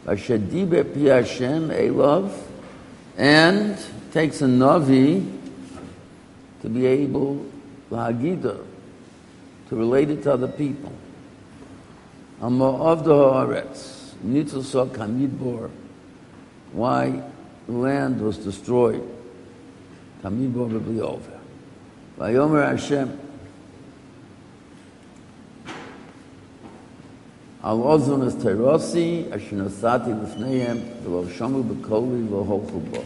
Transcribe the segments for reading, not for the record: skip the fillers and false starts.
Vashadiber pi Hashem elov, and takes a navi to be able lahagida, to relate it to other people. Amor of the haaretz nitzul kamidbor, why the land was destroyed. Kamidbor b'bli over. Vayomer Hashem al ozon es terosi asher nosati lifneihem v'lo shomu b'koli v'lo holchu bo.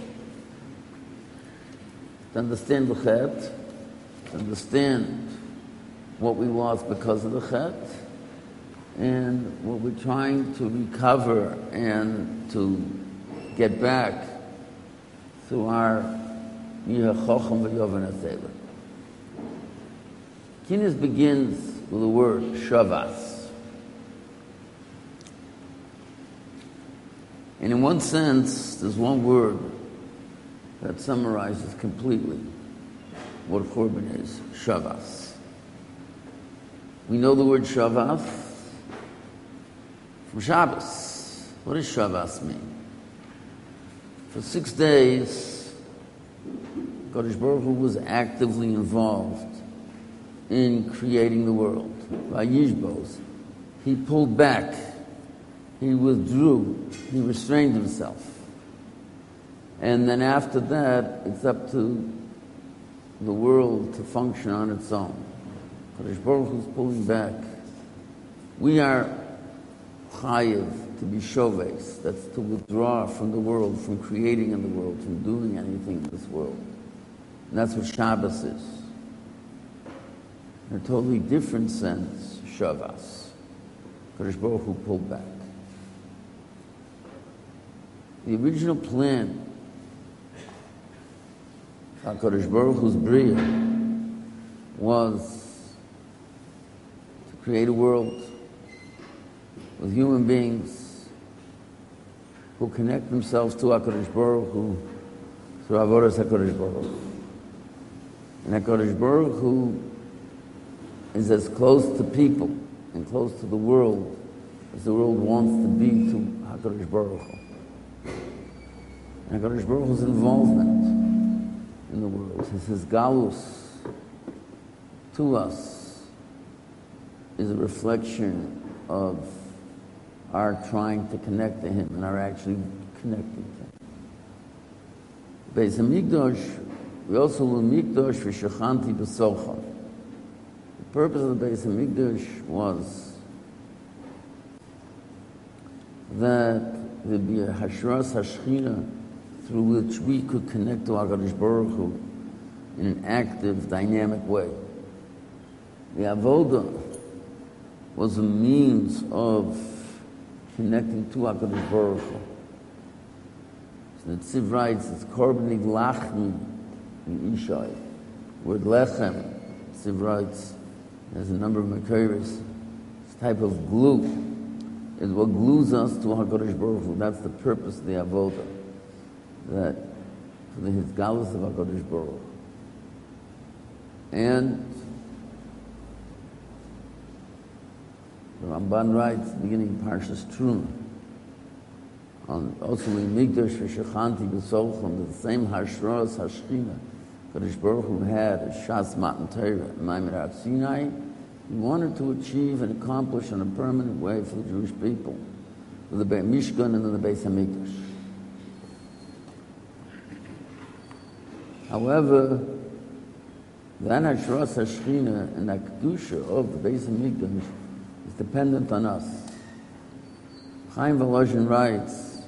To understand the chet, to understand what we lost because of the chet, and what we're trying to recover and to get back through our Yeh Chochem v'Yovan HaSelah. Kinnis begins with the word Shavas. And in one sense, there's one word that summarizes completely what Korban is, Shavas. We know the word Shavas from Shabbos. What does Shavas mean? For 6 days, Kadosh Baruch Hu was actively involved in creating the world. Vayishbos, he pulled back, he withdrew, he restrained himself. And then after that, it's up to the world to function on its own. Kadosh Baruch Hu is pulling back. We are chayiv to be shoves, that's to withdraw from the world, from creating in the world, from doing anything in this world. And that's what Shabbos is. In a totally different sense, Shavas. Kadosh Baruch Hu pulled back. The original plan of Kadosh Baruch Hu's Bria was to create a world with human beings who connect themselves to HaKadosh Baruch Hu through Avodas HaKadosh Baruch Hu. And HaKadosh Baruch Hu is as close to people and close to the world as the world wants to be to HaKadosh Baruch Hu. And HaKadosh Baruch Hu's involvement in the world, his galus to us, is a reflection of our trying to connect to him and our actually connecting to him. Beis HaMikdash, we also learn Mikdash v'shachanti b'socha. The purpose of the Beis HaMikdash was that there'd be a hashras hashchina through which we could connect to HaKadosh Baruch Hu in an active, dynamic way. The avodah was a means of connecting to HaKadosh Baruch Hu. So the Tziv writes, it's korban lachmi in Ishai. Word lechem, Tziv writes, there's a number of makiris. This type of glue is what glues us to HaKadosh Baruch Hu. That's the purpose of the avodah. That for the Hizgalus of HaKadosh Baruch Hu. And the Ramban writes, beginning Parshas Truma, on also in Mikdash v'shachanti b'sochim, the same hashras hashchina Kadosh Baruch Hu had as Shas Matan Torah and Maimed Har Sinai. He wanted to achieve and accomplish in a permanent way for the Jewish people, with the Beit Mishkan and then the Beis HaMikdash. However, that hashras hashchina and that kedusha of the Beis HaMikdash is dependent on us. Chaim Volozhin writes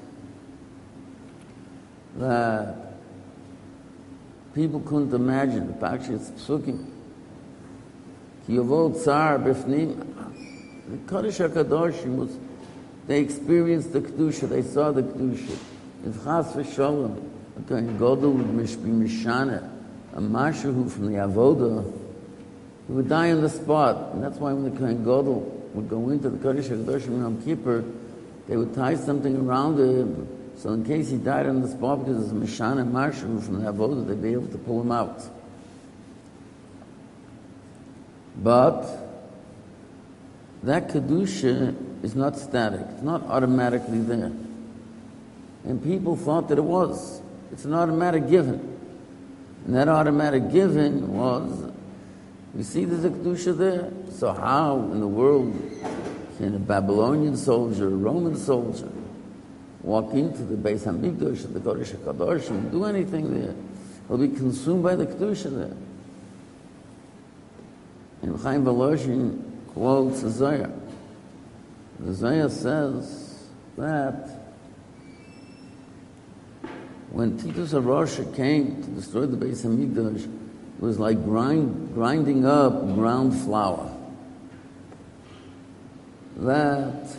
that people couldn't imagine the Parshas Psukim. Ki yavol tsar b'fnim. The Kodesh HaKadoshim was, they experienced the kedusha, they saw the kedusha. If chas v'sholom, a Kohen Gadol would be mishana, a mashahu from the avodah, he would die on the spot. And that's why when the Kohen Gadol would go into the Kodesh HaKadoshim in Yom Kippur, they would tie something around him, so in case he died on the spot because it's a mishana mashahu from the avodah, they'd be able to pull him out. But that kedusha is not static; it's not automatically there. And people thought that it was. It's an automatic given. And that automatic given was, you see there's a Kedusha there? So how in the world can a Babylonian soldier, a Roman soldier, walk into the Beis HaMikdash, the Kodesh HaKadosh, and do anything there? He'll be consumed by the Kedusha there. And Chaim Volozhin quotes the Zohar. The Zohar says that when Titus HaRosha came to destroy the Beis HaMikdash, it was like grinding up ground flour. That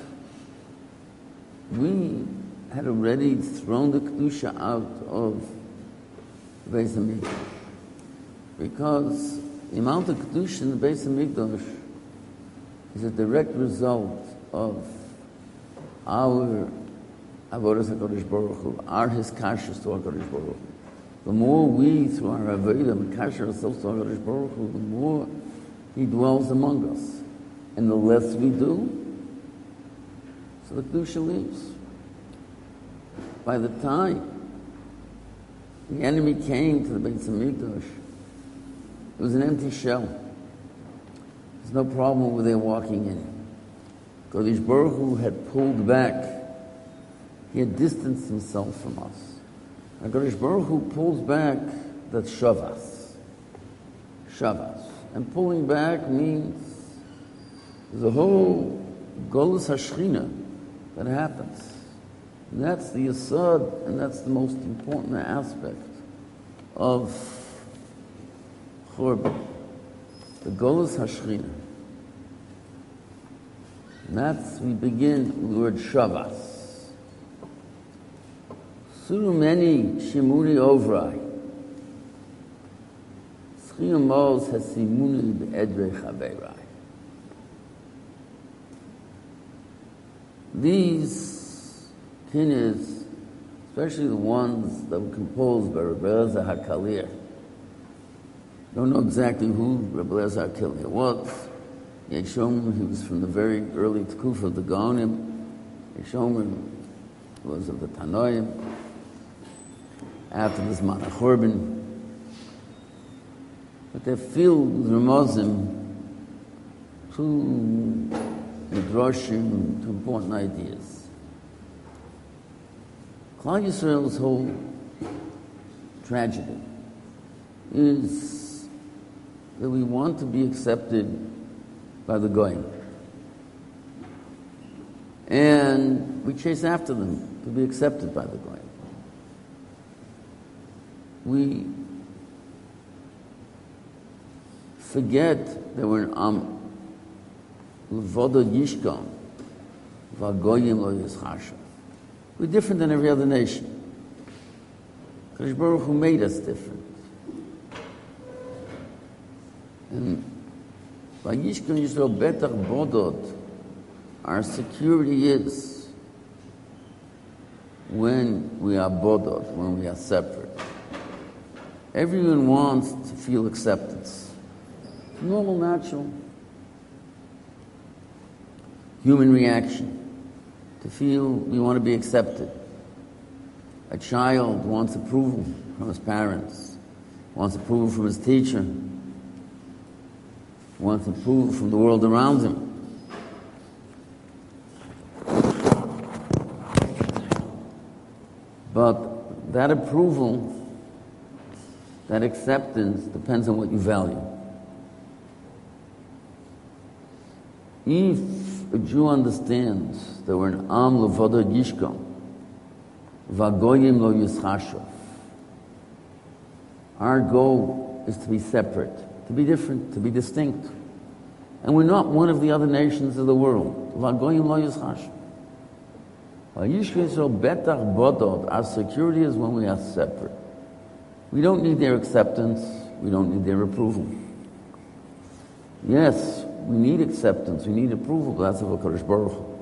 we had already thrown the Kedusha out of the Beis HaMikdash. Because the amount of Kedusha in the Beis HaMikdash is a direct result of our Avodas HaKadosh Baruch Hu, our hiskashus to HaKadosh Baruch Hu. The more we, through our Avodah, mikasher ourselves to HaKadosh Baruch Hu, the more He dwells among us. And the less we do, so the Kedusha leaves. By the time the enemy came to the Beis HaMikdash, it was an empty shell. There's no problem with their walking in. Kodesh Baruch Hu had pulled back. He had distanced himself from us. HaKadosh Baruch Hu pulls back, that's shavas. Shavas. And pulling back means there's a whole golus hashchina that happens. And that's the yesod, and that's the most important aspect of Churban. The golus hashchina. And that's, we begin with the word shavas. Suru many shimuni ovrai. Schiyam mos hasimuni be'edrei chaverai. These kinas, especially the ones that were composed by Rebbe Elazar HaKalir, don't know exactly who Rebbe Elazar HaKalir was. Yeshomer, he was from the very early Tekufa of the Gaonim. Yeshomer was of the Tanoim. After this Zman HaChurban, but they're filled with Ramazim to Midrashim, to important ideas. Klal Yisrael's whole tragedy is that we want to be accepted by the Goyim. And we chase after them to be accepted by the Goyim. We forget that we're an Am. L'vodo yishkam, v'agoyim lo yischashav. We're different than every other nation. Kadosh Baruch Hu made us different. And v'yishkam Yisrael betach bodot, our security is when we are bodot, when we are separate. Everyone wants to feel acceptance. Normal, natural human reaction to feel we want to be accepted. A child wants approval from his parents, wants approval from his teacher, wants approval from the world around him. But that approval, that acceptance depends on what you value. If a Jew understands that we're an Am Levodo Yishkam, Vagoyim Lo Yischashav, our goal is to be separate, to be different, to be distinct. And we're not one of the other nations of the world. Vagoyim Lo Yischashav. Betach Bodod, our security is when we are separate. We don't need their acceptance. We don't need their approval. Yes, we need acceptance. We need approval. But that's of HaKadosh Baruch Hu.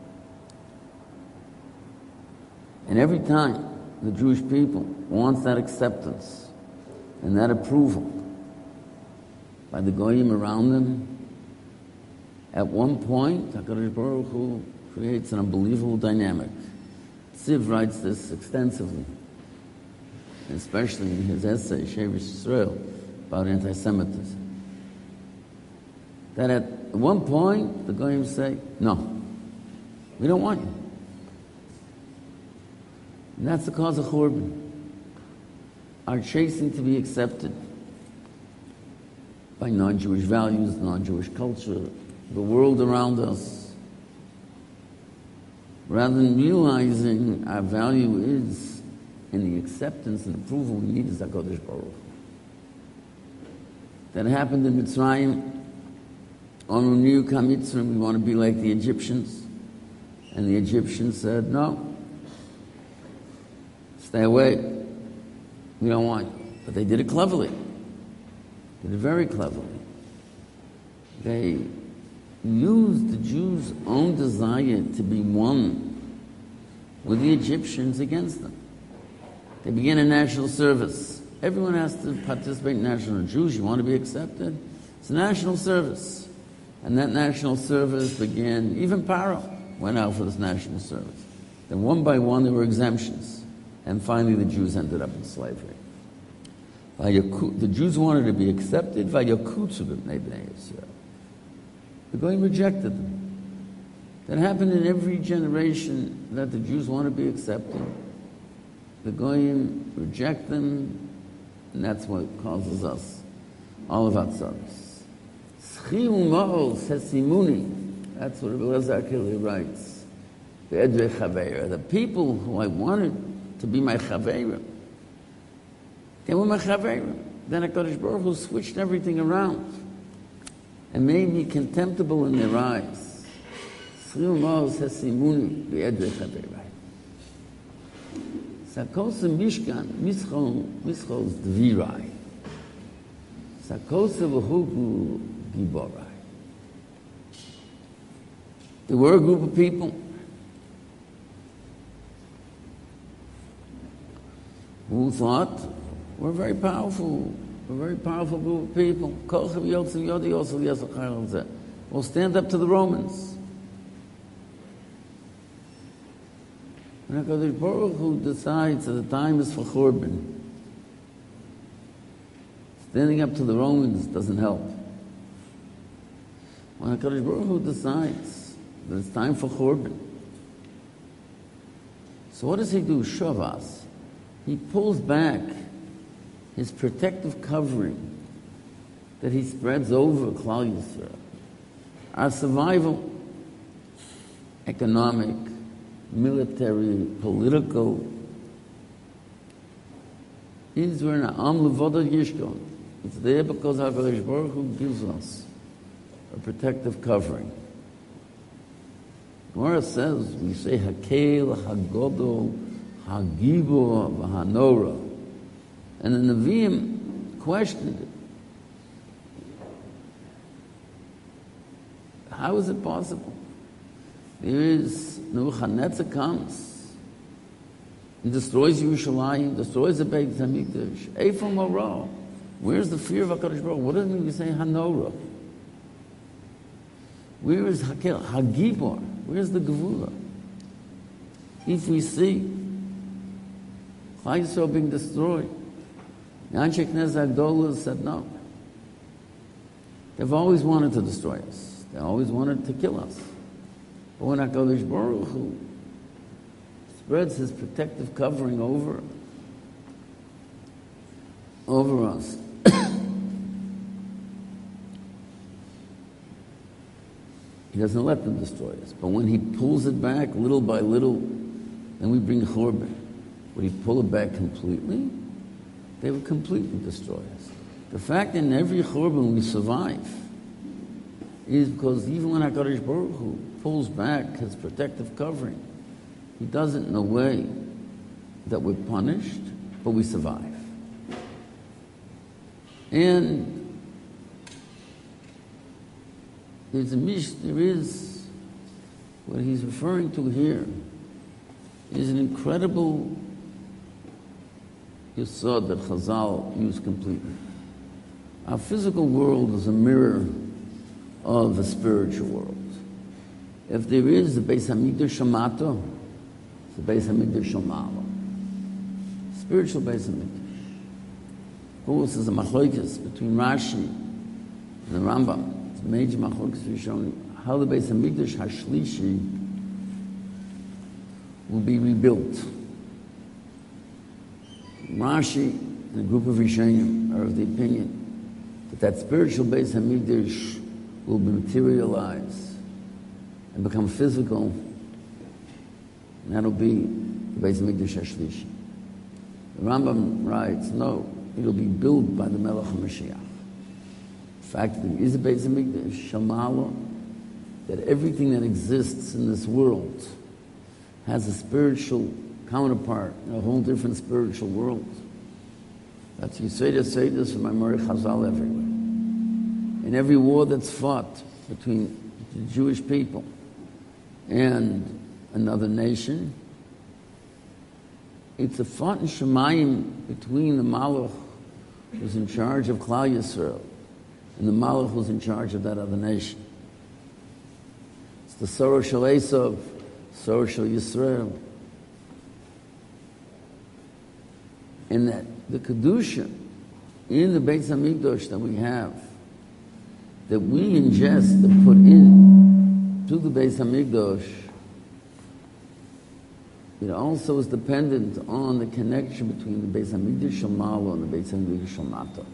And every time the Jewish people wants that acceptance and that approval by the Goyim around them, at one point, HaKadosh Baruch Hu creates an unbelievable dynamic. Tziv writes this extensively, especially in his essay, Shevish Yisrael, about anti-Semitism. That at one point, the Goyim say, no, we don't want you. And that's the cause of Churban. Our chasing to be accepted by non-Jewish values, non-Jewish culture, the world around us, rather than realizing our value is in the acceptance and approval we need as HaKadosh Baruch Hu. That happened in Mitzrayim. On New Kamitzrim, we want to be like the Egyptians. And the Egyptians said, no, stay away. We don't want you. But they did it cleverly. Did it very cleverly. They used the Jews' own desire to be one with the Egyptians against them. They began a national service. Everyone has to participate in national. Jews, you want to be accepted? It's a national service. And that national service began, even Paro went out for this national service. Then one by one there were exemptions. And finally the Jews ended up in slavery. The Jews wanted to be accepted. The Goyim rejected them. That happened in every generation that the Jews want to be accepted. The Goyim reject them, and that's what causes us all of our tzaros. That's what Rabbi Elazar Kili writes. The people who I wanted to be my chaveira, they were my chaveira. Then HaKadosh Baruch Hu switched everything around and made me contemptible in their eyes. Sakosa Mishkan, Mischol's Dvirai. Sakosa V'hugu Giborai. There were a group of people who thought we're very powerful. We're a very powerful group of people. We'll stand up to the Romans. When HaKadosh Baruch Hu decides that the time is for Churban, standing up to the Romans doesn't help. When HaKadosh Baruch Hu decides that it's time for Churban, so what does he do? Shavas. He pulls back his protective covering that he spreads over Klal Yisrael. Our survival, economic, military, political, is we're in Am Levoda Yishkon. It's there because HaKadosh Baruch Hu gives us a protective covering. Gemara says, we say Hakel, Hagodol, Hagibor, Vahanora. And the Nevi'im questioned it. How is it possible? There is Nebuchadnezzar comes and destroys Yerushalayim, destroys the Beit HaMikdash. Eifel Morah. Where's the fear of HaKadosh Baruch Hu? What does it mean we say Hanora? Where is Hakel? Hagibor. Where's the Gevula? If we see Klal Yisrael being destroyed, Anshe Knesset Agdolah said no. They've always wanted to destroy us. They always wanted to kill us. But when HaKadosh Baruch Hu spreads his protective covering over us, he doesn't let them destroy us. But when he pulls it back little by little, then we bring Churban. Would he pull it back completely? They would completely destroy us. The fact that in every Churban we survive is because even when HaKadosh Baruch Hu pulls back his protective covering, he does it in a way that we're punished, but we survive. And there is what he's referring to here is an incredible yesod that Chazal used completely. Our physical world is a mirror of the spiritual world. If there is the Beis Hamikdash Shamato, It's the Beis HaMikdash Shel Ma'ala. Spiritual Beis HaMikdash. Of course, there's a machlokes between Rashi and the Rambam. It's a major machlokes Rishonim. How the Beis HaMikdash Hashlishi will be rebuilt. Rashi and a group of Rishonim are of the opinion that spiritual Beis HaMikdash will be materialized and become physical, and that'll be the Beis HaMikdash Hashlishi. The Rambam writes, no, it'll be built by the Melech HaMashiach. In fact, there is a Beis HaMikdash, Shel Ma'ala, that everything that exists in this world has a spiritual counterpart in a whole different spiritual world. That's Yisrael from Ma'amorei Chazal everywhere. In every war that's fought between the Jewish people and another nation, it's a fought in Shemayim between the Malach who's in charge of Klal Yisrael and the Malach who's in charge of that other nation. It's the Sorah Shel Esav, Sorah Shel Yisrael. And that the Kedusha in the Beis HaMikdash that we have, that we ingest and put in to the Beis HaMikdash, it also is dependent on the connection between the Beis HaMikdash Shel Ma'ala and the Beis HaMikdash Shel Mata.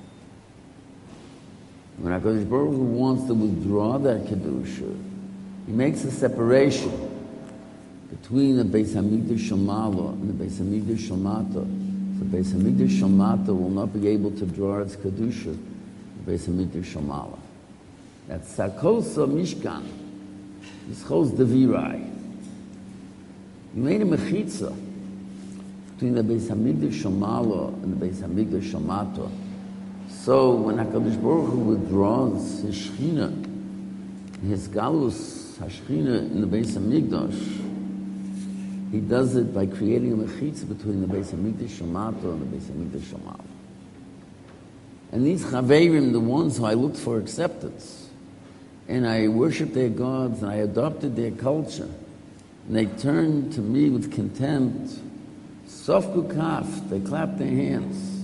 When HaKadosh Baruch Hu wants to withdraw that Kedusha, he makes a separation between the Beis HaMikdash Shel Ma'ala and the Beis HaMikdash Shel Mata. The Beis HaMikdash Shel Mata will not be able to draw its Kedusha, the Beis HaMikdash Shel Ma'ala. That's Sakosa Mishkan. Yischos Devirai. You made a mechitza between the Beis HaMikdash Shel Ma'ala and the Beis HaMikdash Shel Mata. So when HaKadosh Baruch Hu withdraws his Shechina, his Galus HaShechina in the Beis HaMikdash, he does it by creating a mechitza between the Beis HaMikdash Shel Mata and the Beis HaMikdash Shel Ma'ala. And these Chaverim, the ones who I looked for acceptance, and I worshiped their gods, and I adopted their culture, and they turned to me with contempt, Sofku Kaf, they clapped their hands,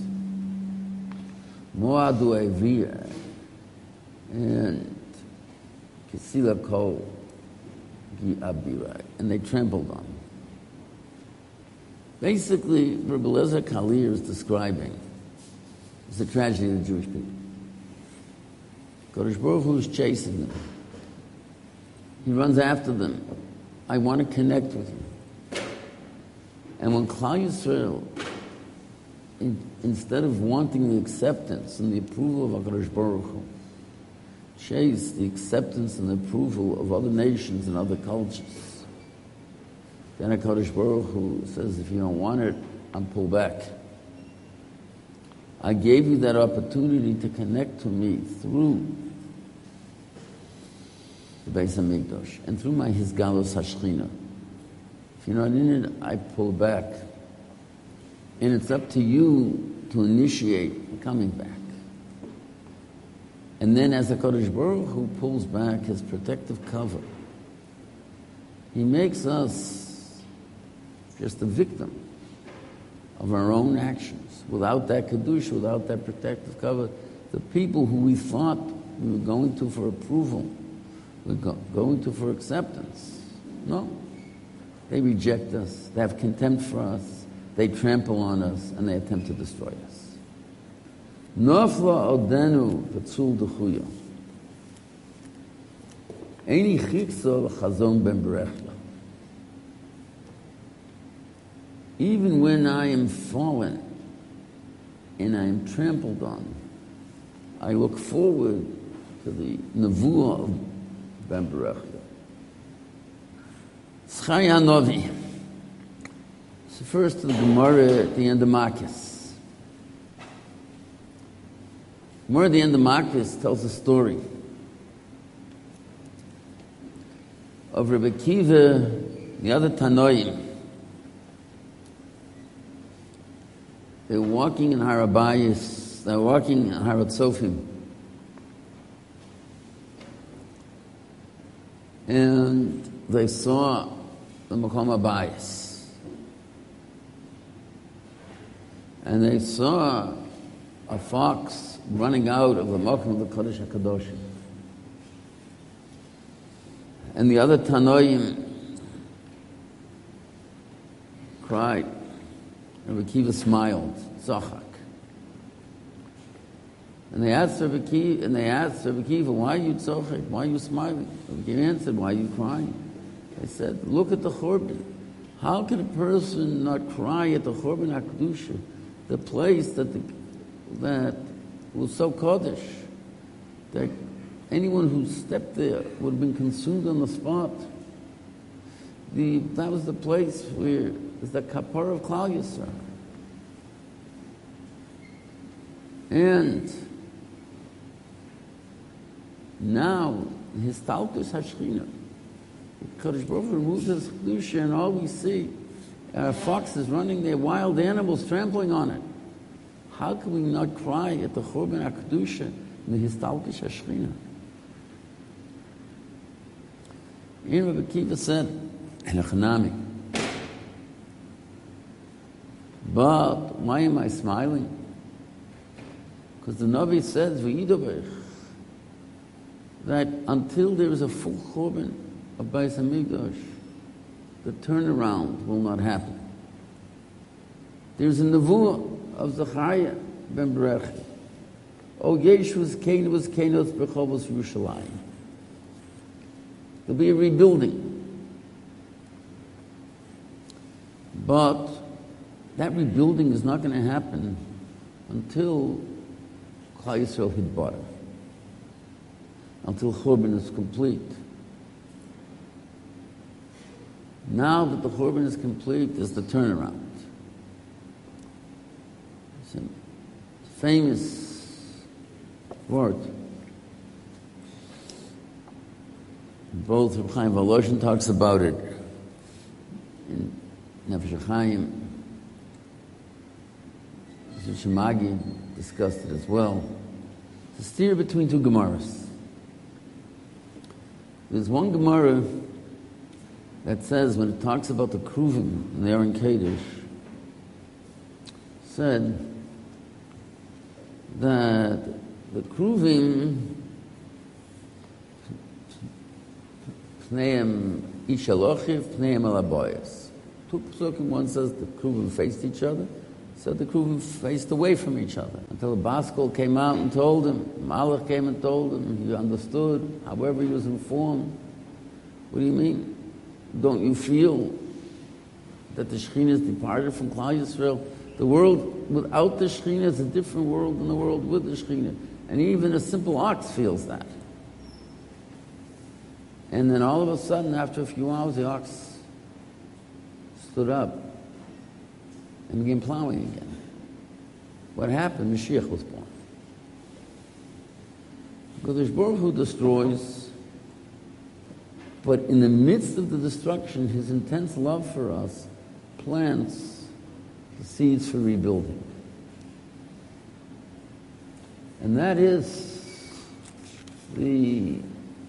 Moadu Eviyah, and Kisila Kol, Gi Abirai, and they trampled on me. Basically, Rabbi Eliezer Kalir is describing the tragedy of the Jewish people. Kodesh Baruch Hu is chasing them. He runs after them. I want to connect with you. And when Klal Yisrael, instead of wanting the acceptance and the approval of HaKadosh Baruch Hu, chase the acceptance and the approval of other nations and other cultures, then HaKadosh Baruch Hu says, if you don't want it, I'm pulled back. I gave you that opportunity to connect to me through the Beis HaMikdash and through my Hisgalos HaShechina. If you're not in it, I pull back. And it's up to you to initiate coming back. And then as HaKadosh Baruch Hu pulls back his protective cover, he makes us just a victim of our own actions. Without that Kedusha, without that protective cover, the people who we thought we were going to for approval, we're going to for acceptance, no. They reject us, they have contempt for us, they trample on us, and they attempt to destroy us. Nofla odenu v'tzul dechuya. Eini chikso l'chazon ben berechla. Even when I am fallen and I am trampled on, I look forward to the nevuah of Ben Berechia. Zechariah Novi. It's the first of the Gemara at the end of Makis. Gemara at the end of Makis tells a story of Rebbe Kiva, the other Tanoim. They're walking in Har Habayis, they're walking in Har Hatzofim. And they saw the Makom Habayis. and they saw a fox running out of the Makom of the Kodesh HaKadoshim. And the other Tanoim cried. Rabbi Akiva smiled, Zachak. And they asked Rabbi Akiva, why are you tzachak? Why are you smiling? Rabbi Akiva answered, why are you crying? They said, look at the Churban. How can a person not cry at the Churban HaKedusha, the place that was so Kodesh, that anyone who stepped there would have been consumed on the spot? That was the place where is the Kapara of Klal Yisrael. And now, his Talkus HaShechina, Kadosh Baruch Hu removed his Kedusha, and all we see are foxes running there, wild animals trampling on it. How can we not cry at the Churban HaKedusha and the Histalkus HaShechina? And Rabbi Akiva said, Hanachanami. But why am I smiling? Because the Navi says, V'yidavich, that until there is a full Churban of Beis HaMikdash, the turnaround will not happen. There's a nevuah of Zechariah ben Berechi. O Yeshu's Kenos B'chovos Yerushalayim. There'll be a rebuilding. But that rebuilding is not going to happen until Klal Yisrael hit bottom, until Churban is complete. Now that the Churban is complete, is the turnaround. It's a famous word. Both Reb Chaim Volozhin talks about it in Nefesh HaChaim. Shemagi discussed it as well. It's a steer between two Gemaras. There's one Gemara that says, when it talks about the Kruvim in the Aron Kodesh, said that the Kruvim Pneim Ish Elochiv, Pneim El Aboyas. Two Psukim, one says the Kruvim faced each other, so the Kruvim faced away from each other until the Baskol came out and told him, Malach came and told him, he understood, however he was informed. What do you mean? Don't you feel that the Shekhinah is departed from Klal Yisrael? The world without the Shekhinah is a different world than the world with the Shekhinah. And even a simple ox feels that. And then all of a sudden, after a few hours, the ox stood up and began plowing again. What happened? Mashiach was born. Kadosh Baruch Hu destroys, but in the midst of the destruction, his intense love for us plants the seeds for rebuilding. And that is the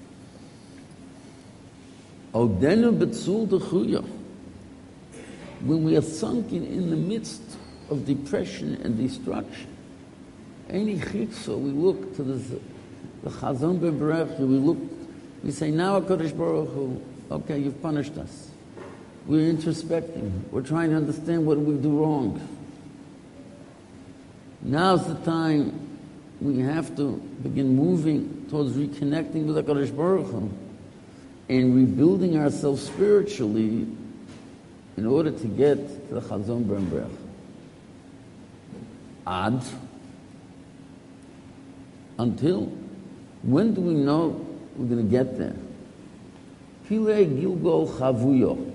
Odenu Betzul Dechuya. When we are sunken in the midst of depression and destruction, any chitza, we look to the Chazon ben Berechi, we say, now HaKadosh Baruch Hu, okay, you've punished us. We're introspecting. We're trying to understand what we do wrong. Now's the time we have to begin moving towards reconnecting with HaKadosh Baruch Hu and rebuilding ourselves spiritually in order to get to the Chazon ben Berechi. Until, when do we know we're going to get there? Pilei Gilgal Chavuyo.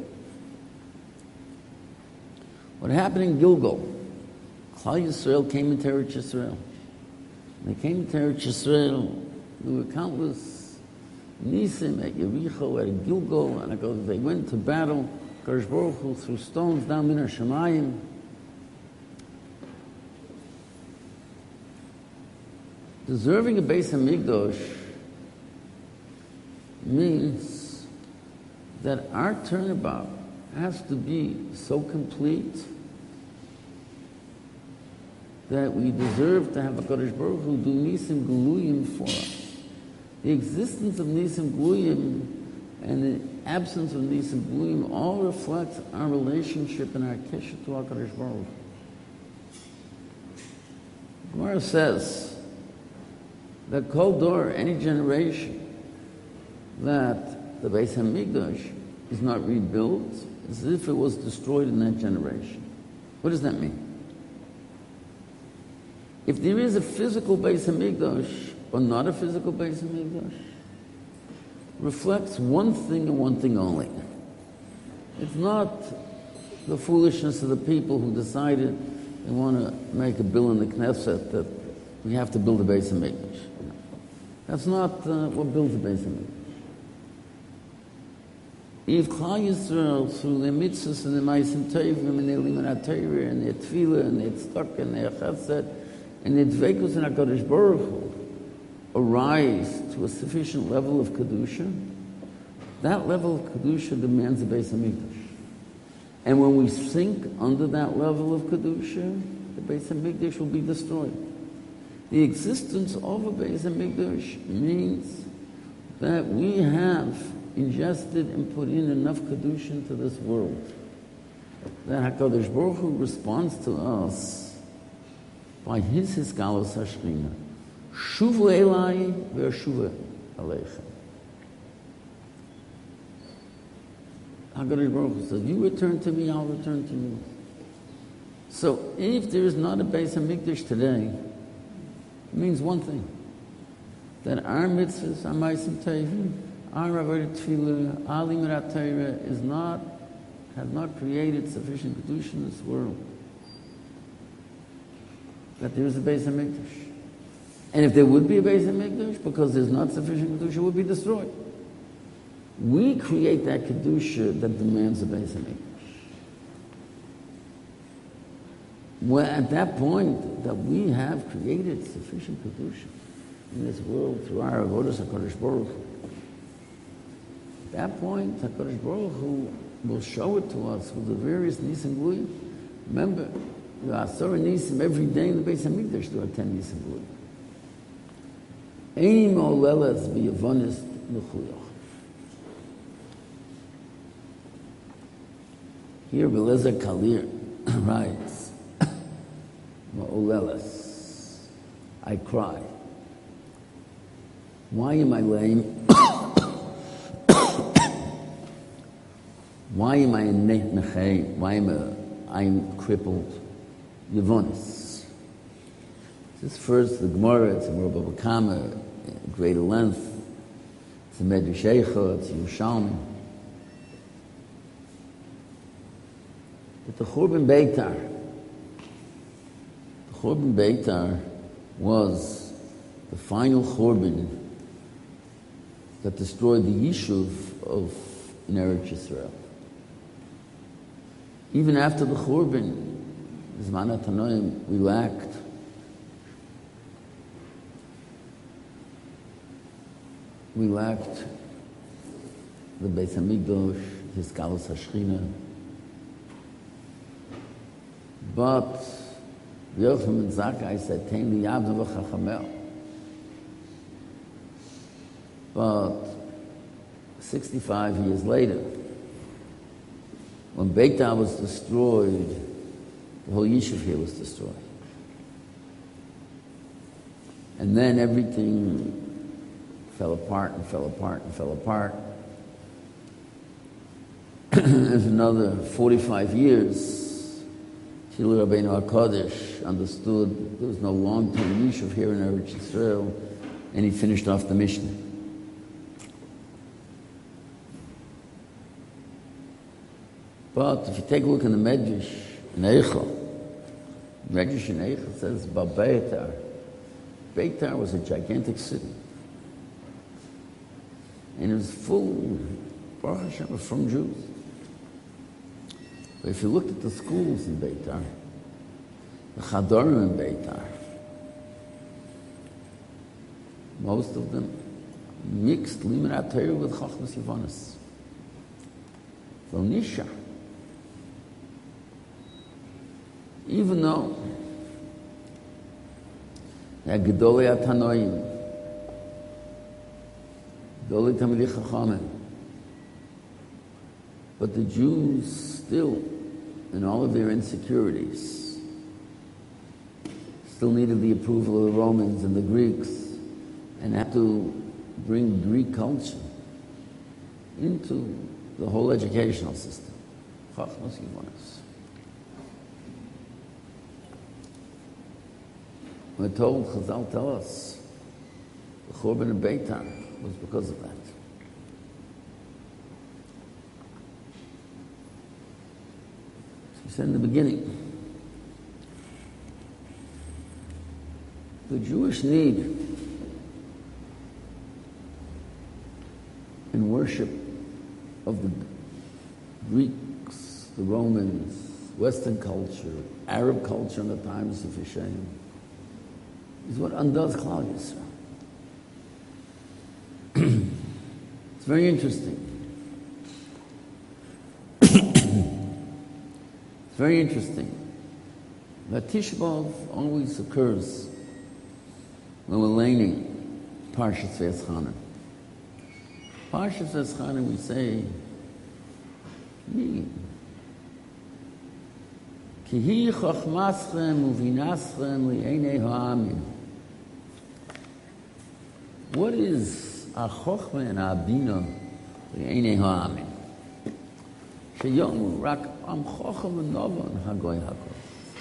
What happened in Gilgal? Klal Yisrael came into Eretz Yisrael. They came to Eretz Yisrael. There were countless Nisim at Yericho, at Gilgal, and they went to battle. Kadosh Baruch Hu threw stones down Minar Shemayim. Deserving a Beis HaMikdash means that our turnabout has to be so complete that we deserve to have a HaKadosh Baruch Hu do Nisim Geluyim for us. The existence of Nisim Geluyim and the absence of Nisim Geluyim all reflects our relationship and our kesher to HaKadosh Baruch Hu. Gemara says that Kol Dor, any generation, that the Beis HaMikdash is not rebuilt, as if it was destroyed in that generation. What does that mean? If there is a physical Beis HaMikdash or not a physical Beis HaMikdash, reflects one thing and one thing only. It's not the foolishness of the people who decided they want to make a bill in the Knesset that we have to build a Beis HaMikdash. That's not what builds a Beis HaMikdash. If Klal Yisrael, through their mitzvahs and their ma'asim tovim and their limanat Torah and their tefillah and their tzedakah and their chesed and their dveikus in HaKadosh Baruch Hu, arise to a sufficient level of kedusha, that level of kedusha demands a Beis HaMikdash. And when we sink under that level of kedusha, the Beis HaMikdash will be destroyed. The existence of a Beis HaMikdash means that we have ingested and put in enough kedusha into this world that HaKadosh Baruch Hu responds to us by His Hisgalos HaShechina. Shuvu Elai ve'ashuva Aleichem. HaKadosh Baruch Hu says, you return to me, I'll return to you. So if there is not a Beis HaMikdash today, it means one thing, that our mitzvahs, our ma'asim tovim, our avodah tefillah, our limanat Torah has not created sufficient kedusha in this world, that there is a Beis HaMikdash. And if there would be a Beis HaMikdash, because there's not sufficient kedusha, it would be destroyed. We create that kedusha that demands a Beis HaMikdash. Well, at that point that we have created sufficient kedusha in this world through our avodas HaKadosh Baruch Hu, at that point HaKadosh Baruch Hu will show it to us with the various nisim geluyim. Remember, the Asara nisim every day in the Beis HaMikdash there are 10 nisim geluyim. Ein mo'oleles v'yavonis l'chuyach. Here, Belezer Kalir writes, Ma'oleles, I cry. Why am I lame? Why am I a nechei? Why am I'm crippled? Yavonis. This first, the Gemara, it's a Merubah Bava Kama, greater length. It's a Medrash Eicha, it's a Yerushalmi. But the Churban Beitar was the final Churban that destroyed the Yishuv of in Eretz Yisrael. Even after the Churban, Zman HaTanoim, we lacked the Beis HaMikdash, Hisgalos HaShechina. But Yochanan ben Zakkai said, "Tein li Yavne v'chachamel." But 65 years later, when Beitar was destroyed, the whole Yishuv here was destroyed. And then everything fell apart and fell apart and fell apart. There's another 45 years till Rabbeinu HaKadosh understood there was no long-term Yishuv here in Eretz Yisrael, and he finished off the Mishnah. But if you take a look in the Medrash in Eicha, Medrash in Eicha says about Beitar. Beitar was a gigantic city. And it was full, Baruch Hashem, from Jews. But if you looked at the schools in Beitar, the Chadorim in Beitar, most of them mixed Limanat Torah with Chachmas Yavonis. So Nisha, even though Gedolei Atanoim, Gedolei Talmidei Chachamim. But the Jews still, in all of their insecurities, still needed the approval of the Romans and the Greeks, and had to bring Greek culture into the whole educational system. Chachmas Yivonos. We're told, Chazal tell us, the Churban of Beitar was because of that. So we said in the beginning, the Jewish need in worship of the Greeks, the Romans, Western culture, Arab culture in the times of Hashem, is what undoes Klal Yisrael. It's very interesting. It's very interesting that Tisha B'Av always occurs when we're learning Parshas V'Eschanan. Parshas V'Eschanan, we say, Ki hi chochmaschem uvinaschem li'enei ha'amim. What is a chochma and a bina li'enei ha'amim? Sheyomu rak am chochem v'novon hagoy hagoy.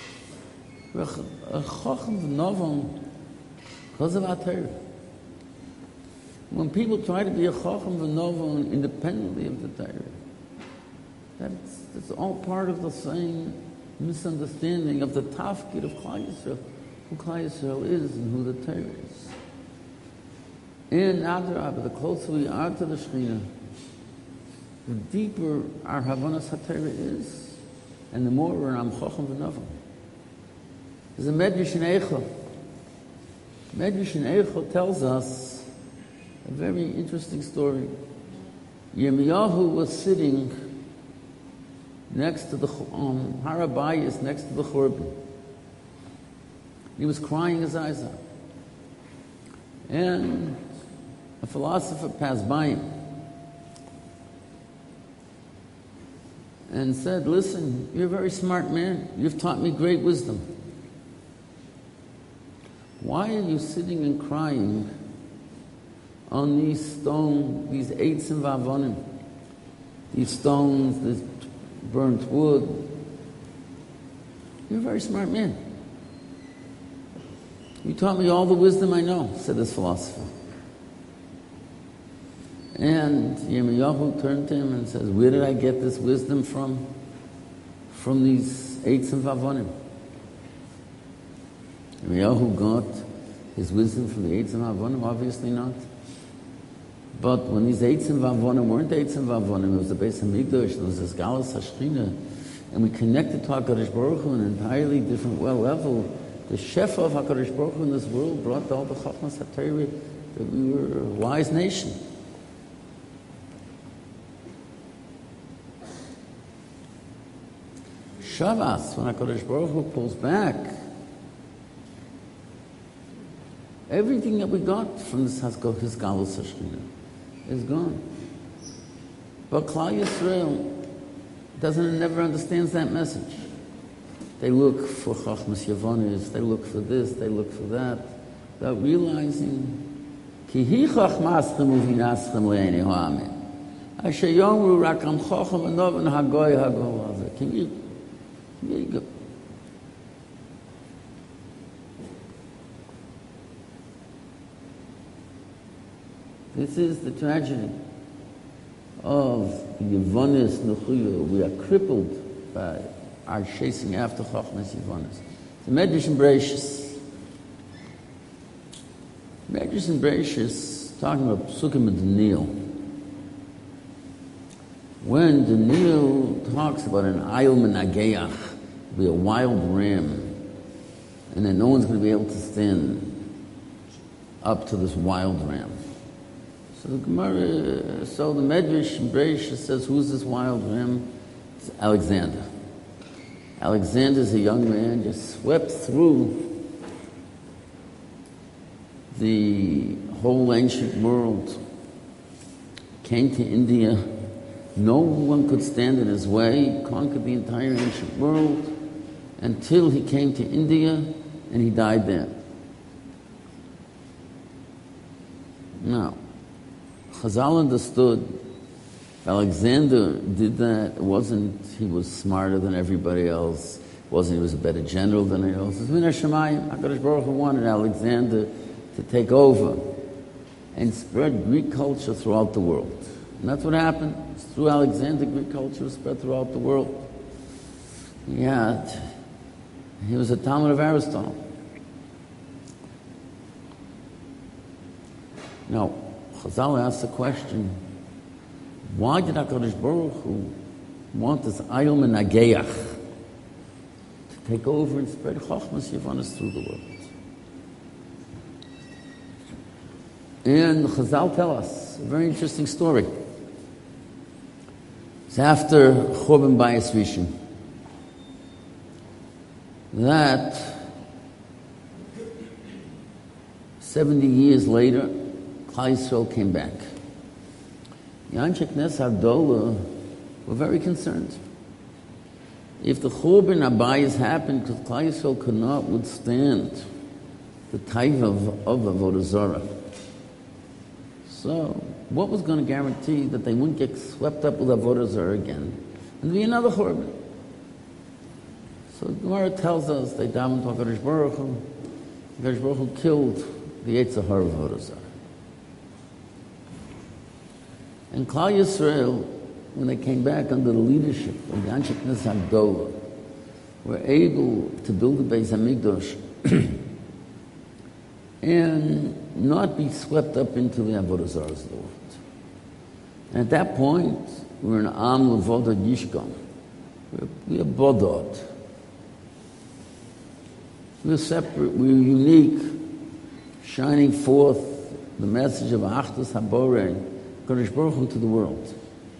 A chochem v'novon because of our Torah. When people try to be a chochem v'novon independently of the Torah, that's all part of the same misunderstanding of the tafkid of Klal Yisrael, who Klal Yisrael is and who the Torah is. And Adrabah, the closer we are to the Shekhinah, the deeper our Havanas HaTorah is, and the more we're Am Chochem V'Novon. There's a Medrash in Eicha. Medrash in Eicha tells us a very interesting story. Yirmiyahu was sitting next to the Har HaBayis, next to the Churban. He was crying his eyes out. And a philosopher passed by him and said, "Listen, you're a very smart man. You've taught me great wisdom. Why are you sitting and crying on these stones, these eitzim v'avonim, these stones, this burnt wood? You're a very smart man. You taught me all the wisdom I know," said this philosopher. And Yirmiyahu turned to him and says, "Where did I get this wisdom from? From these eitzim v'avonim." Yirmiyahu got his wisdom from the eitzim v'avonim? Obviously not. But when these eitzim v'avonim weren't eitzim v'avonim, it was the Beis Hamikdash, it was the Galas HaShechina, and we connected to HaKadosh Baruch Hu on an entirely different level. The Shefa of HaKadosh Baruch Hu in this world brought all the Chachmas HaTorah that we were a wise nation. Shabbos, when HaKadosh Baruch Hu pulls back, everything that we got from this his Galas HaShechina is gone. But Klal Yisrael never understands that message. They look for Chachmas Yavonis, they look for this, they look for that, without realizing Ki hi chachmaschem uvinaschem le'enei ha'amim. Asher yomru rak am chochem v'novon hagoy hagoy. Can you go? This is the tragedy of Yavonis Nechuya. We are crippled by our chasing after Chachmas Yavonis. The Medrash in Bereishis. Medrash in Bereishis, talking about Psukim of Daniel. When Daniel talks about an Ayil Menageach, be a wild ram, and then no one's going to be able to stand up to this wild ram. So the Gemara, so the Medrash in Bereishis says, who's this wild ram? It's Alexander. Alexander's a young man, just swept through the whole ancient world came to India, no one could stand in his way. He conquered the entire ancient world until he came to India and he died there. Now, Chazal understood Alexander did that. It wasn't he was smarter than everybody else. It wasn't he was a better general than anyone else. It's Min HaShamayim. HaKadosh Baruch Hu wanted Alexander to take over and spread Greek culture throughout the world. And that's what happened. It's through Alexander, Greek culture was spread throughout the world. He was a Talmud of Aristotle. Now, Chazal asked the question, why did HaKadosh Baruch Hu want this Ayom and Nageach to take over and spread Chochmas Yevonis through the world? And Chazal tell us a very interesting story. It's after Churban Bayis Rishon that 70 years later, Klal Yisrael came back. The Anshe Knesset Havdalah were very concerned. If the Churban Abayis happened, because Klal Yisrael could not withstand the type of Avodah Zarah. So, what was going to guarantee that they wouldn't get swept up with Avodah Zarah again? And be another Churban. So, the Gemara tells us they davened to HaKadosh Baruch Hu. HaKadosh Baruch Hu killed the Yetzer Hara of Avodah Zarah. And Klal Yisrael, when they came back under the leadership of the Anshe Knesset Havdalah, were able to build the Beis HaMikdash and not be swept up into the Avodah Zarahs of the world. And at that point, we're an Am Levodod Yishkon. We're Bodod. We're separate, we're unique, shining forth the message of Achdus HaBorei, HaKadosh Baruch Hu, to the world.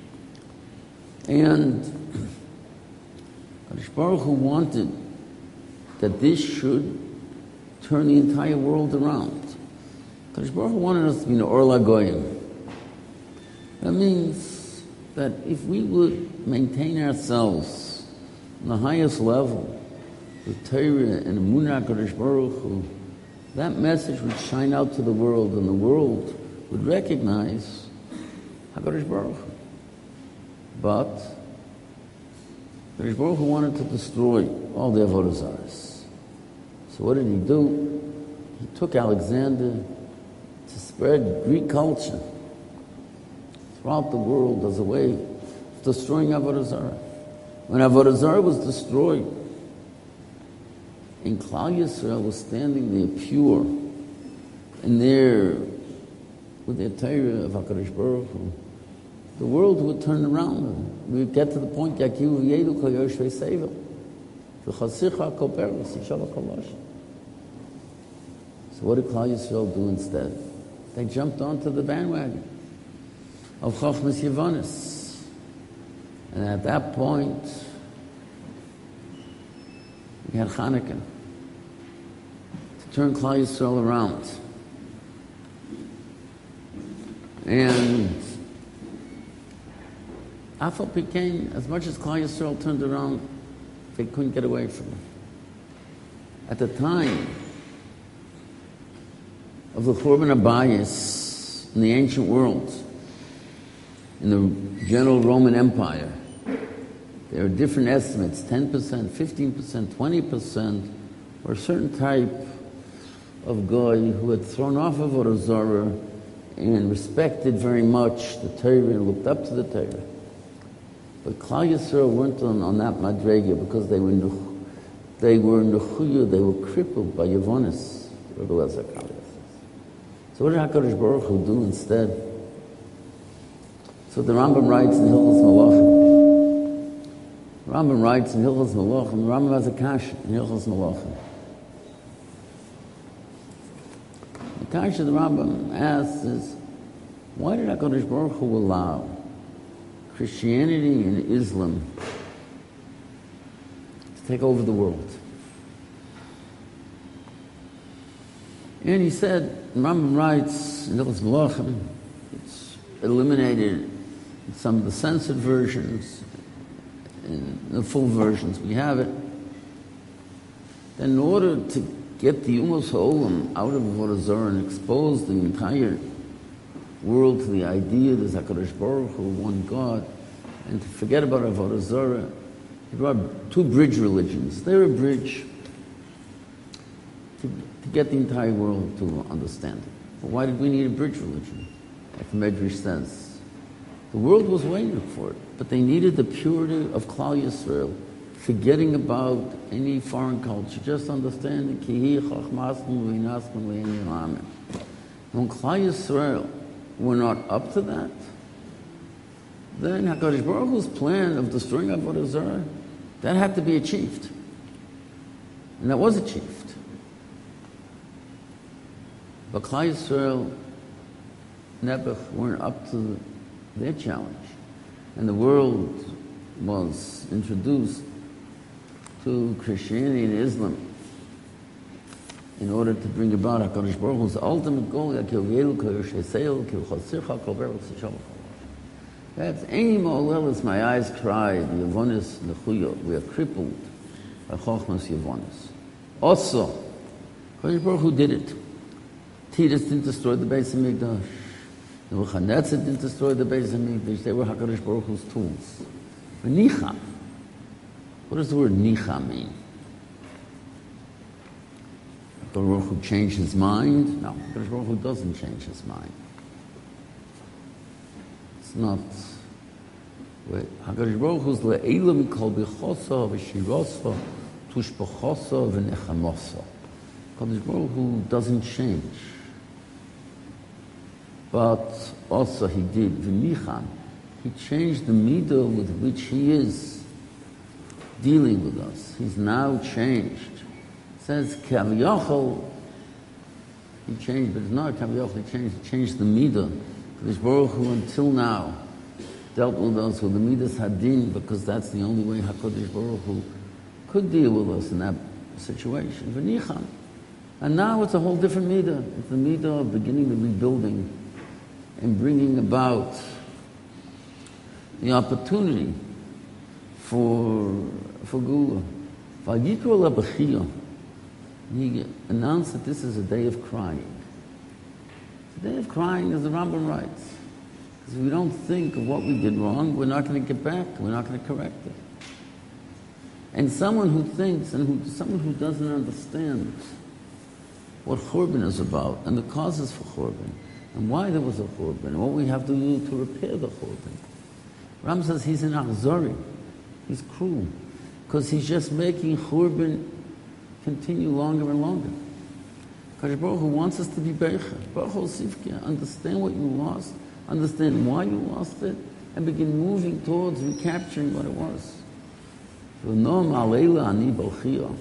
And HaKadosh Baruch Hu wanted that this should turn the entire world around. HaKadosh Baruch Hu wanted us to be an Or LaGoyim. That means that if we would maintain ourselves on the highest level, with Torah and Emunah HaKadosh Baruch Hu, that message would shine out to the world, and the world would recognize HaKadosh Baruch Hu. But HaKadosh Baruch Hu wanted to destroy all the Avodah Zarahs. So what did he do? He took Alexander to spread Greek culture throughout the world as a way of destroying Avodah Zarah. When Avodah Zarah was destroyed, and Klal Yisrael was standing there pure, and there with their Torah of HaKadosh Baruch Hu, the world would turn around. We would get to the point, Yakivu Yedu Kol Yoshvei Sevel, V'chasicha Kol Peres, Yishalach Kol. So what did Klal Yisrael do instead? They jumped onto the bandwagon of Chochmas Yevonis. And at that point, we had Chanukah to turn Klal Yisrael around. And Afal became, as much as Klal Yisrael turned around, they couldn't get away from it. At the time of the Churban Abayis in the ancient world, in the general Roman Empire, there are different estimates, 10%, 15%, 20%, or a certain type of guy who had thrown off of Avodah Zarah and respected very much the Torah and looked up to the Torah. But Klal Yisrael weren't on that madrega because they were nechuya, they were crippled by Yevonis. So what did HaKadosh Baruch Hu do instead? So the Rambam writes in Hilchos Malachim. The Rambam writes in Hilchos Malachim. The Rambam has a kasha in Hilchos Malachim. The kasha the Rambam asks is, why did HaKadosh Baruch Hu allow Christianity and Islam to take over the world? And he said, Rambam writes in Hilchos Melachim, it's eliminated in some of the censored versions, in the full versions we have it. Then in order to get the Ummos Ha'olam out of Avodah Zarah and expose the entire world to the idea there's HaKadosh Baruch Hu, one God, and to forget about Avodah Zarah, he brought two bridge religions. They're a bridge to get the entire world to understand it. But why did we need a bridge religion? Like the Medrash says, the world was waiting for it, but they needed the purity of Klal Yisrael, forgetting about any foreign culture, just understanding Kihi Chachmasnu V'Inasnu V'Ein Yiramin. When Klal Yisrael were not up to that, then HaKadosh Baruch Hu's plan of destroying Avodah Zarah, that had to be achieved. And that was achieved. But Klal Yisrael, Nebuch, weren't up to their challenge. And the world was introduced to Christianity and Islam in order to bring about HaKadosh Baruch Hu's ultimate goal, that's any mo'alelis, my eyes cry, the Yavonis, the Chuyot, we are crippled by Chochmas Yavonis. Also, HaKadosh Baruch Hu did it. Titus didn't destroy the Beis HaMikdash. Nebuchadnezzar didn't destroy the Beis HaMikdash. They were HaKadosh Baruch Hu's tools. Nicham. What does the word Nicham mean? HaKadosh Baruch Hu changed his mind? No, HaKadosh Baruch Hu doesn't change his mind. It's not. HaKadosh Baruch Hu's le'elam kol b'chosa v'shirosa tushb'chosa v'nechamosa. HaKadosh Baruch Hu doesn't change. But also he did v'nicham. He changed the midah with which he is dealing with us. He's now changed. It says Kaviyachol. He changed, but it's not Kaviyachol. He changed the midah. HaKadosh Baruch Hu until now dealt with us with the midas hadin, because that's the only way HaKadosh Baruch Hu could deal with us in that situation. V'nicham. And now it's a whole different midah. It's the midah of beginning the rebuilding and bringing about the opportunity for Gula. Vayikra LaBechiyah. He announced that this is a day of crying. It's a day of crying, as the Rambam writes. Because if we don't think of what we did wrong, we're not going to get back. We're not going to correct it. And someone who thinks and someone who doesn't understand what Churban is about and the causes for Churban and why there was a Churban and what we have to do to repair the Churban. Ram says he's an Achzori. He's cruel because he's just making Churban continue longer and longer. Kadosh Baruch Hu wants us to be Beicha. Baruch Hu Sifkia, understand what you lost, understand why you lost it, and begin moving towards recapturing what it was. V'nom aleilah ani bolchia.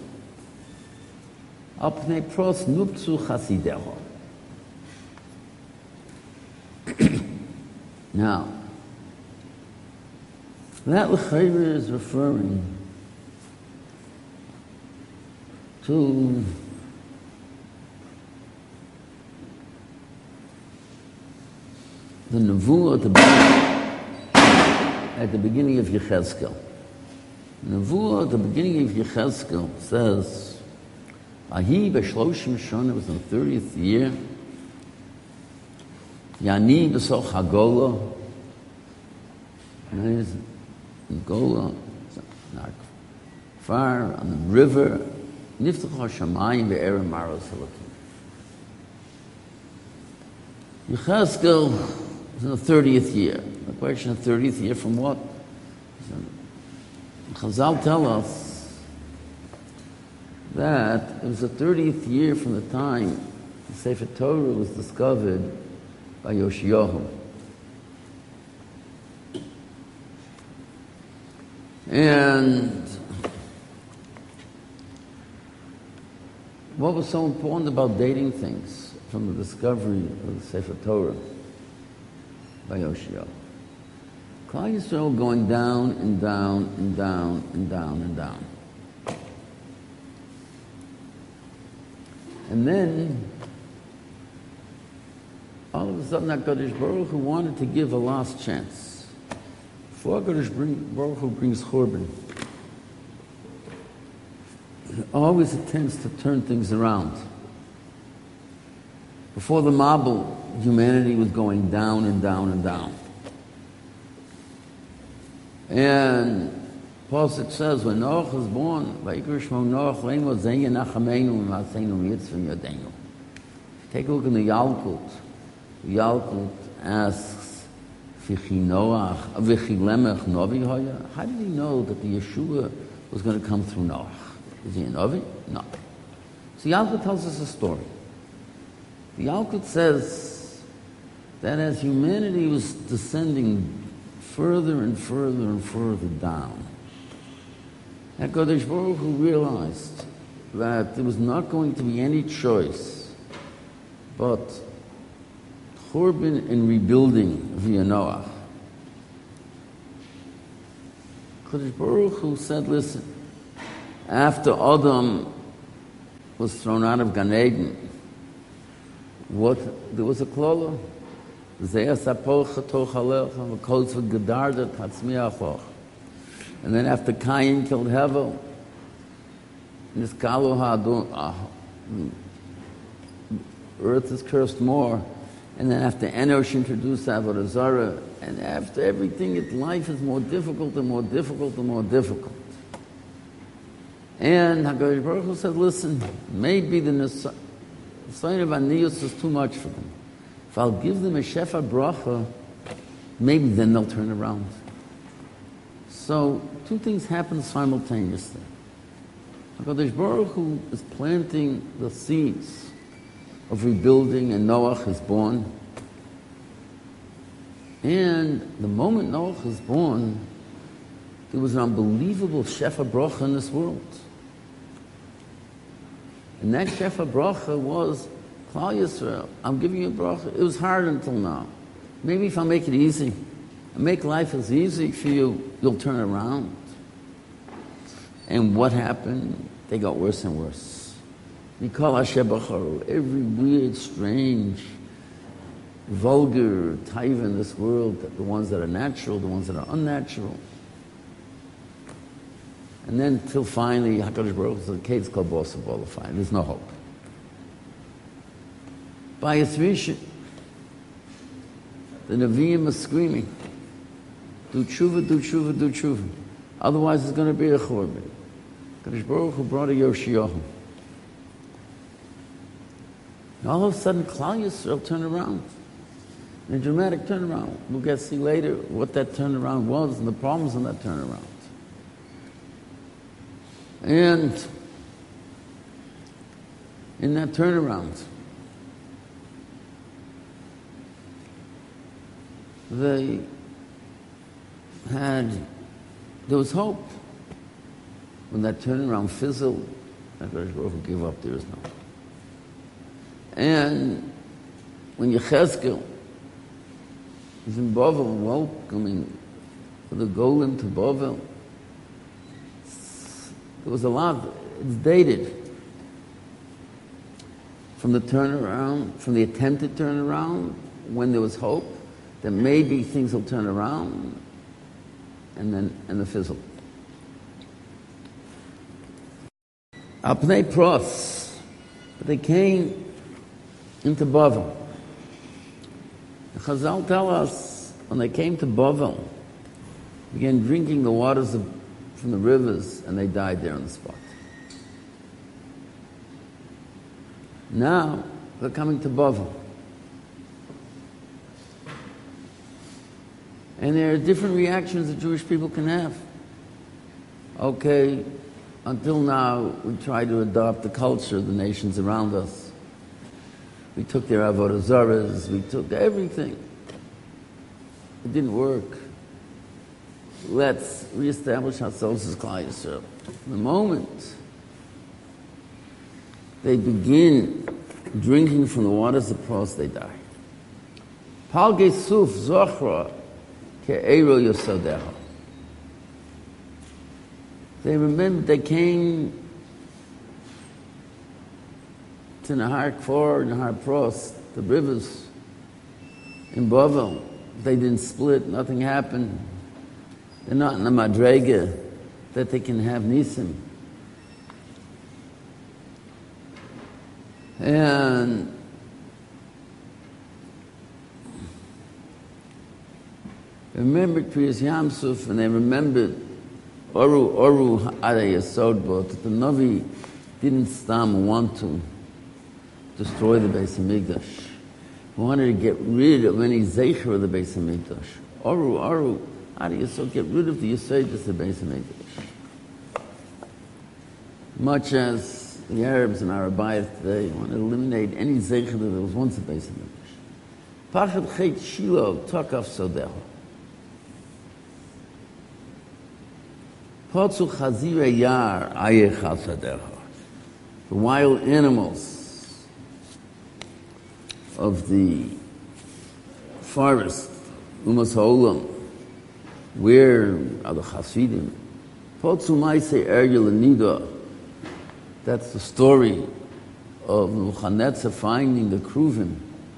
Apnei pros nuptsu chasideho. Now, that l'chayr is referring to the nevuah at the beginning of Yechezkel. The nevuah at the beginning of Yechezkel says, Ahi b'shloshim shana, was in the 30th year, Yani b'soch hagola, and in Gola, not far on the river, Niftach HaShamayim ve'erem maros halakim. Yechezkel was in the 30th year. The question of 30th year from what? Chazal tell us that it was the 30th year from the time the Sefer Torah was discovered by Yoshiyahu. And what was so important about dating things from the discovery of the Sefer Torah by Yoshiyahu? Klal Yisrael going down and down and down and down and down. And then sudden HaKadosh Baruch Hu wanted to give a last chance. Before HaKadosh Baruch Hu brings Churban, he always attempts to turn things around. Before the Mabul, humanity was going down and down and down. And Pasuk says, when Noach was born, take a look in the Yalkut. Yalkut asks, how did he know that the Yeshua was going to come through Noach? Is he a Novi? No. So Yalkut tells us a story. The Yalkut says that as humanity was descending further and further and further down, HaKadosh Baruch Hu realized that there was not going to be any choice but Churban and rebuilding via Noach. HaKadosh Baruch Hu said, listen, after Adam was thrown out of Gan Eden, there was a klala. And then after Cain killed Hevel, earth is cursed more. And then after Enosh introduced Avodah Zarah, and after everything, life is more difficult and more difficult and more difficult. And HaKadosh Baruch Hu said, listen, maybe the sign of Aniyus is too much for them. If I'll give them a Shefa Bracha, maybe then they'll turn around. So, two things happen simultaneously. HaKadosh Baruch Hu is planting the seeds of rebuilding, and Noach is born. And the moment Noach is born, there was an unbelievable Shefa Bracha in this world. And that Shefa Bracha was, Klal Yisrael, I'm giving you a bracha. It was hard until now. Maybe if I make it easy, and make life as easy for you, you'll turn around. And what happened? They got worse and worse. Mikol Asher Bacharu, every weird, strange, vulgar taiva in this world, the ones that are natural, the ones that are unnatural. And then till finally, HaKadosh Baruch Hu said, Kate's called boss of all the fine. There's no hope. By its vision, the Nevi'im are screaming, do tshuva, do tshuva, do tshuva. Otherwise, it's going to be a churban. HaKadosh Baruch Hu brought a Yoshiyahu. And all of a sudden, Klal Yisrael turned around. In a dramatic turnaround. We'll get to see later what that turnaround was and the problems in that turnaround. And in that turnaround, there was hope. When that turnaround fizzled, HaKadosh Baruch Hu gave up, there is no hope. And when Yechezkel is in Bavel welcoming the Golem to Bavel, there was a lot, it's dated from the turnaround, from the attempted turnaround, when there was hope that maybe things will turn around, and the fizzle. Apnei Pros, but they came into Bavel. The Chazal tell us when they came to Bavel, began drinking the waters from the rivers, and they died there on the spot. Now they're coming to Bavel, and there are different reactions that Jewish people can have. Okay, until now we try to adopt the culture of the nations around us. We took their avodah zarahs, we took everything. It didn't work. Let's reestablish ourselves as Klal Yisrael. The moment they begin drinking from the waters of Pros, they die. Pal gesuf zochra ke'ero yosodeha. They remember they came to Nahar Kfor, Nahar Pros, the rivers in Bavel. They didn't split, nothing happened. They're not in the Madrega that they can have Nisim. And they remembered Kriyas Yamsuf, and they remembered Oru Arei Yesod, but the Navi didn't want to destroy the Beis Hamikdash. He wanted to get rid of any Zeicher of the Beis Hamikdash. Oru Arei Yesod, get rid of the Yesod of the Beis Hamikdash. Much as the Arabs in Arabiya today want to eliminate any Zeicher that there was once a Beis Hamikdash. Pachad Chet Shiloh Tokaf Sodeho. Potsu Chazire Yar Ayech Hasadecha. The wild animals of the forest, Umas Ha'olam, where are the Hasidim? Potsu Maise Ergel Nida. That's the story of Nebuchadnezzar finding the Kruvim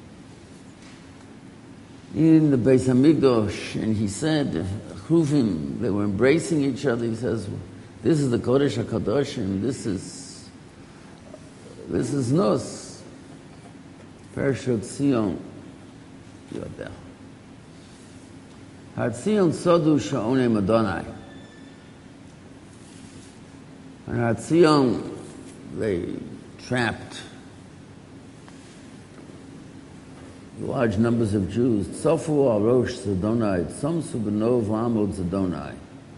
in the Beis Hamikdash, and he said, Kruvim, they were embracing each other. He says, this is the Kodesh HaKadoshim, this is Nos. Parashat Tzion, Yodeh. Har Tzion Sodu Sha'onem Adonai. And Har Tzion, they trapped large numbers of Jews. Tzofu Arosh Zedonai, Tzomsu B'nov Amod Zedonai.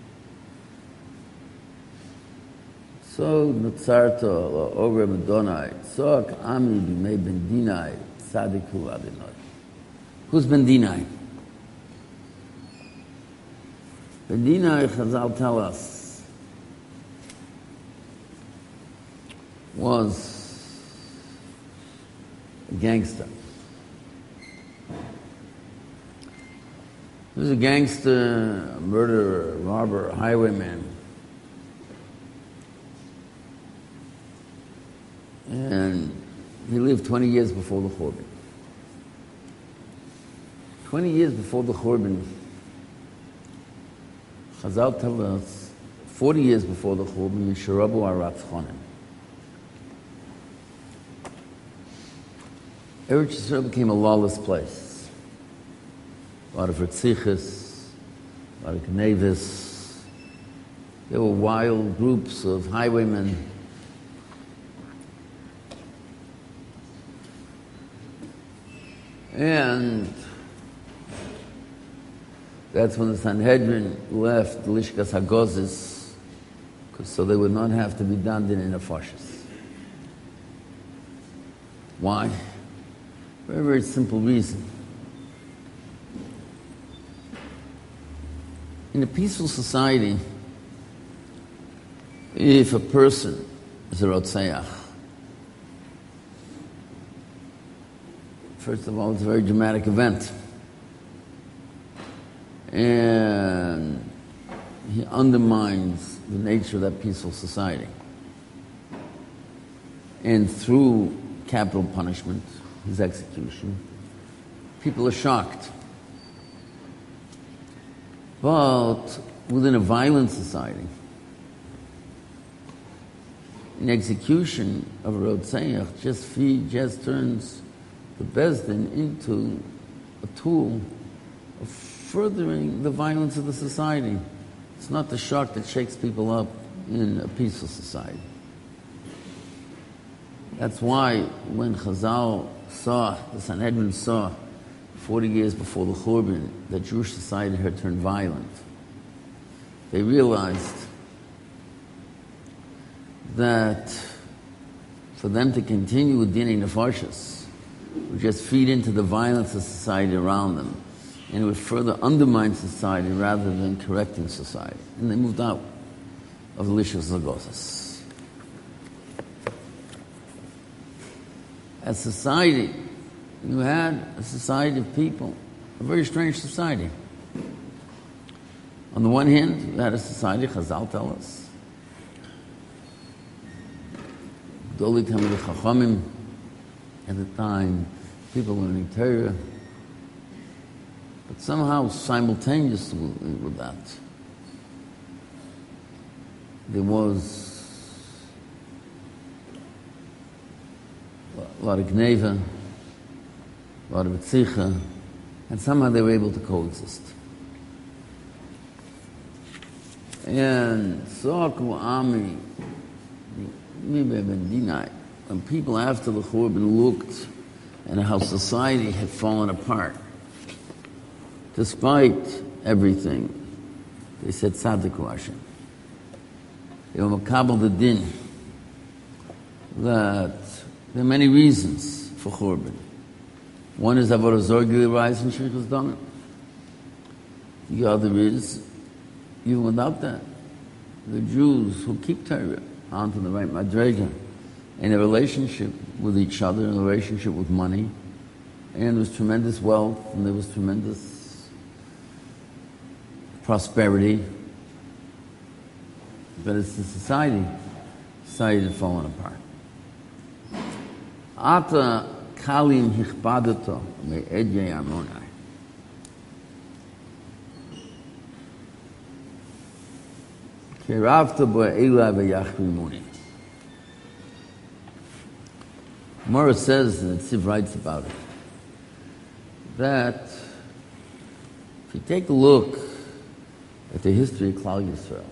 So Nutzarto Orem Adonai, Tzok Ami B'mei Ben Dinai, Tzadiku Adonai. Who's Ben Dinai? Ben Dinai, Chazal tell us, was a gangster. He was a gangster, a murderer, a robber, a highwayman. And he lived 20 years before the Churban. 20 years before the Churban, Chazal tell us, 40 years before the Churban, Yesharabu Aratzchonim. Eretz Yisrael became a lawless place. A lot of Ritzichas, a lot of Gnevis. There were wild groups of highwaymen. And that's when the Sanhedrin left Lishkas Hagozis, so they would not have to be done in a fascist. Why? Very, very simple reason. In a peaceful society, if a person is a Rotzeach, first of all, it's a very dramatic event. And he undermines the nature of that peaceful society. And through capital punishment, his execution, people are shocked. But within a violent society, an execution of a Rotzeach just turns the Bezdin into a tool of furthering the violence of the society. It's not the shock that shakes people up in a peaceful society. That's why when Chazal saw, the Sanhedrin saw, 40 years before the Churban, that Jewish society had turned violent, they realized that for them to continue with Dinei Nefashos would just feed into the violence of society around them, and it would further undermine society rather than correcting society. And they moved out of the Lishkas Hagozis. As society, you had a society of people, a very strange society. On the one hand, you had a society, Chazal tell us, Gdolei Talmidei Chachamim, at the time, people learning Torah, But somehow, simultaneously with that, there was a lot of gneva, a lot of etzicha, and somehow they were able to coexist. And Soaku Ami, when people after the Churban looked at how society had fallen apart, despite everything, they said Tzaddiku Hashem. They were makabel the din that there are many reasons for Churban. One is Avodah Zarah Gilui Arayos and Shfichus Damim. The other is, even without that, the Jews who keep Torah onto the right madrega in a relationship with each other, in a relationship with money, and there was tremendous wealth, and there was tremendous prosperity. But it's the society had fallen apart. Ata kalim hichbadato me'edye amonai. Kiravta bo'ela v'yachrimuni. Mora says, and Tziv writes about it, that if you take a look at the history of Klal Yisrael,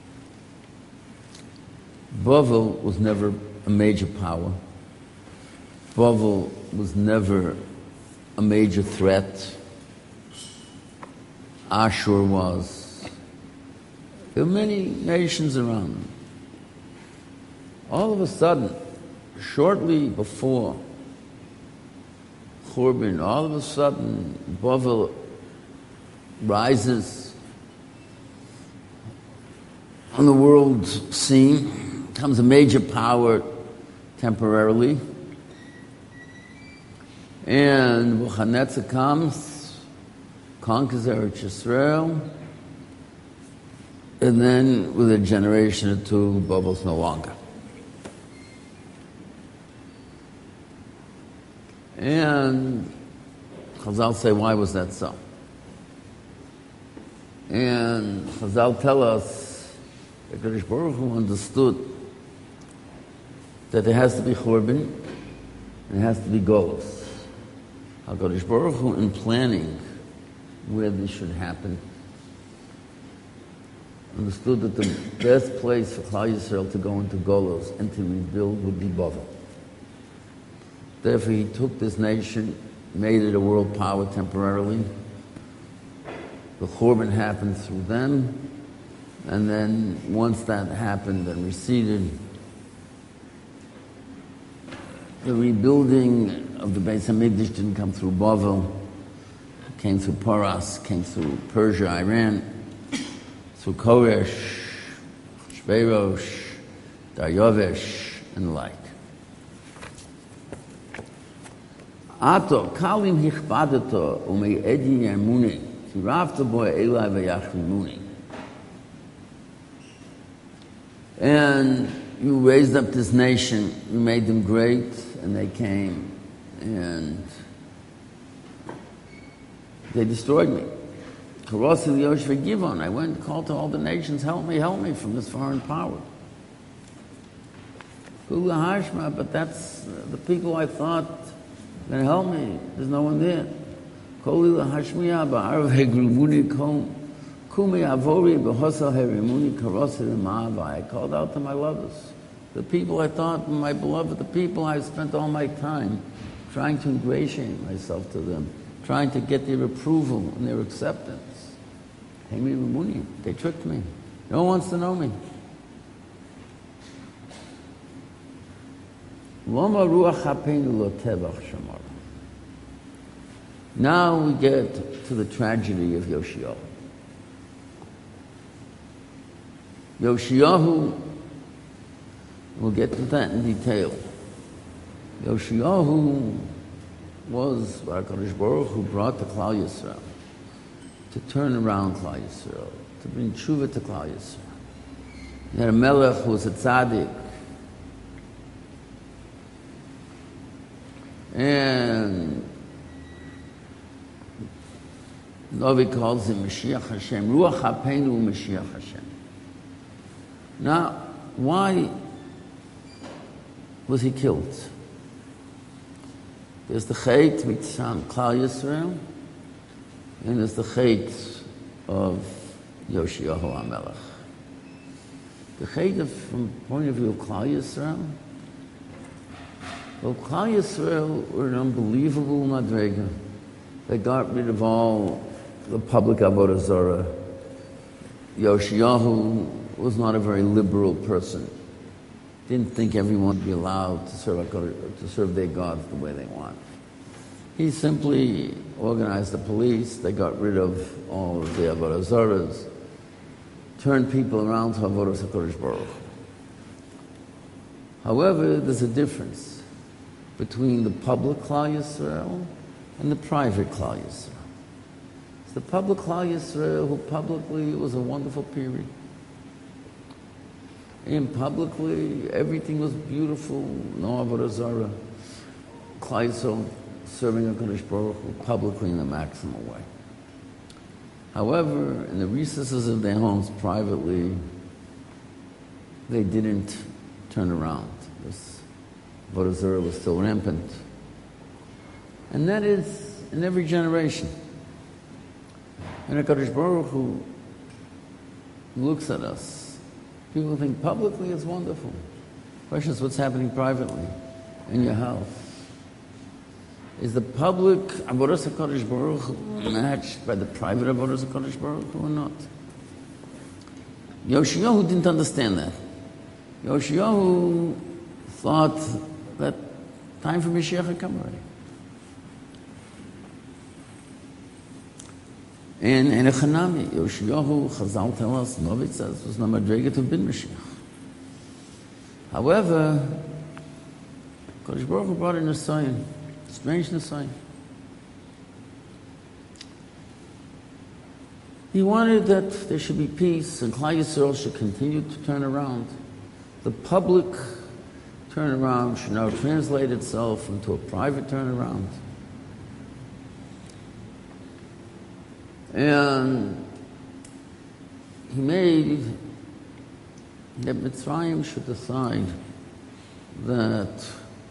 Bavel was never a major power. Bavel was never a major threat. Ashur was. There were many nations around. All of a sudden, shortly before Churban, all of a sudden, Bavel rises on the world scene, becomes a major power temporarily, and Nebuchadnezzar comes, conquers Eretz Yisrael, and then with a generation or two, Bavel's no longer. And Chazal say, why was that so? And Chazal tell us that Kadosh Baruch Hu understood that there has to be Churban and there has to be Golus. HaKadosh Baruch Hu, in planning where this should happen, understood that the best place for Klal Yisrael to go into Golus and to rebuild would be Bavel. Therefore, he took this nation, made it a world power temporarily. The Churban happened through them, and then once that happened and receded, the rebuilding of the Beis HaMikdash didn't come through Bavel. It came through Paras, came through Persia, Iran, through Koresh, Shveirosh, Daryovesh, and the like. Ato, kalim hichbadato, umei edi yamuni, kiravta bo elai v'yachrimuni. And you raised up this nation, you made them great, and they came, and they destroyed me. Karasi Yoshva Givon, I went and called to all the nations, help me from this foreign power. Kula Hashma, but that's the people I thought were going to help me. There's no one there. Kolila Hashmiya ba'arve grumuni kom. Kumi avori b'hosel herimuni karasi l'ma'ava. I called out to my lovers. The people I thought were my beloved, the people I spent all my time trying to ingratiate myself to them, trying to get their approval and their acceptance. Hemi Ramuni, they tricked me. No one wants to know me. Loma ruach hapeinu lo tevach shamar. Now we get to the tragedy of Yoshiyahu. Yoshiyahu, we'll get to that in detail. Yoshiyahu was HaKadosh Baruch Hu brought to Klal Yisrael to turn around Klal Yisrael, to bring tshuva to Klal Yisrael. You had a melech who was a tzaddik, and Novi calls him Mashiach Hashem. Ruach HaPeinu Mashiach Hashem. Now, why was he killed? There's the Chait Mitzan Klal Yisrael, and there's the Chait of Yoshiyahu HaMelech. The Chait, from the point of view of Klal Yisrael, well, Klal Yisrael were an unbelievable madrega. They got rid of all the public avodah zarah. Yoshiyahu was not a very liberal person. Didn't think everyone would be allowed to serve their gods the way they want. He simply organized the police. They got rid of all of the avodah zarahs, turned people around to avodah HaKadosh Baruch Hu. However, there's a difference between the public Klal Yisrael and the private Klal Yisrael. It's the public Klal Yisrael who publicly, it was a wonderful period. And publicly, everything was beautiful, no avodah zarah. Klal Yisrael serving HaKadosh Baruch Hu publicly in the maximum way. However, in the recesses of their homes privately, they didn't turn around. This avodah zarah was still rampant. And that is in every generation. And HaKadosh Baruch Hu looks at us. People think publicly it's wonderful. The question is what's happening privately in your house. Is the public avodas HaKadosh Baruch Hu matched by the private avodas HaKadosh Baruch Hu or not? Yoshiyahu didn't understand that. Yoshiyahu thought that time for Mashiach had come already. And in a Chanami, Yoshiyahu, Chazal tell us, Novit says, was not madrega to have been Mashiach. However, Kadosh Baruch Hu brought in a sign, strange sign. He wanted that there should be peace and Klal Yisrael should continue to turn around. The public turnaround should now translate itself into a private turnaround. And he made that Mitzrayim should decide that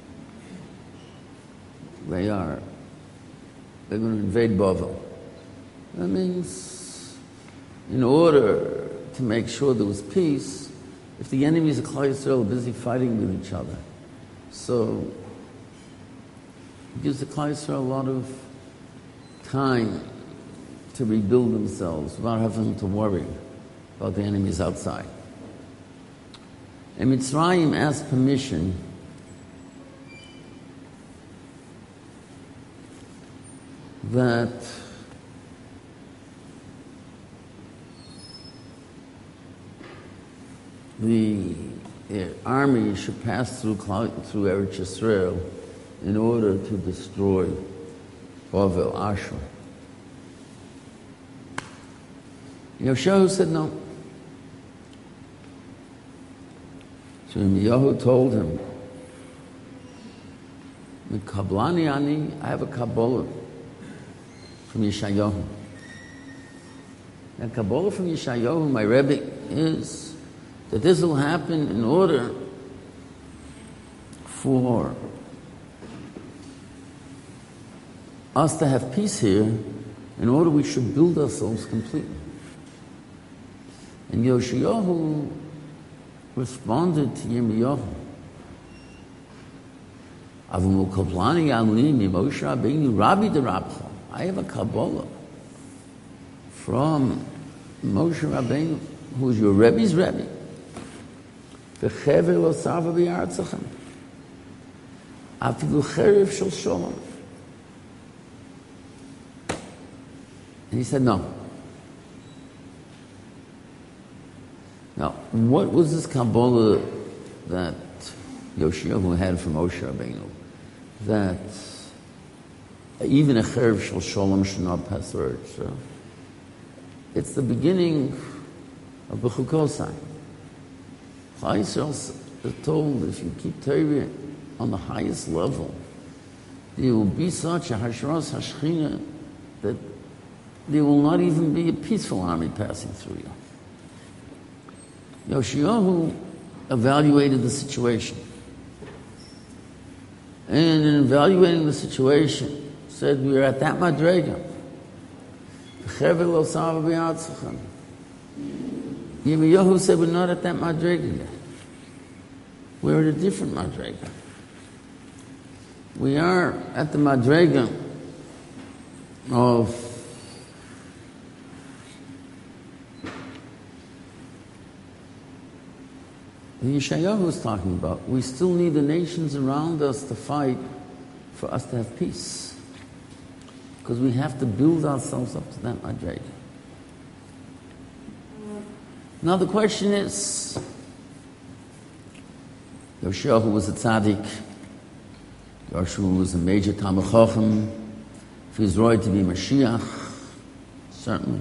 they're going to invade Bavel. That means, in order to make sure there was peace, if the enemies of Klal Yisrael are busy fighting with each other, so it gives the Klal Yisrael a lot of time to rebuild themselves without having to worry about the enemies outside. And Mitzrayim asked permission that the army should pass through Eretz Yisrael in order to destroy Bavel, Ashur. Yoshiyahu said no. So Yirmiyahu told him, Kablani ani, I have a Kabbalah from Yeshayahu. Now, Kabbalah from Yeshayahu, my Rebbe, is that this will happen in order for us to have peace here, in order we should build ourselves completely. And Yoshiyahu responded to Yirmiyahu, Avumul Kablani Alini Moshe Rabbeinu Rabbi de Rabcha. I have a Kabbalah from Moshe Rabbeinu, who is your Rebbe's Rebbe. V'chever lo sarva b'yartzachem. Afilu cherev shel sholom. And he said no. Now, what was this Kabbalah that Yoshiyahu had from Moshe Rabbeinu? That even a cherev shel sholom should not pass the earth. So it's the beginning of Bechukosai. Klal Yisrael is told if you keep Torah on the highest level, there will be such a hashras hashchina that there will not even be a peaceful army passing through you. Yoshiyahu evaluated the situation. And in evaluating the situation, said, we are at that madrega. Yirmiyahu said, we're not at that madrega yet. We're at a different madrega. We are at the madrega of the Yeshayahu was talking about. We still need the nations around us to fight for us to have peace. Because we have to build ourselves up to that madrega. Now the question is, Yoshiyahu was a tzaddik. Yoshiyahu was a major Talmid Chacham. If he's right to be Mashiach, certainly.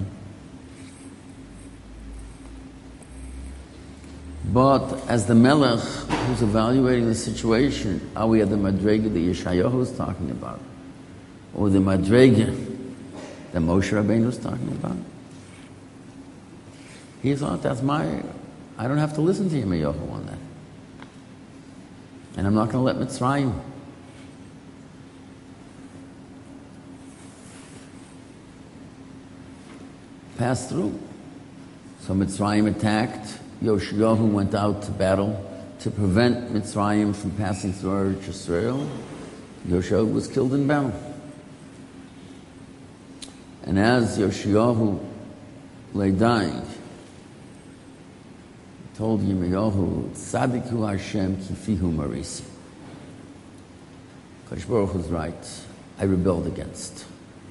But as the Melech who's evaluating the situation, are we at the madrega that Yeshayahu was talking about? Or the madrega that Moshe Rabbeinu was talking about? He thought, I don't have to listen to Yirmiyahu on that. And I'm not going to let Mitzrayim pass through. So Mitzrayim attacked. Yoshiyahu went out to battle to prevent Mitzrayim from passing through Eretz Yisrael. Yoshiyahu was killed in battle. And as Yoshiyahu lay dying, he told Yirmiyahu, Tzadiku Hashem kifihu marisi. Kadosh Baruch Hu was right. I rebelled against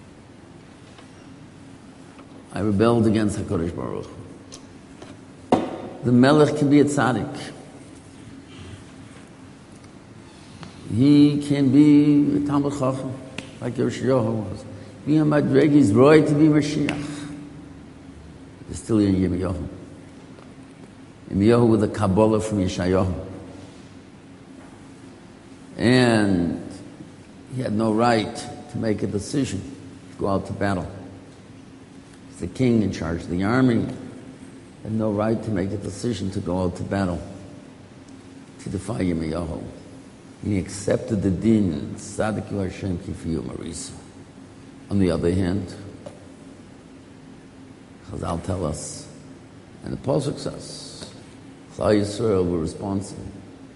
HaKadosh Baruch Hu. The Melech can be a tzaddik. He can be a Talmid Chacham, like Yoshiyahu was. Being a madrega is right to be Mashiach. It's still in Yirmiyahu. Yirmiyahu with a Kabbalah from Yeshayahu. And he had no right to make a decision to go out to battle. He's the king in charge of the army. Had no right to make a decision to go out to battle, to defy Yirmiyahu. He accepted the din, Tzadiku Hashem kifihu marisa. On the other hand, Chazal tell us, and the Pasuk says, Klal Yisrael were responsible.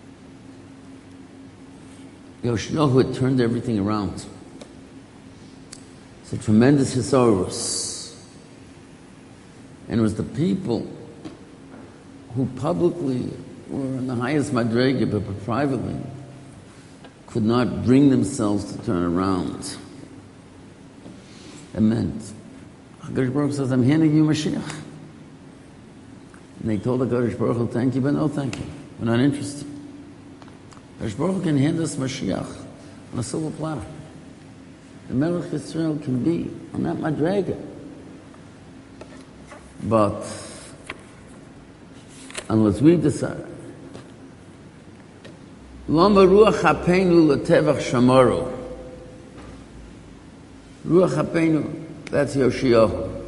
Yoshiyahu had turned everything around. It's a tremendous hisaurus. And it was the people who publicly were in the highest madrega, but privately could not bring themselves to turn around. It meant, HaKadosh Baruch Hu says, I'm handing you Mashiach. And they told HaKadosh Baruch Hu, thank you, but no thank you. We're not interested. HaKadosh Baruch Hu can hand us Mashiach on a silver platter. The Melech Yisrael can be on that madrega. But unless we decide, Lama ruach hapeinu letevach shamaru. Ruach hapeinu, that's Yoshiyahu.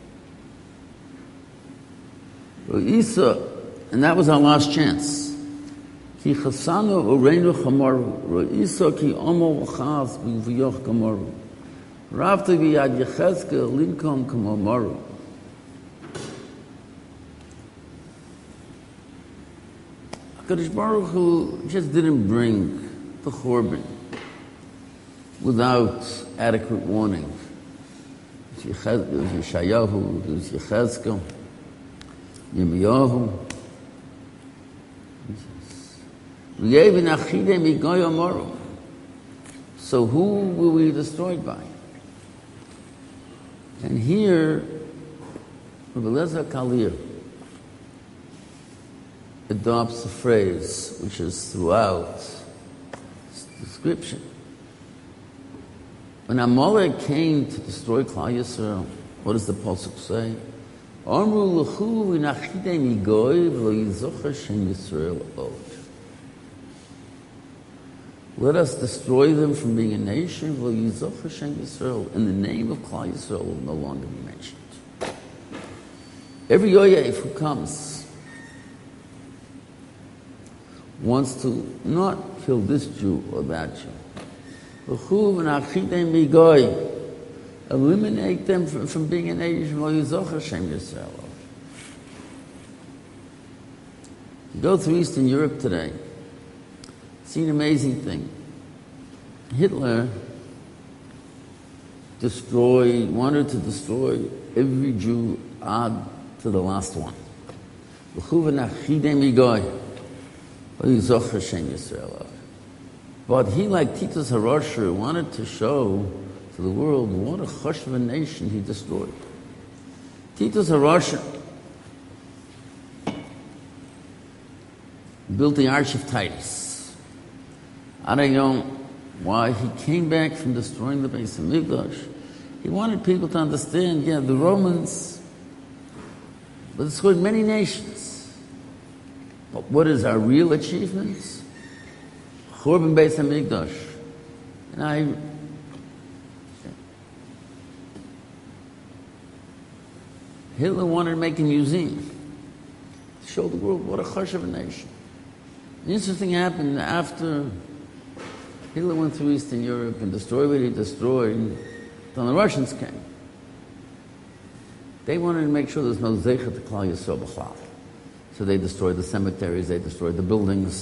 Ro'isa, and that was our last chance. Ki chasanu ureinu chamaru. Ro'isa ki omo v'chaz b'v'yoch kamaru. Ravta v'yad Yechezkel linkom kamaru. HaKadosh Baruch Hu just didn't bring the Churban without adequate warning. There was Yeshayahu, there was Yechezkel, Yirmiyahu. So who will we be destroyed by? And here, Rabbi Eliezer Kalir adopts a phrase which is throughout this description. When Amalek came to destroy Klal Yisrael, what does the Pasuk say? Amru l'chu v'nachidei migoy v'lo yizocher shem Yisrael od. Let us destroy them from being a nation. V'lo yizoch Hashem Yisrael. In the name of Klal Yisrael will no longer be mentioned. Every Oyev who comes wants to not kill this Jew or that Jew. Eliminate them from being a nation. V'lo yizoch Hashem Yisrael. You go through Eastern Europe today, see an amazing thing. Hitler wanted to destroy every Jew to the last one. But he, like Titus HaRasha, wanted to show to the world what a chush of a nation he destroyed. Titus HaRasha built the Arch of Titus. I don't know why he came back from destroying the Beis Hamikdash. He wanted people to understand, the Romans destroyed many nations. But what is our real achievements? Churban Beis Hamikdash. And Hitler wanted to make a museum to show the world what a chush of a nation. An interesting happened after Hitler went through Eastern Europe and destroyed what he destroyed. Then the Russians came. They wanted to make sure there's no zecher to Klal Yisrael b'chlal. So they destroyed the cemeteries, they destroyed the buildings.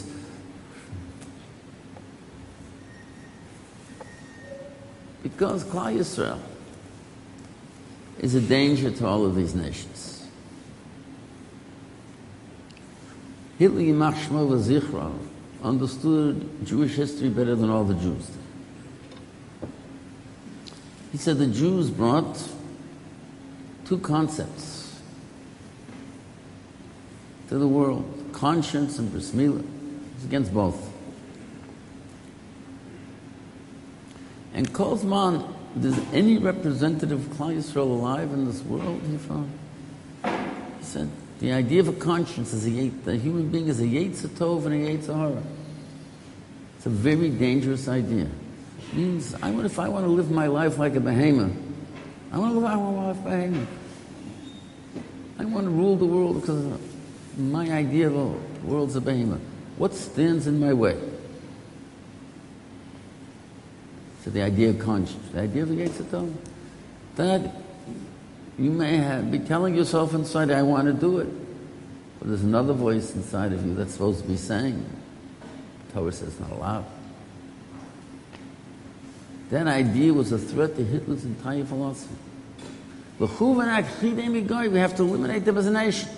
Because Klal Yisrael is a danger to all of these nations. Hitler Yimach Shmo v'Zichro understood Jewish history better than all the Jews did. He said the Jews brought two concepts to the world, conscience and bris milah. It's against both. And Kozman, there's any representative of Klal Yisrael alive in this world, he found? He said, the idea of a conscience is the human being is a Yetzer Tov and a Yetzer Hara. It's a very dangerous idea. It means, if I want to live my life like a behemoth, I want to live my life like a behemoth. I want to rule the world because my idea of the world's a behemoth. What stands in my way? So the idea of conscience, the idea of the Yetzer Tov, that you may be telling yourself inside, I want to do it. But there's another voice inside of you that's supposed to be saying, Torah says not allowed. That idea was a threat to Hitler's entire philosophy. We have to eliminate them as a nation.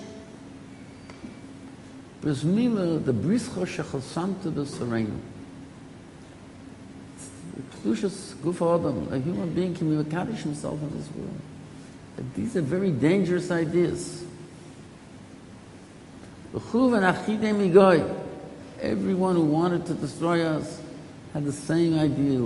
Bris milah, the brischa shechasamta b'sareinu. Kedushas guf adam, a human being can be mekadosh himself in this world. But these are very dangerous ideas. Everyone who wanted to destroy us had the same idea.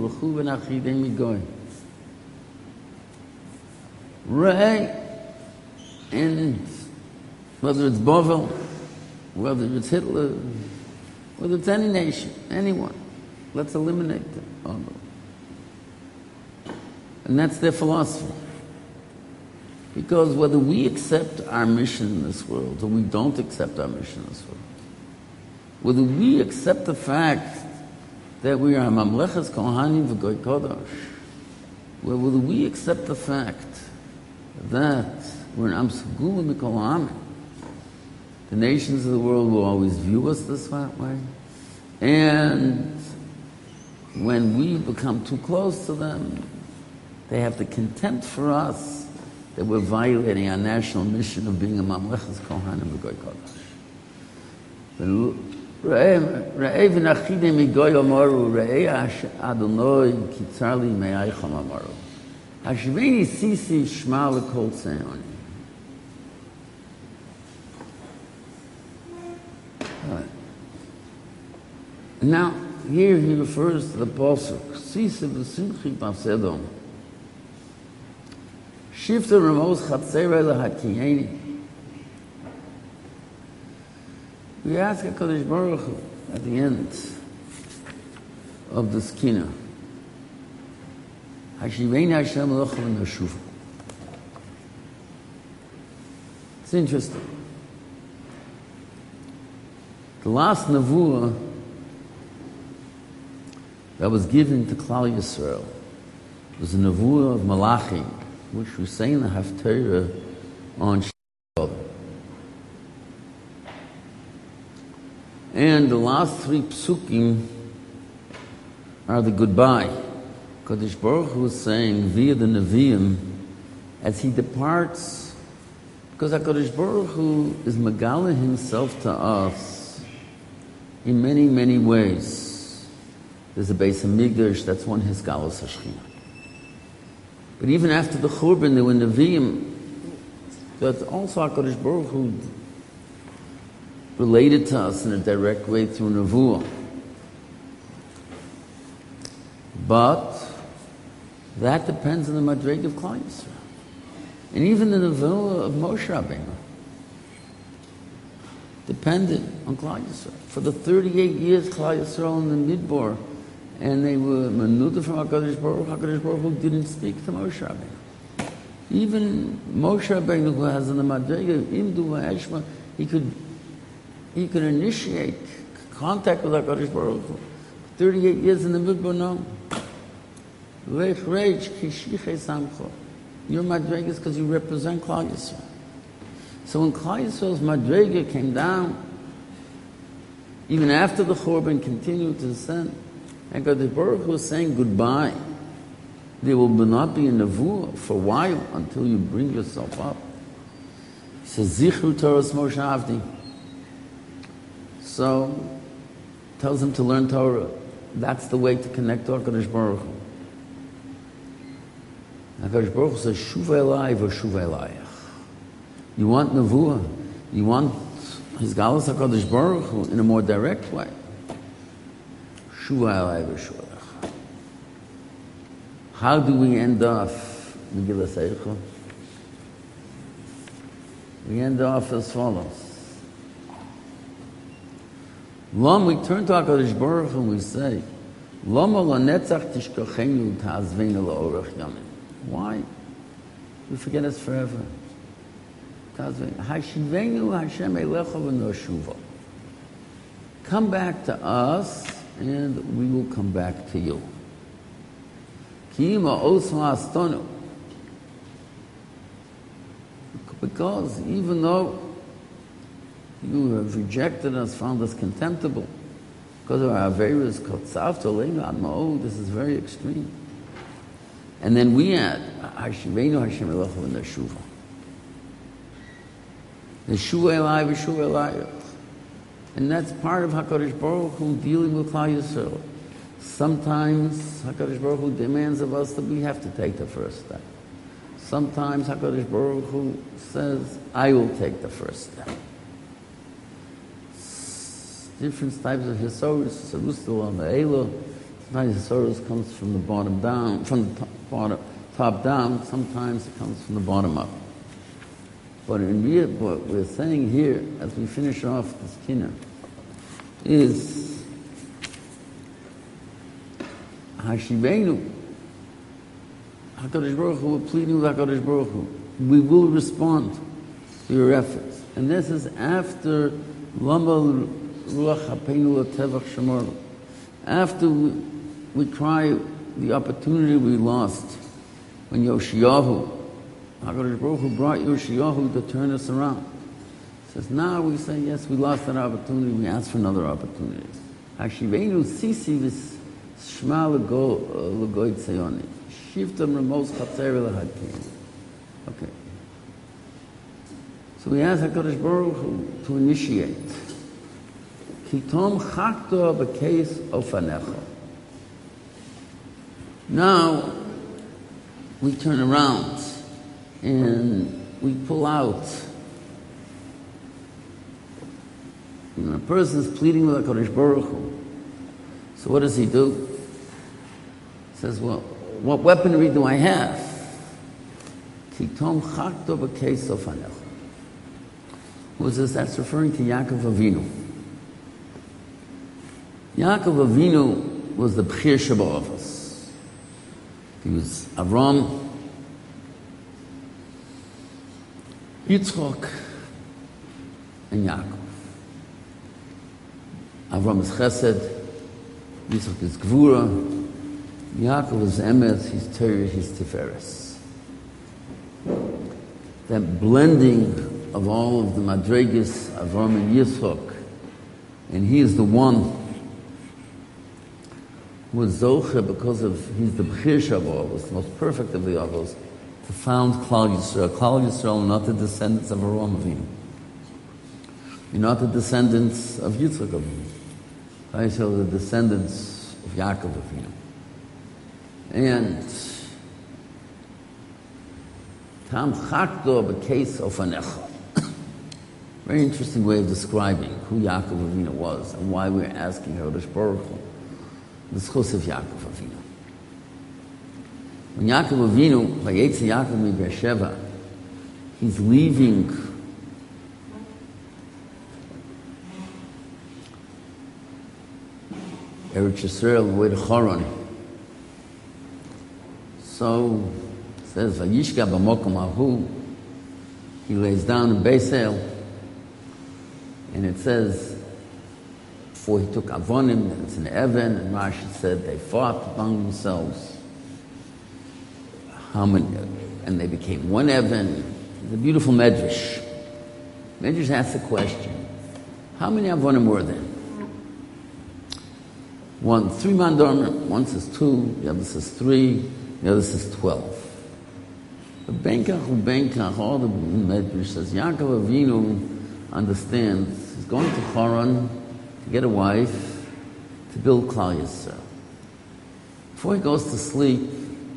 And whether it's Bovel, whether it's Hitler, whether it's any nation, anyone, let's eliminate them. And that's their philosophy. Because whether we accept our mission in this world or we don't accept our mission in this world, whether we accept the fact that we are Mamlechas Kohanim v'Goy Kodosh, whether we accept the fact that we're an Am Segula Mikol Ha'amim, the nations of the world will always view us this way, and when we become too close to them, they have the contempt for us that we're violating our national mission of being a Mamlechas Kohanim v'Goy Kodosh. Re'ei v'nachidei migoy amaru, re'ei Adonai kitzar li me'aycham amaru. Hashveni sisi shma l'kol tzayoni. Now, here he refers to the pasuk, Sisi v'simchi b'avsedom. Shifta Ramos Chatzera Lahakiyeni. We ask HaKadosh Baruch Hu at the end of the Skina. Hashiveni Hashem Elocha v'Nashuva. It's interesting. The last Nevuah that was given to Klal Yisrael was the Nevuah of Malachi, which we say in the Haftarah on Shabbat. And the last three psukim are the goodbye. Kadosh Baruch Hu is saying via the Nevi'im as he departs, because HaKadosh Baruch Hu is Megala himself to us in many, many ways. There's a Beis HaMikdash, that's one Hisgalus HaShechina. But even after the Churban, there were Nevi'im that also HaKadosh Baruch Hu related to us in a direct way through Nevuah. But that depends on the Madreg of Klal Yisrael. And even the Nevuah of Moshe Rabbeinu depended on Klal Yisrael. For the 38 years Klal Yisrael in the Midbar, and they were menuda from HaKadosh Baruch Hu didn't speak to Moshe Rabbeinu. Even Moshe Rabbeinu, who has in the Madrega, Imdu V'Eshma, he could initiate contact with HaKadosh Baruch Hu. 38 years in the Midbar, no. Lech Reich Kishiche Samcho. Your Madrega is because you represent Klal Yisrael. So when Klal Yisrael's Madrega came down, even after the Churban continued to descend, and HaKadosh Baruch Hu was saying goodbye. There will not be a Nevuah for a while until you bring yourself up. He says, Zichru Torahs Moshe Avdi. So, tells him to learn Torah. That's the way to connect to HaKadosh Baruch Hu. HaKadosh Baruch Hu says, Shuva Elai v'Shuva Elayach. You want Nevuah? You want His Galus HaKadosh Baruch Hu in a more direct way? Shuva Elai v'Shuva Elayach. How do we end off Megillas Eicha? We end off as follows. We turn to HaKadosh Baruch Hu and we say, Lama lanetzach tishkochenu ta'azveinu la'orach yamin. Why? We forget us forever. Hashivenu Hashem elecha v'noshuva. Come back to us and we will come back to you. Ki ima osma astonu. Because even though you have rejected us, found us contemptible, because of our various kotzavto le'ad ma'od, this is very extreme. And then we add, Hashivenu Hashem elecha v'noshuva. Neshuva elai v'shuva elayach. And that's part of HaKadosh Baruch Hu dealing with Klal Yisrael. Sometimes HaKadosh Baruch Hu demands of us that we have to take the first step. Sometimes HaKadosh Baruch Hu says, I will take the first step. Different types of Hisorus, Sarustal and the Elo. Sometimes Hisorus comes from the bottom down, from the top down. Sometimes it comes from the bottom up. But what we're saying here, as we finish off this kinner, is Hashivenu. HaKadosh Baruch Hu, we're pleading with HaKadosh Baruch Hu. We will respond to your efforts. And this is after Lama Ruach HaPeinu L'Tevach Shemor. After we cry the opportunity we lost when Yoshiyahu, HaKadosh Baruch Hu brought Yoshiyahu to turn us around. Says, now we say, yes, we lost that opportunity, we ask for another opportunity. Hashivenu sisi v'shma l'goy tzayoni. Shivtam ramos chatzer l'hadkin. Okay. So we ask HaKadosh Baruch Hu to initiate. Kitom chakto b'keis ofanecha. Now, we turn around and we pull out. A person is pleading with HaKadosh Baruch Hu. So what does he do? He says, well, what weaponry do I have? Kitom chakto b'keis ofanecha. Who is this? That's referring to Yaakov Avinu. Yaakov Avinu was the Bechir Shabbat. He was Avram, Yitzchok, and Yaakov. Avram is Chesed, Yitzchok is Gvura, Yaakov is Emet, he's Torah, he's Tiferes. That blending of all of the Madregas, Avram and Yitzchok, and he is the one who was Zocher because he's the Bechir Shabbat, the most perfect of the Avos, to found Klal Yisrael. Klal Yisrael are not the descendants of Avraham Avinu. You're not the descendants of Yitzchak Avinu. Klal Yisrael are the descendants of Yaakov Avinu. And Tam Chakdo B'Keis Ofanecha. Very interesting way of describing who Yaakov Avinu was and why we're asking HaKadosh Baruch Hu the schus of Yaakov Avinu. When Yaakov Avinu, Vayetze Yaakov mi Beersheva, he's leaving Eretz Yisrael, the way to Choron. So it says, Vayishka b'mokom ahu, he lays down in Beis El, and it says, before he took Avonim, and it's an Evan, and Rashi said they fought among themselves. How many? And they became one Evan. It's a beautiful Medrash. Medrash asks the question, how many Avonim were there? One, 3 Mandomer, one says 2, the other says 3, the other says 12. But Benkach, all the Medrash says, Yaakov Avinu understands, he's going to Choron to get a wife, to build Klal Yisrael. Before he goes to sleep,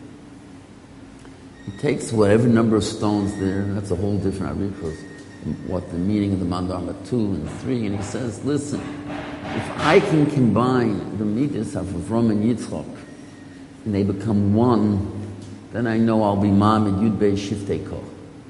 he takes whatever number of stones there, that's a whole different arikos, what the meaning of the Mandama 2 and 3, and he says, listen, if I can combine the midas of Avram and Yitzchok, and they become one, then I know I'll be Mam and Yud Bey Shiftei Koch.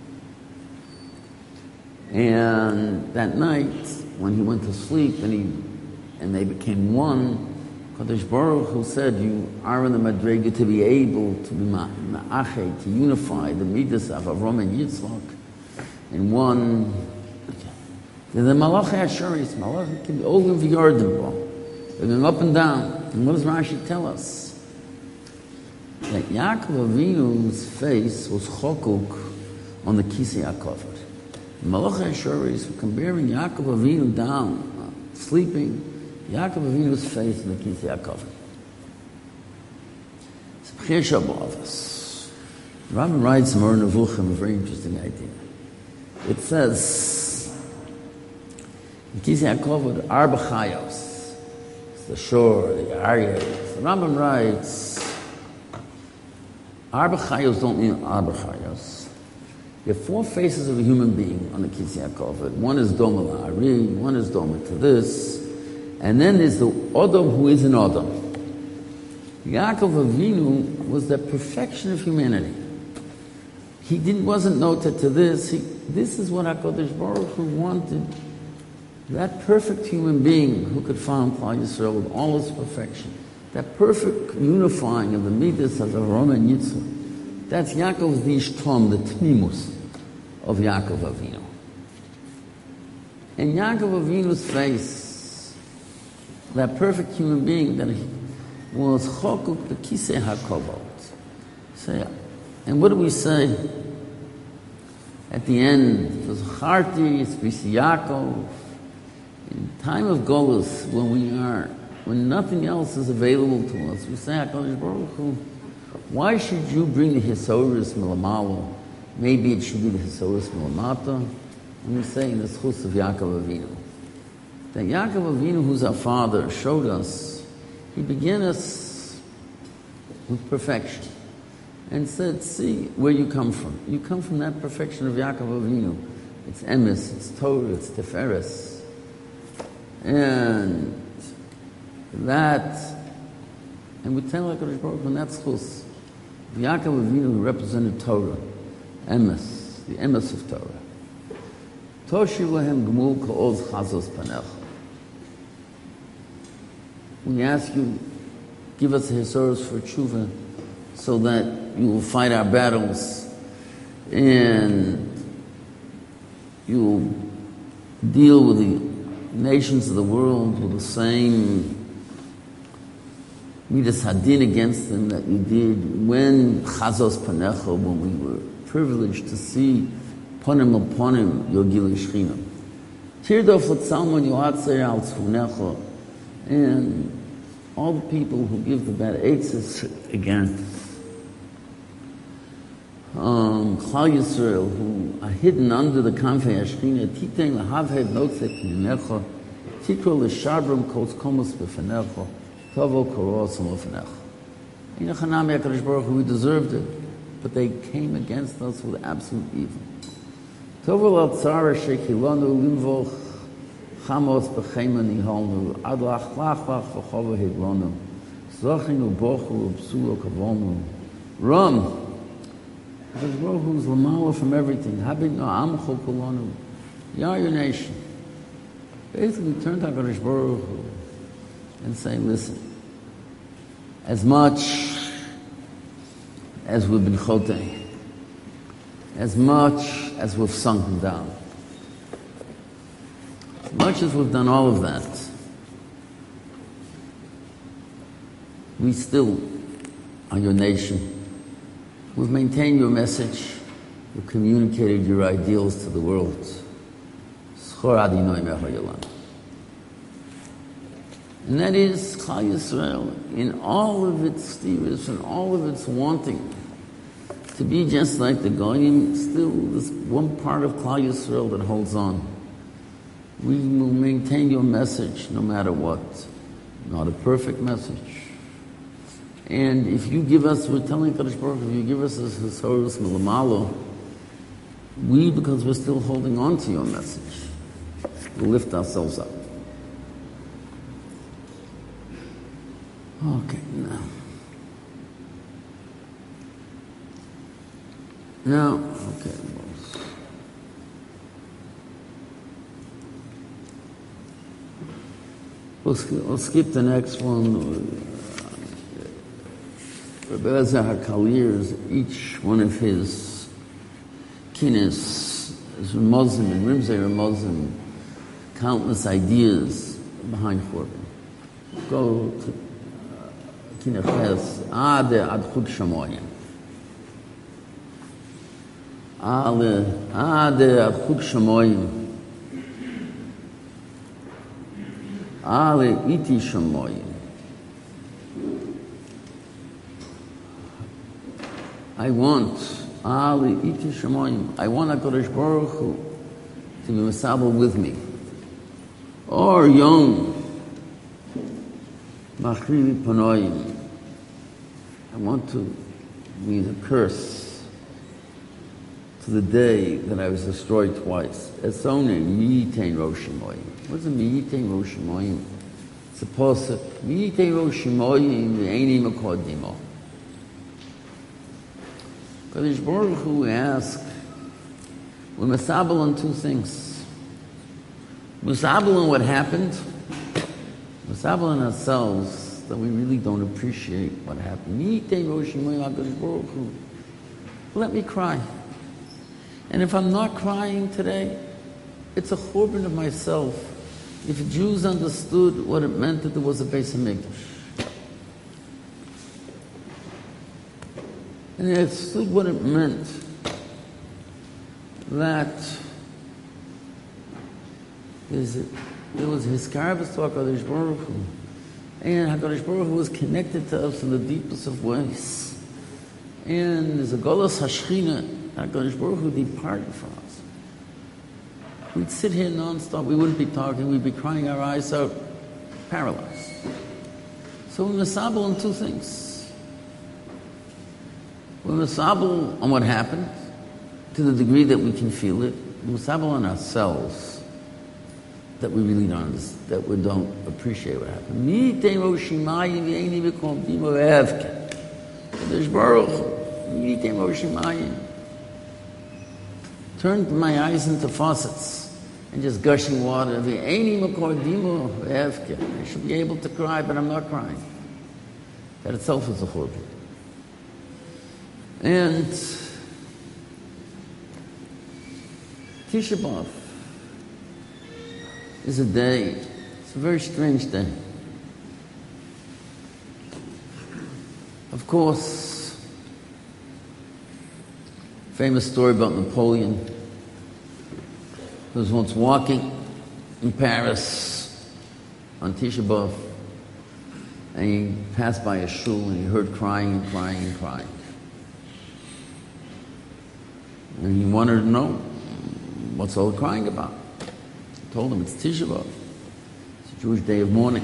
And that night, when he went to sleep and they became one, Kadosh Baruch Hu said, you are in the Madrega to be able to be Ma'achet, to unify the midas of Avram and Yitzchak in one. The Malach HaSharis, Malach can be over the Yarden. They're going up and down. And what does Rashi tell us? That Yaakov Avinu's face was chokuk on the Kisei HaKavod. Malach HaSharis were comparing Yaakov Avinu down, sleeping, Yaakov Avinu's face in the Kisei HaKavod. It's Bechir Shabbat. Rabbi writes in Moreh Nevuchim a very interesting idea. It says, in Kisei HaKavod, Arba Chayos. It's the shore, the Aryeh. The Rambam writes, Arba Chayos don't mean Arba Chayos. There are 4 faces of a human being on the Kisei HaKavod. One is Doma La'ari, one is Doma to this, and then there's the Odom who is an Odom. Yaakov Avinu was the perfection of humanity. He wasn't noted to this. This is what HaKadosh Baruch Hu wanted. That perfect human being who could found Klal Yisrael with all its perfection. That perfect unifying of the midas of Avraham and Yitzchak. That's Yaakov's the Ishtom, the Tmimus of Yaakov Avinu. And Yaakov Avinu's face, that perfect human being that he was Chokuk the Kisei HaKavod. And what do we say? At the end, it was Charti, it's Bisi Yaakov. In time of Golus, when nothing else is available to us, we say, HaKadosh Baruch Hu, why should you bring the Hisoris Milamalo? Maybe it should be the Hisoris Milamata. And we say in the schus of Yaakov Avinu, that Yaakov Avinu, who's our father, showed us, he began us with perfection. And said, see where you come from. You come from that perfection of Yaakov Avinu. It's Emes, it's Torah, it's Tiferes. And we tell HaKadosh Baruch Hu, that's chus. Yaakov Avinu who represented Torah, Emes, the Emes of Torah. Toshiv lahem gmul ka'oz chazos panecha. We ask you Give us Hisoros for tshuva so that you will fight our battles and you will deal with the nations of the world with the same midas hadin against them that you did when chazos panecha, when we were privileged to see ponim al ponim your gilui shechina. Tirdof l'tzalmon yoatzer al tzfunecha, and all the people who give the bad eitzes again. Klal Yisrael, who are hidden under the kanfei hashchina, titein lahavhev notzek minecha, tikro l'shabram kol komos b'fanecha, tovo koros l'fanecha. In Chanami HaKadosh Baruch Hu, we deserved it, but they came against us with absolute evil. Tovo l'tzara shekilanu limvoch chamos b'chema niholnu, ad lach v'chova hidlanu, zochinu bochu v'psulo kavonu. Rum! HaKadosh Baruch Hu is lamala from everything. Habit no amcho kulanu. You are your nation. Basically, turn to HaKadosh Baruch Hu and say, listen, as much as we've been chotei, as much as we've sunken down, as much as we've done all of that, we still are your nation. We've maintained your message. We've communicated your ideals to the world. And that is Klal Yisrael in all of its steers and all of its wanting to be just like the Goyim, still this one part of Klal Yisrael that holds on. We will maintain your message no matter what. Not a perfect message. And if you give us, we're telling Kadosh Baruch Hu, if you give us this Hisoros Milamalo, we, because we're still holding on to your message, will lift ourselves up. Okay, now, okay. We'll skip the next one. Rabbi Elazar HaKalir's, each one of his kinnis is Muslim and Rimzei are Muslim, countless ideas behind Churban. Go to Kineches, Ade ad Chud Shamoyim. Ade ad Chud Shamoyim. Ale iti Shamoyim. I want Ali Iti Shemoyim. I want HaKadosh Baruch Hu to be Masabel with me. Or Yom Machrivi Panoyim. I want to be the curse to the day that I was destroyed twice. It's only Miyitain Rosh Shemoyim. What's a Miyitain Rosh Shemoyim? It's a posuk. Miyitain Rosh Shemoyim V'eini Mekodimo. Kadosh Baruch Hu asks, we're masabel on two things. Masabel on what happened, masabel on ourselves, that we really don't appreciate what happened. Let me cry. And if I'm not crying today, it's a churban of myself. If Jews understood what it meant that there was a Beis HaMikdash, and they understood what it meant that there was Hiskarabas to HaKadosh Baruch Hu, and HaKadosh Baruch Hu was connected to us in the deepest of ways. And there's a Golos Hashchina, HaKadosh Baruch Hu departed from us. We'd sit here non-stop, we wouldn't be talking, we'd be crying our eyes out, paralyzed. So we're masabel on two things. We're masabel on what happened, to the degree that we can feel it. We're masabel on ourselves, that we really don't understand, that we don't appreciate what happened. Turned my eyes into faucets and just gushing water. I should be able to cry, but I'm not crying. That itself is a churban. And Tisha B'Av is a day, it's a very strange day. Of course, famous story about Napoleon, who was once walking in Paris on Tisha B'Av, and he passed by a shul and he heard crying and crying and crying. And he wanted to know, what's all the crying about? I told him it's Tisha B'Av. It's a Jewish day of mourning.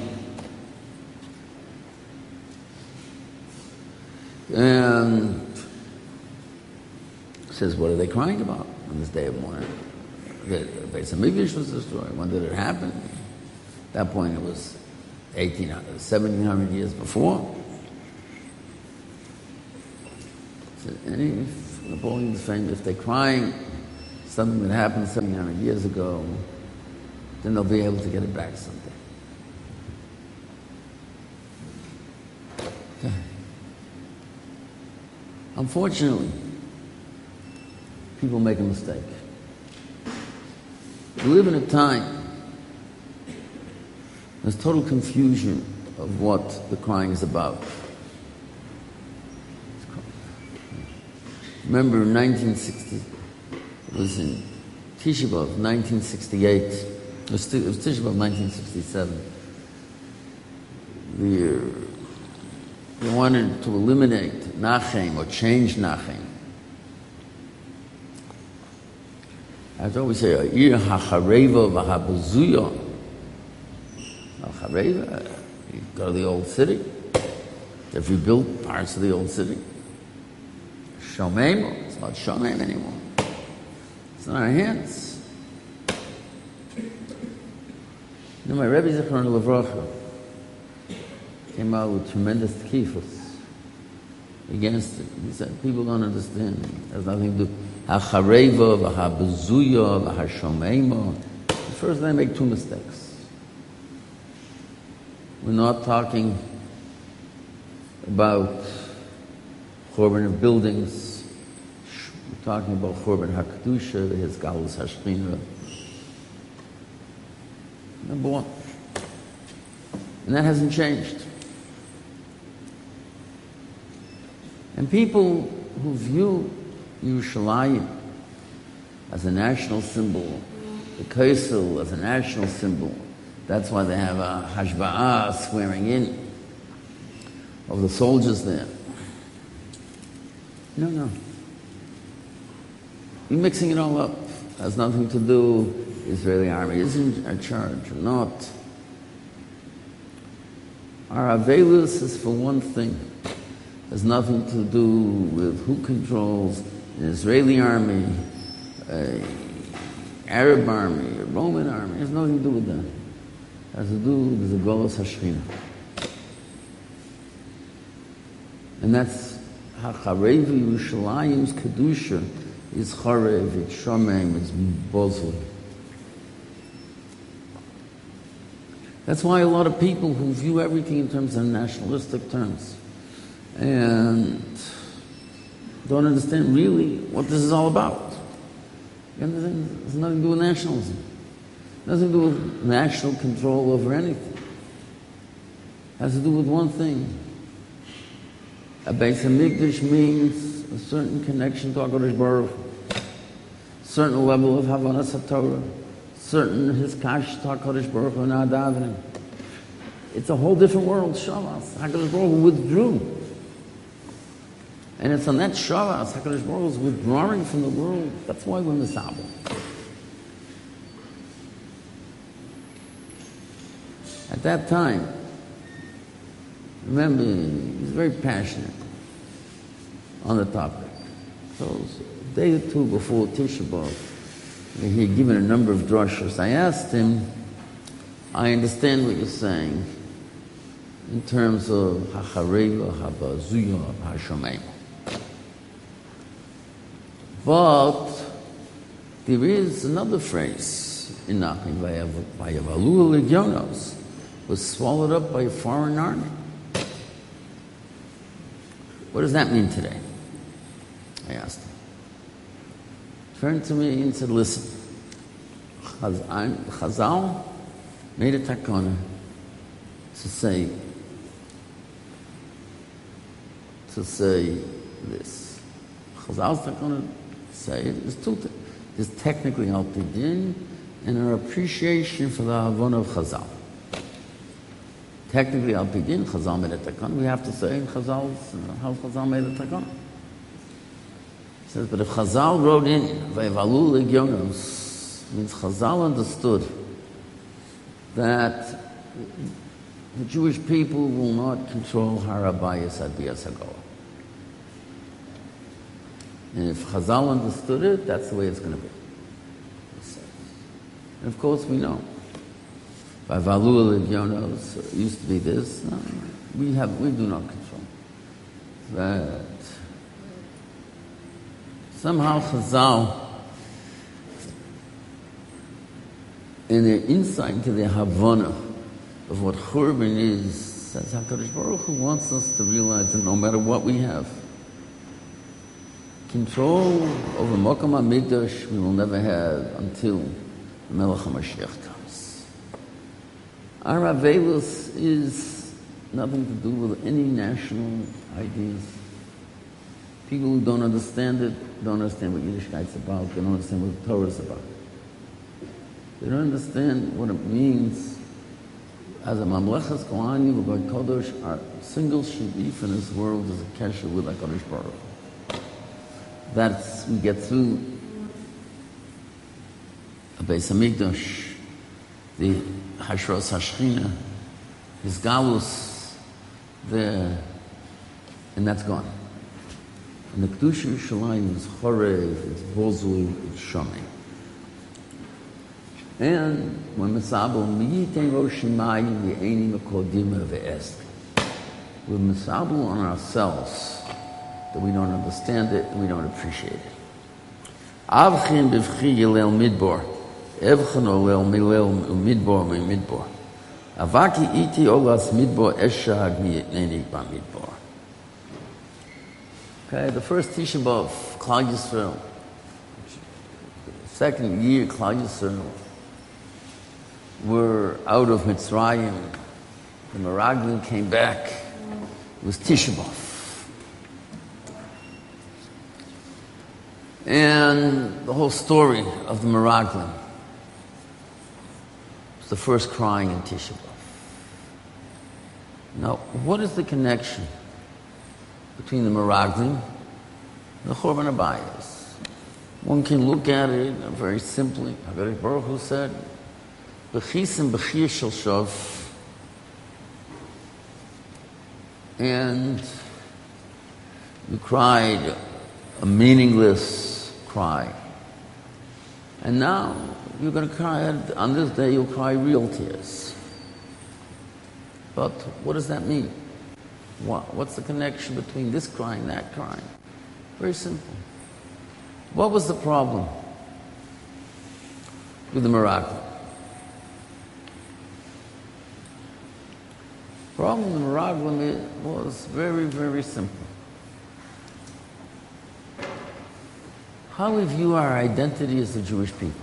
And he says, what are they crying about on this day of mourning? The Beis HaMikdash was destroyed. When did it happen? At that point it was 1700 years before. And if Napoleon's famous, if they're crying something that happened 1700 years ago, then they'll be able to get it back someday. Okay. Unfortunately, people make a mistake. We live in a time there's total confusion of what the crying is about. Remember in 1960, it was in Tisha B'Av, 1968, it was Tisha B'Av 1967. They wanted to eliminate Nachem or change Nachem. As I always say, Ir hachareva v'habazuya. Al-Hareva, you go to the old city. They've rebuilt parts of the old city. Shomem, it's not Shomem anymore. It's in our hands. My Rebbe Zichron Levracha came out with tremendous tkifos against it. He said, people don't understand. It has nothing to do. Ha-chareva, v'ha-bezuya, v'ha-shomema. First, they make two mistakes. We're not talking about churban of buildings. We're talking about churban HaKedusha, the Hizgalus HaShechina. Number one. And that hasn't changed. And people who view Yerushalayim as a national symbol, the Kaisel as a national symbol, that's why they have a hashba'ah, swearing in of the soldiers there. No. You're mixing it all up. It has nothing to do, Israeli army isn't in charge or not. Our Avelus is for one thing. It has nothing to do with who controls an Israeli army, an Arab army, a Roman army. It has nothing to do with that. It has to do with the Golos HaShechina. And that's HaCharev Yerushalayim's Kedusha is Charev, it's Shomem, it's Bozli. That's why a lot of people who view everything in terms of nationalistic terms and don't understand really what this is all about. You understand? It has nothing to do with nationalism. Nothing to do with national control over anything. It has to do with one thing. A Beis HaMikdash means a certain connection to HaKadosh Baruch Hu, certain level of Havanas HaTorah, certain Hizkash to HaKadosh Baruch Hu in our davening. It's a whole different world, Shabbos. HaKadosh Baruch Hu withdrew. And it's on that Shabbos, HaKadosh Baruch Hu is withdrawing from the world. That's why we're misabel. At that time, remember, he's very passionate on the topic. So, a day or two before Tisha B'Av, he had given a number of drashos. I asked him, I understand what you're saying in terms of HaChareva, HaBazuya, HaShomem. But there is another phrase in Nachem, Vayavalu Legionos, was swallowed up by a foreign army. What does that mean today? I asked him. Turned to me and said, listen, Chazal made a takana to say this. Chazal's takana say it is two things. There's technically al pidin and our appreciation for the havana of Chazal. Technically al pidin, Chazal made a takana. We have to say in how Chazal made a takana. He says, but if Chazal wrote in Vayvalu legionos, means Chazal understood that the Jewish people will not control Har HaBayis ad Bias HaGolah. And if Chazal understood it, that's the way it's going to be. And of course we know. By Valua Legionos, it used to be this. No, we do not control. That somehow Chazal, in their insight into their Havana of what Churban is, says HaKadosh Baruch Hu wants us to realize that no matter what we have, control over Mokum HaMikdash we will never have until the Melech HaMashiach comes. Our Avelus is nothing to do with any national ideas. People who don't understand it don't understand what Yiddishkeit's about. They don't understand what the Torah is about. They don't understand what it means. As a Mamlechas Kohani, with God Kodesh, our single sharif in this world is a kesher with HaKadosh Baruch Hu. That's, we get through the Beis HaMikdash, the Hashros HaShechina, his Galus, there, and that's gone. And the Kedusha Yerushalayim is Chorev, it's Bozul, it's Shomei. And when Misabel Miyitein Roshimayim V'Eini Mekodima V'Est, we're Misabel on ourselves that we don't understand it and we don't appreciate it. Avchin b'vchi yilel midbor, evchin olel milel midbor v'midbor. Avaki iti olas midbor eshag mi'etneni b'midbor. Okay, the first Tisha B'Av, Klal Yisrael. Second year, Klal Yisrael. We're out of Mitzrayim. The Meraglim came back. It was Tisha B'Av. And the whole story of the Meraglim was the first crying in Tisha B'Av. Now, what is the connection between the Meraglim and the Churban HaBayis? One can look at it very simply. HaKadosh Baruch Hu said, B'chisim b'chir shel shov, and you cried a meaningless cry. And now you're going to cry, on this day you'll cry real tears. But what does that mean? What's the connection between this crying and that crying? Very simple. What was the problem with the Meraglim? The problem with the Meraglim was very, very simple. How we view our identity as the Jewish people.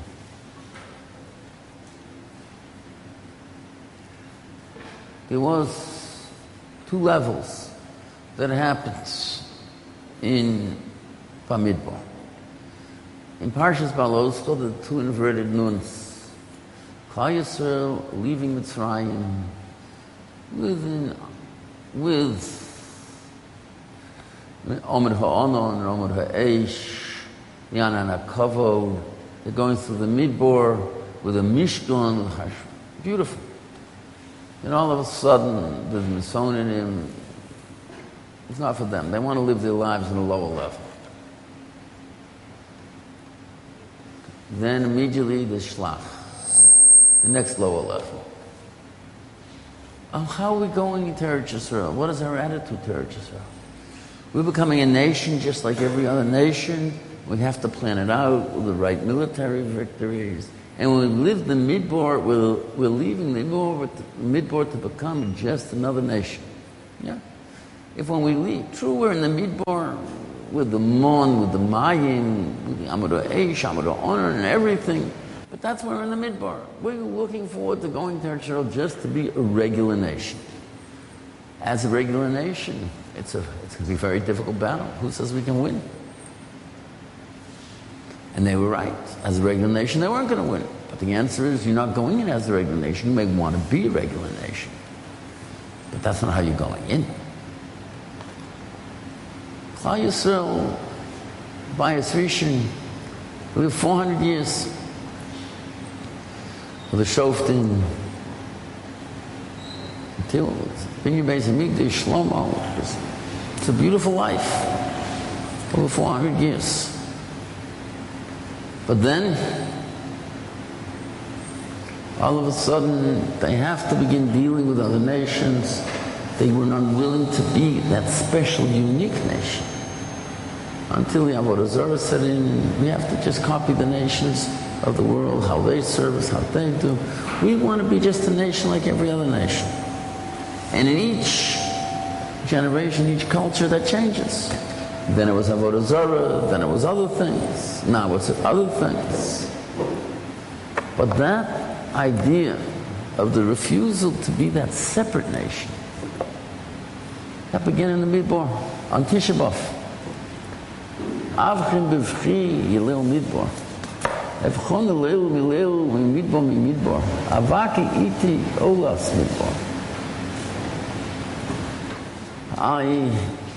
There was two levels that happened in Bamidbar. In Parshas Balos, the two inverted nuns. Klal Yisrael leaving Mitzrayim with Omid Ha'onon and Omid Ha'esh, Yanan HaKavod. They're going through the Midbar with a Mishkan, with Hashem. Beautiful. And all of a sudden, there's Misonim. It's not for them. They want to live their lives on a lower level. Then immediately the Shlach, the next lower level. How are we going into Eretz Yisrael? What is our attitude to Eretz Yisrael? We're becoming a nation just like every other nation. We have to plan it out with the right military victories. And when we live the Midbar, we're leaving the Midbar to become just another nation. Yeah. if when we leave, true, we're in the Midbar with the Mon, with the Mayim, with the Amud Eish, Amud Honor, and everything. But that's where we're in the Midbar. We're looking forward to going to Eretz Yisrael just to be a regular nation. As a regular nation, it's going to be a very difficult battle. Who says we can win? And they were right. As a regular nation, they weren't going to win. But the answer is, you're not going in as a regular nation. You may want to be a regular nation. But that's not how you're going in. Klal Yisrael, Bayis Rishon, we have 400 years with the Shoftim, until Binyan Beis Hamikdash, Shlomo. It's a beautiful life, over 400 years. But then, all of a sudden, they have to begin dealing with other nations. They were unwilling to be that special, unique nation. Until the Avodah Zarah set in, we have to just copy the nations of the world, how they serve us, how they do. We want to be just a nation like every other nation. And in each generation, each culture, that changes. Then it was Avodah Zarah, then it was other things. Now it's other things. But that idea of the refusal to be that separate nation, that began in the Midbar, on Tisha B'Av. Avchim b'vchi yilel Midbar. Evchon elel milel midbar midbar. Avaki iti olas Midbar. I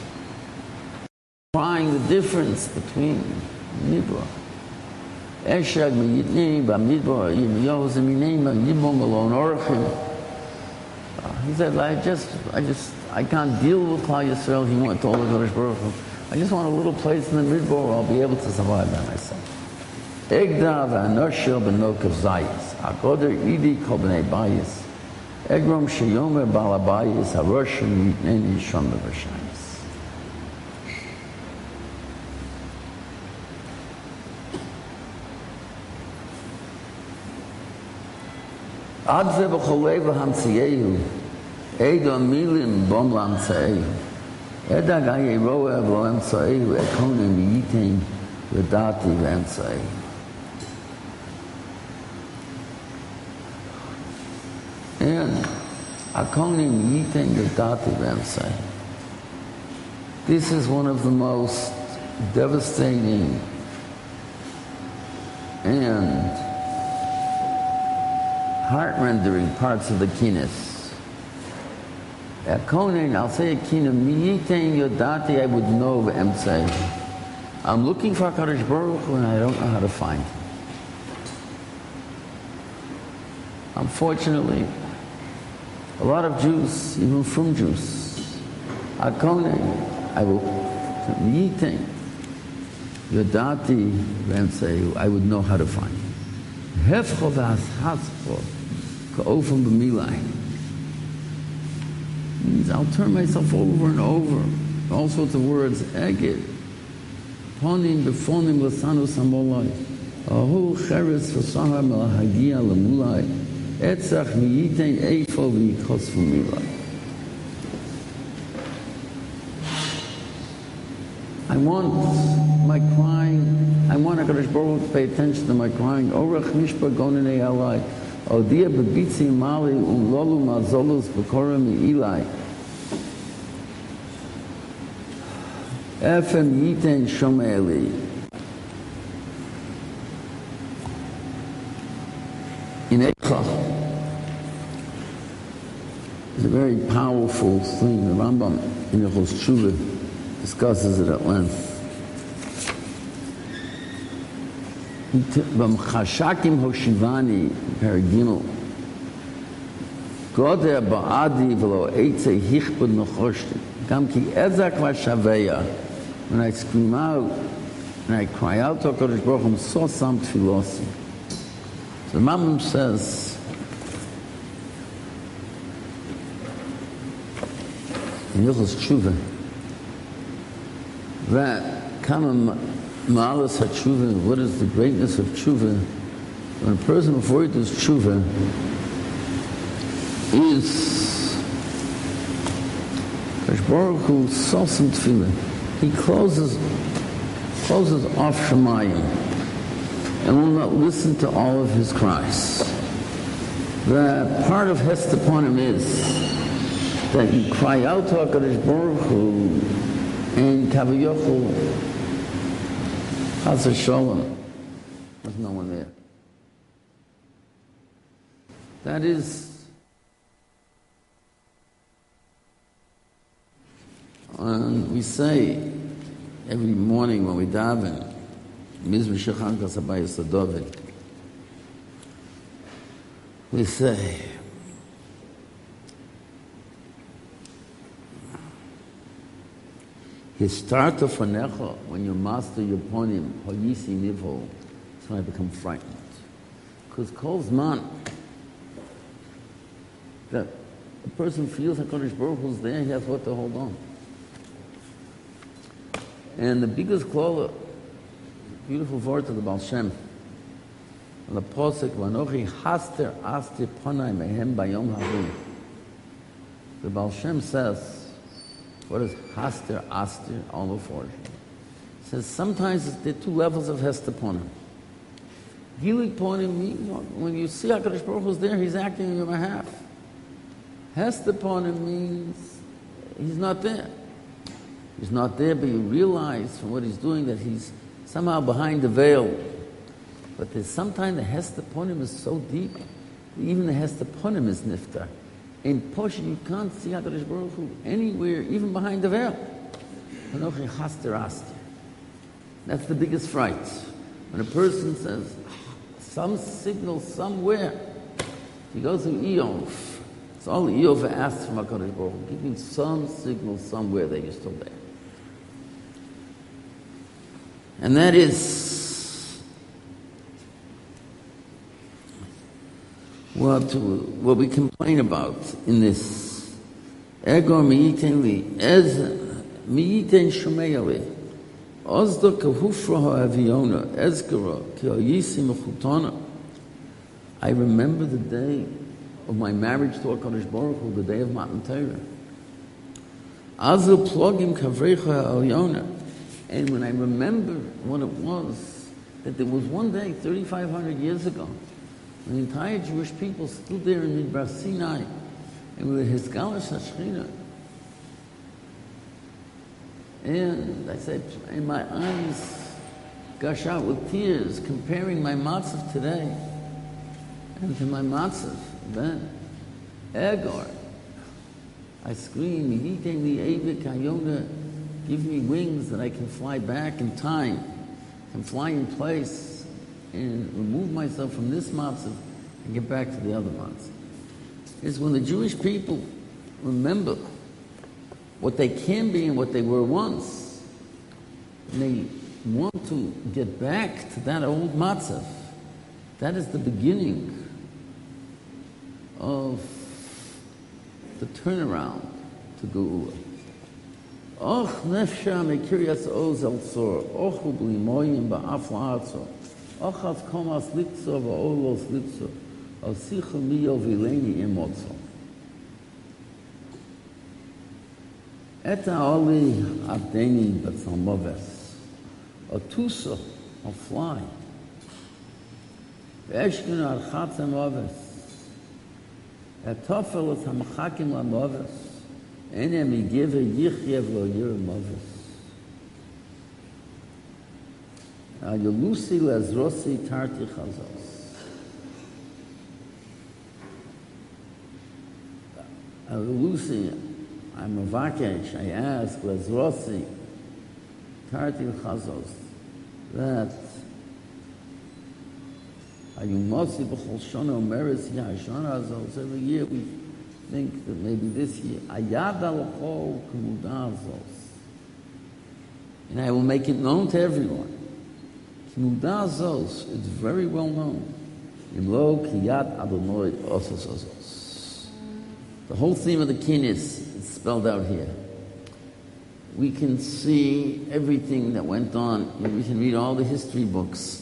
find the difference between Midbar. Eshag miyitnei b'Midbar yimiyoh zeminei b'Midbar malon orchim. He said, I can't deal with Klal Yisrael. He went to all the Kodesh Baruch Hu. I just want a little place in the Midbar where I'll be able to survive by myself. Egda v'anoshel b'nokav zayis. Agoder idi kol b'nei bayis. Egrom sheyomer bal habayis. Haroshim yitnei yishon b'vashayis. Ad ze b'cholei v'hamtziyehu. Edo milim bom lamtzeyehu. Eda gaye roe v'lo emtzeyehu. Ekonim yitem v'dati v'emtzeyehu. And Akonim yitem v'dati v'emtzeyehu. This is one of the most devastating and heart-rendering parts of the Kinnis. I'll say a Kinnis, Miyitain Yodati, I would know v'emtzei. I'm looking for HaKadosh Baruch Hu and I don't know how to find him. Unfortunately, a lot of Jews, even from Jews, Akonim, I will, Miyitain Yodati v'emtzei, I would know how to find him. Hefcho v'ashatzcho ka'ofim b'milai. Means I'll turn myself over and over. All sorts of words. Eged. Ponim b'fonim l'sanu samolai. Ahu cheres v'sahar mel'hagia l'mulai. Etzach miyitein eifo v'yichos v'milai. I want my crying. I want HaKadosh Baruch Hu to pay attention to my crying. Orach mishpa gonenei alai. Odia bebitzi mali umlolu mazolus b'korem ilai. Efem yiten shomeli. In Eicha is a very powerful thing. The Rambam in Hilchos Teshuvah discusses it at length. B'mchashakim hoshivani perigimel goder ba'adi v'lo eitze hichbud nochoshti gam ki ezak v'shaveya. When I scream out and I cry out to HaKadosh Baruch Hu, so sam tfilosi. So the Rambam says in Hilchos Teshuvah that kama ma'alas ha-tshuva, what is the greatness of tshuva? When a person before he does tshuva is HaKadosh Baruch Hu Sosim Tefillah. He closes off Shemayim and will not listen to all of his cries. The part of Hesed upon him is that you cry out to HaKadosh Baruch Hu and Kavayochel Chas v'Sholom. There's no one there. That is we say every morning when we daven, Mizmor Shechankas Habayis LaDavid, we say, Histarta Fanecha, when you master your ponim, Hoyisi Nivo, that's when I become frightened. Because Kol Zman, that a person feels HaKadosh Baruch Hu's there, he has what to hold on. And the biggest klola, beautiful word of the Baal Shem, and the posek, Vanochi haster asti panai mehem bayom havu. The Baal Shem says, what is haster asti, all before? It says sometimes there are two levels of hester ponim. Gilik ponim, when you see HaKadosh Baruch Hu's there, he's acting on your behalf. Hester ponim means he's not there. He's not there, but you realize from what he's doing that he's somehow behind the veil. But there's sometimes the Hester Ponim is so deep, even the Hester Ponim is niftar. In Posha, you can't see HaKadosh Baruch Hu anywhere, even behind the veil. That's the biggest fright. When a person says, some signal somewhere, he goes to Eov. It's all Eov asks from HaKadosh Baruch Hu. Give me some signal somewhere that you're still there. And that is what we complain about in this. Ego mi'iten li, ez mi'iten shumei li, ozdo kahufra ha'aviona, ezkara, ki ha'yisi mechutana. I remember the day of my marriage to HaKadosh Baruch Hu, the day of Matan Torah. Azu plogim kavrecha ha'alyona. And when I remember what it was, that there was one day, 3,500 years ago, when the entire Jewish people stood there in Midbar Sinai, and we were Hizgalash HaShechina. And I said, and my eyes gush out with tears, comparing my matzav today and to my matzav then. Egar. I scream, Yiteng li Evik Hayona, give me wings that I can fly back in time, can fly in place, and remove myself from this matzav and get back to the other matzav. Is when the Jewish people remember what they can be and what they were once, and they want to get back to that old matzav. That is the beginning of the turnaround to Geula. Och nefsha mekiryas oz el sor, och ubli moyim ba'af la'atzor, och az komas litzor va'olos litzor, al sicha miyo vileni imotzo. Eta oli abdeni batzalmoves, atusa, I'll fly. Ve'eshkin archatzem oves, etofel et hamachakim la'moves, Enem give a yichyev lo yirimovis. Yolusi lezrosi tarti chazos. Yolusi, I'm a vakesh, I ask, lezrosi tarti chazos, that Ayumosi b'chol shona omeres yashana azos. Every year we think that maybe this year, Ayad al-Chol Kimudazos. And I will make it known to everyone. Kimudazos, it's very well known. Imlo Kiyat Adonai Osos Osos. The whole theme of the Kinnis is spelled out here. We can see everything that went on. We can read all the history books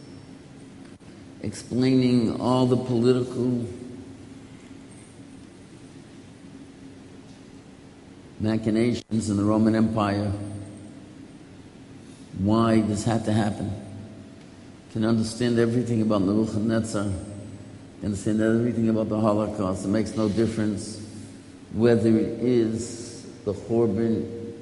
explaining all the political machinations in the Roman Empire, why this had to happen. Can understand everything about Nebuchadnezzar, can understand everything about the Holocaust. It makes no difference whether it is the Churban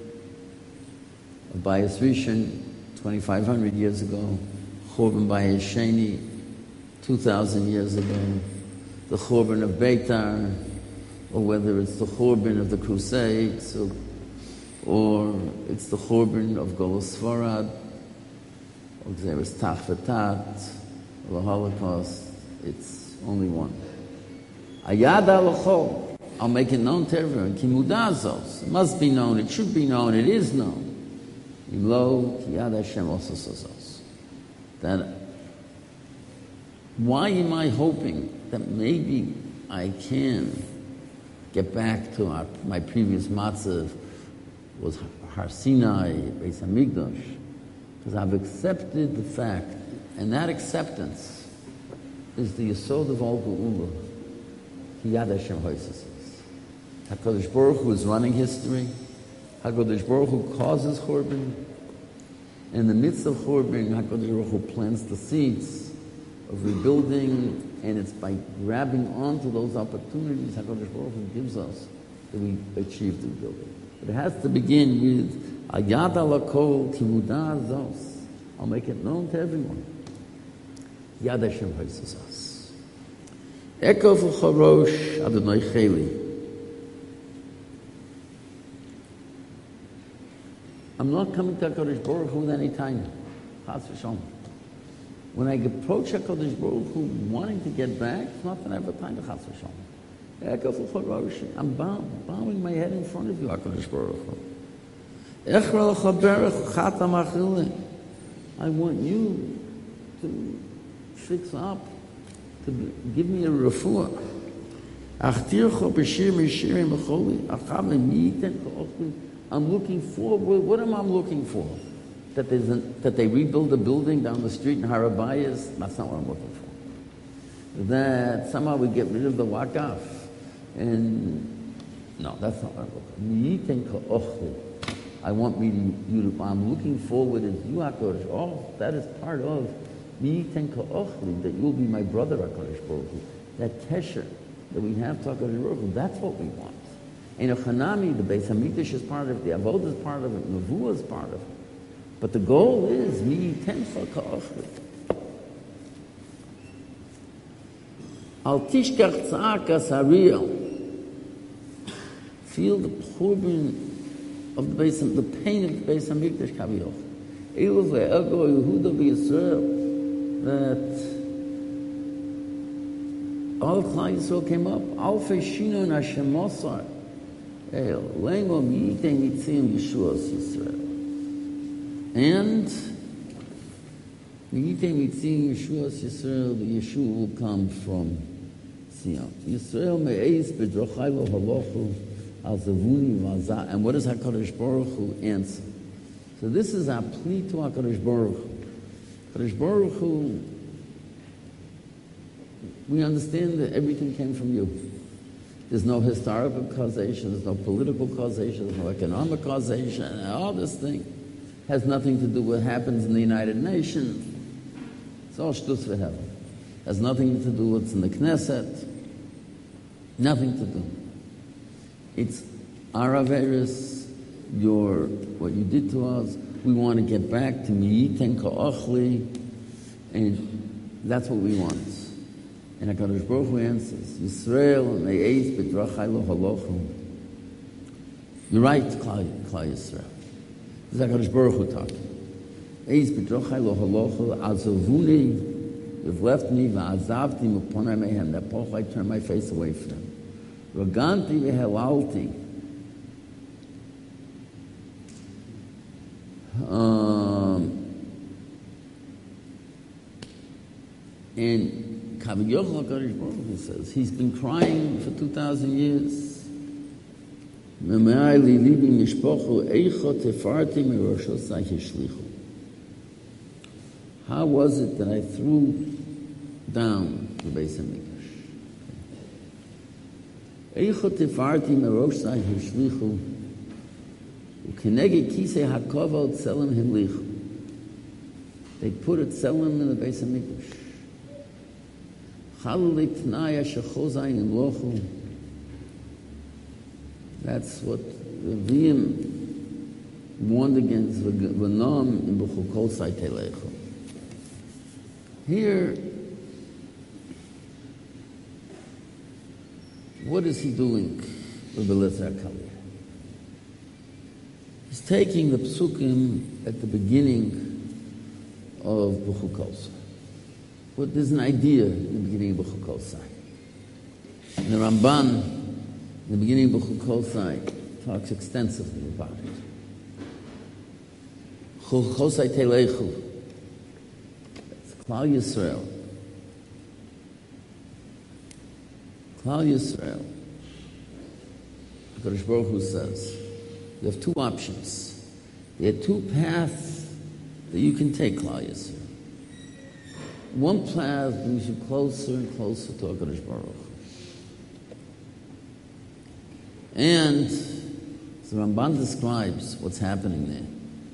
of Bayis Rishon 2,500 years ago, Churban Bayis Sheni 2,000 years ago, the Churban of Beitar, or whether it's the Churban of the Crusades, or it's the Churban of Golus Sfarad, or there is Tachvatat, or the Holocaust. It's only one. Ayad al-Chol, I'll make it known to everyone. Kimudazos, it must be known, it should be known, it is known. Imlo Kiyad Hashem Osososos. That why am I hoping that maybe I can get back to my previous matzah was Har Sinai, Beis Hamikdash, because I've accepted the fact, and that acceptance is the yesod of all geula. Kiyad Hashem Hoisesos. HaKadosh Baruch Hu is running history. HaKadosh Baruch Hu causes Churban. In the midst of Churban, HaKadosh Baruch Hu plants the seeds of rebuilding, and it's by grabbing onto those opportunities HaKadosh Baruch Hu gives us that we achieve the rebuilding. But it has to begin with Ayad alakol Kimudah Zos. I'll make it known to everyone. Yad Hashem Hoisesos. Ekov Chorosh Adonai Cheli. I'm not coming to HaKadosh Baruch Hu with any time. Chas v'shalom. When I approach HaKadosh Baruch Hu wanting to get back, it's not that I have a time to Chas v'shalom. I'm bowing my head in front of you, HaKadosh Baruch Hu. I want you to fix up, to give me a refuah. I'm looking for, what am I looking for? That they rebuild a building down the street in Har Habayis? That's not what I'm looking for. That somehow we get rid of the Waqaf. And no, that's not what I'm looking for. I'm looking forward as you, HaKadosh. Oh, that is part of that you'll be my brother, HaKadosh Baruch Hu. That kesher that we have to HaKadosh Baruch Hu, that's what we want. And a Chanami, the Beis Hamikdash is part of it, the Avodah is part of it, Nevuah is part of it. But the goal is mi tencha ka'achli. Al tishkach tza'akas hariyah. Feel the churban of the pain of the Beis Hamikdash kaviyach. Eluv ve'ego Yehuda v'Yisrael, that all Klal Yisrael came up. Alfei Shinon Hashem Mosar. Lengo mi'itei mitzim Yeshuas Yisrael. And mi'itei mitzim Yeshuas Yisrael, the Yeshua will come from Zion. Yisrael me'eis b'drochai lo halochu al zavuni v'azah. And what does HaKadosh Baruch Hu answer? So this is our plea to HaKadosh Baruch Hu. HaKadosh Baruch Hu, we understand that everything came from you. There's no historical causation, there's no political causation, there's no economic causation, and all this thing has nothing to do with what happens in the United Nations. It's all shtus v'hevel. Has nothing to do with what's in the Knesset. Nothing to do. It's our averis, what you did to us. We want to get back to mi'iten ka'achli, and that's what we want. And HaKadosh Baruch Hu answers, Yisrael me'eis b'drachai lo halochu. You're right, Klal Yisrael. This is HaKadosh Baruch Hu talking. Eis b'drachai lo halochu azavuni. You've left me v'azavti m'ponai mehem. That poch I turn my face away from them. Raganti v'helalti. And Kaviyachal HaKadosh Baruch Hu says, he's been crying for 2,000 years. How was it that I threw down the Beis Hamikdash? Ukenegi kisei hakovod tselem himlichu. They put a tselem in the Beis Hamikdash. Chaluli tnaya shechozai imlochu. That's what the Vim warned against. V'nom in b'chukol sai telechu. Here, what is he doing with the Eliezer HaKaliyah? He's taking the psukim at the beginning of B'chukol Sai. But there's an idea in the beginning of B'chukol Sai. And the Ramban, in the beginning of B'chukol Sai, talks extensively about it. B'chukol Sai Telechu. It's Klal Yisrael. Klal Yisrael. HaKadosh Baruch Hu says, you have two options. There are two paths that you can take, Klal Yisrael. One path brings you closer and closer to HaKadosh Baruch Hu. And the Ramban describes what's happening there.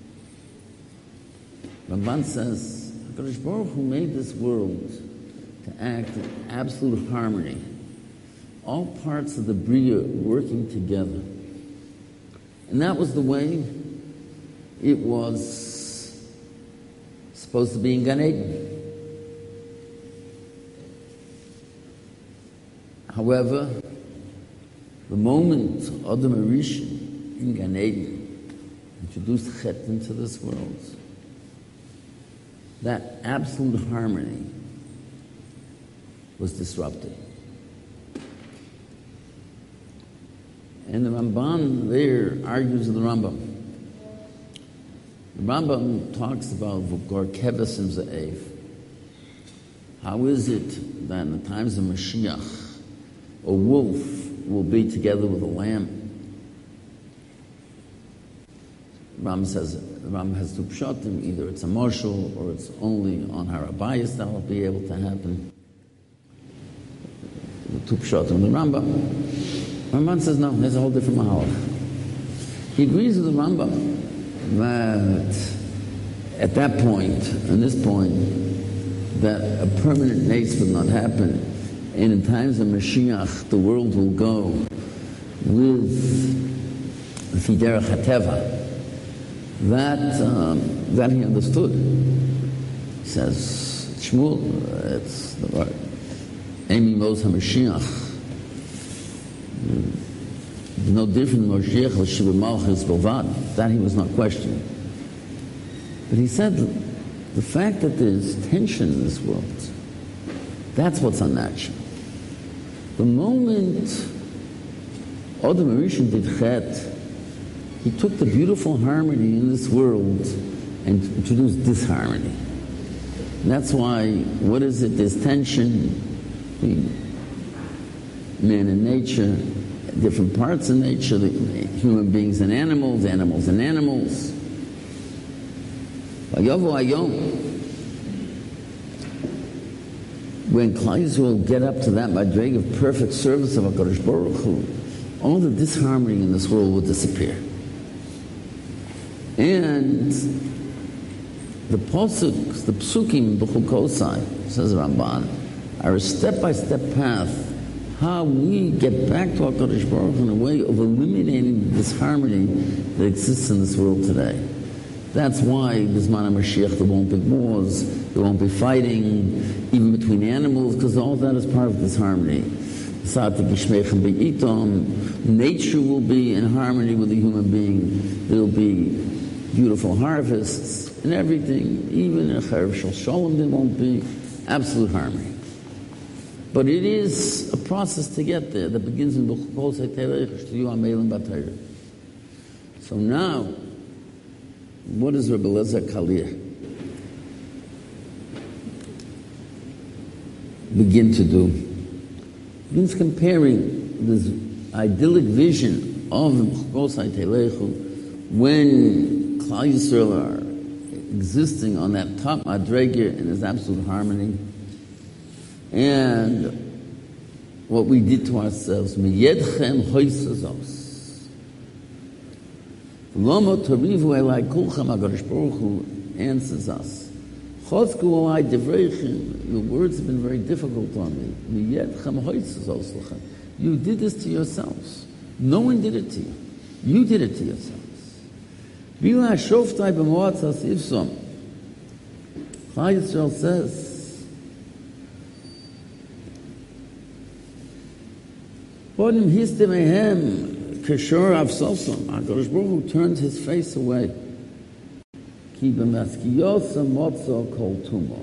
Ramban says, HaKadosh Baruch Hu made this world to act in absolute harmony. All parts of the Bria working together. And that was the way it was supposed to be in Gan Eden. However, the moment Adam HaRishon in Gan Eden introduced Chet into this world, that absolute harmony was disrupted. And the Ramban there argues with the Rambam. The Rambam talks about V'gor kevesim za'ev. How is it that in the times of Mashiach, a wolf will be together with a lamb? The Rambam has two pshatim. Either it's a marshal or it's only on Har HaBayis that will be able to happen. The two pshatim of the Rambam. Ramban says no, there's a whole different mahalach. He agrees with the Rambam that at that point, and this point, that a permanent nace would not happen, and in times of Mashiach, the world will go with Fiderach HaTeva. That he understood. He says, Shmuel, it's the word. Amy Mos HaMashiach. No different than Moshiach or Shiva Malchus Bovad. That he was not questioning. But he said the fact that there's tension in this world, that's what's unnatural. The moment Adam HaRishon did Chet, he took the beautiful harmony in this world and introduced disharmony. And that's why, what is it? There's tension between man and nature, different parts of nature, human beings and animals, animals and animals. When Klal Yisrael get up to that madreg of perfect service of HaKadosh Baruch Hu, all the disharmony in this world will disappear. And the psukim, B'chukol Sai, says Ramban, are a step-by-step path how we get back to HaKadosh Baruch Hu in a way of eliminating the disharmony that exists in this world today. That's why B'zman HaMashiach there won't be wars, there won't be fighting, even between animals, because all that is part of disharmony. Nature will be in harmony with the human being. There will be beautiful harvests and everything. Even in a Cherev Shel Shalom there won't be absolute harmony. But it is a process to get there that begins in B'chukol Sai Telechu Sh'tiyu Amelim B'Torah. So now, what does Rebbe Eliezer HaKaliyah begin to do? He begins comparing this idyllic vision of B'chukol Sai Telechu when Klal Yisrael are existing on that top madrega in his absolute harmony, and what we did to ourselves. The Lama Tarivu Elai Kulcham HaKadosh Baruch Hu answers us. Chozku Elai Devreichim, your words have been very difficult on me. You did this to yourselves. No one did it to you. You did it to yourselves. Bila Shoftai B'moatzas Ivsom. Chai Yisrael says, Bodim Histemehem Kishor Avsosam. HaKadosh Baruch Hu turned his face away. Ki b'maskiyosa motzo kol tumo.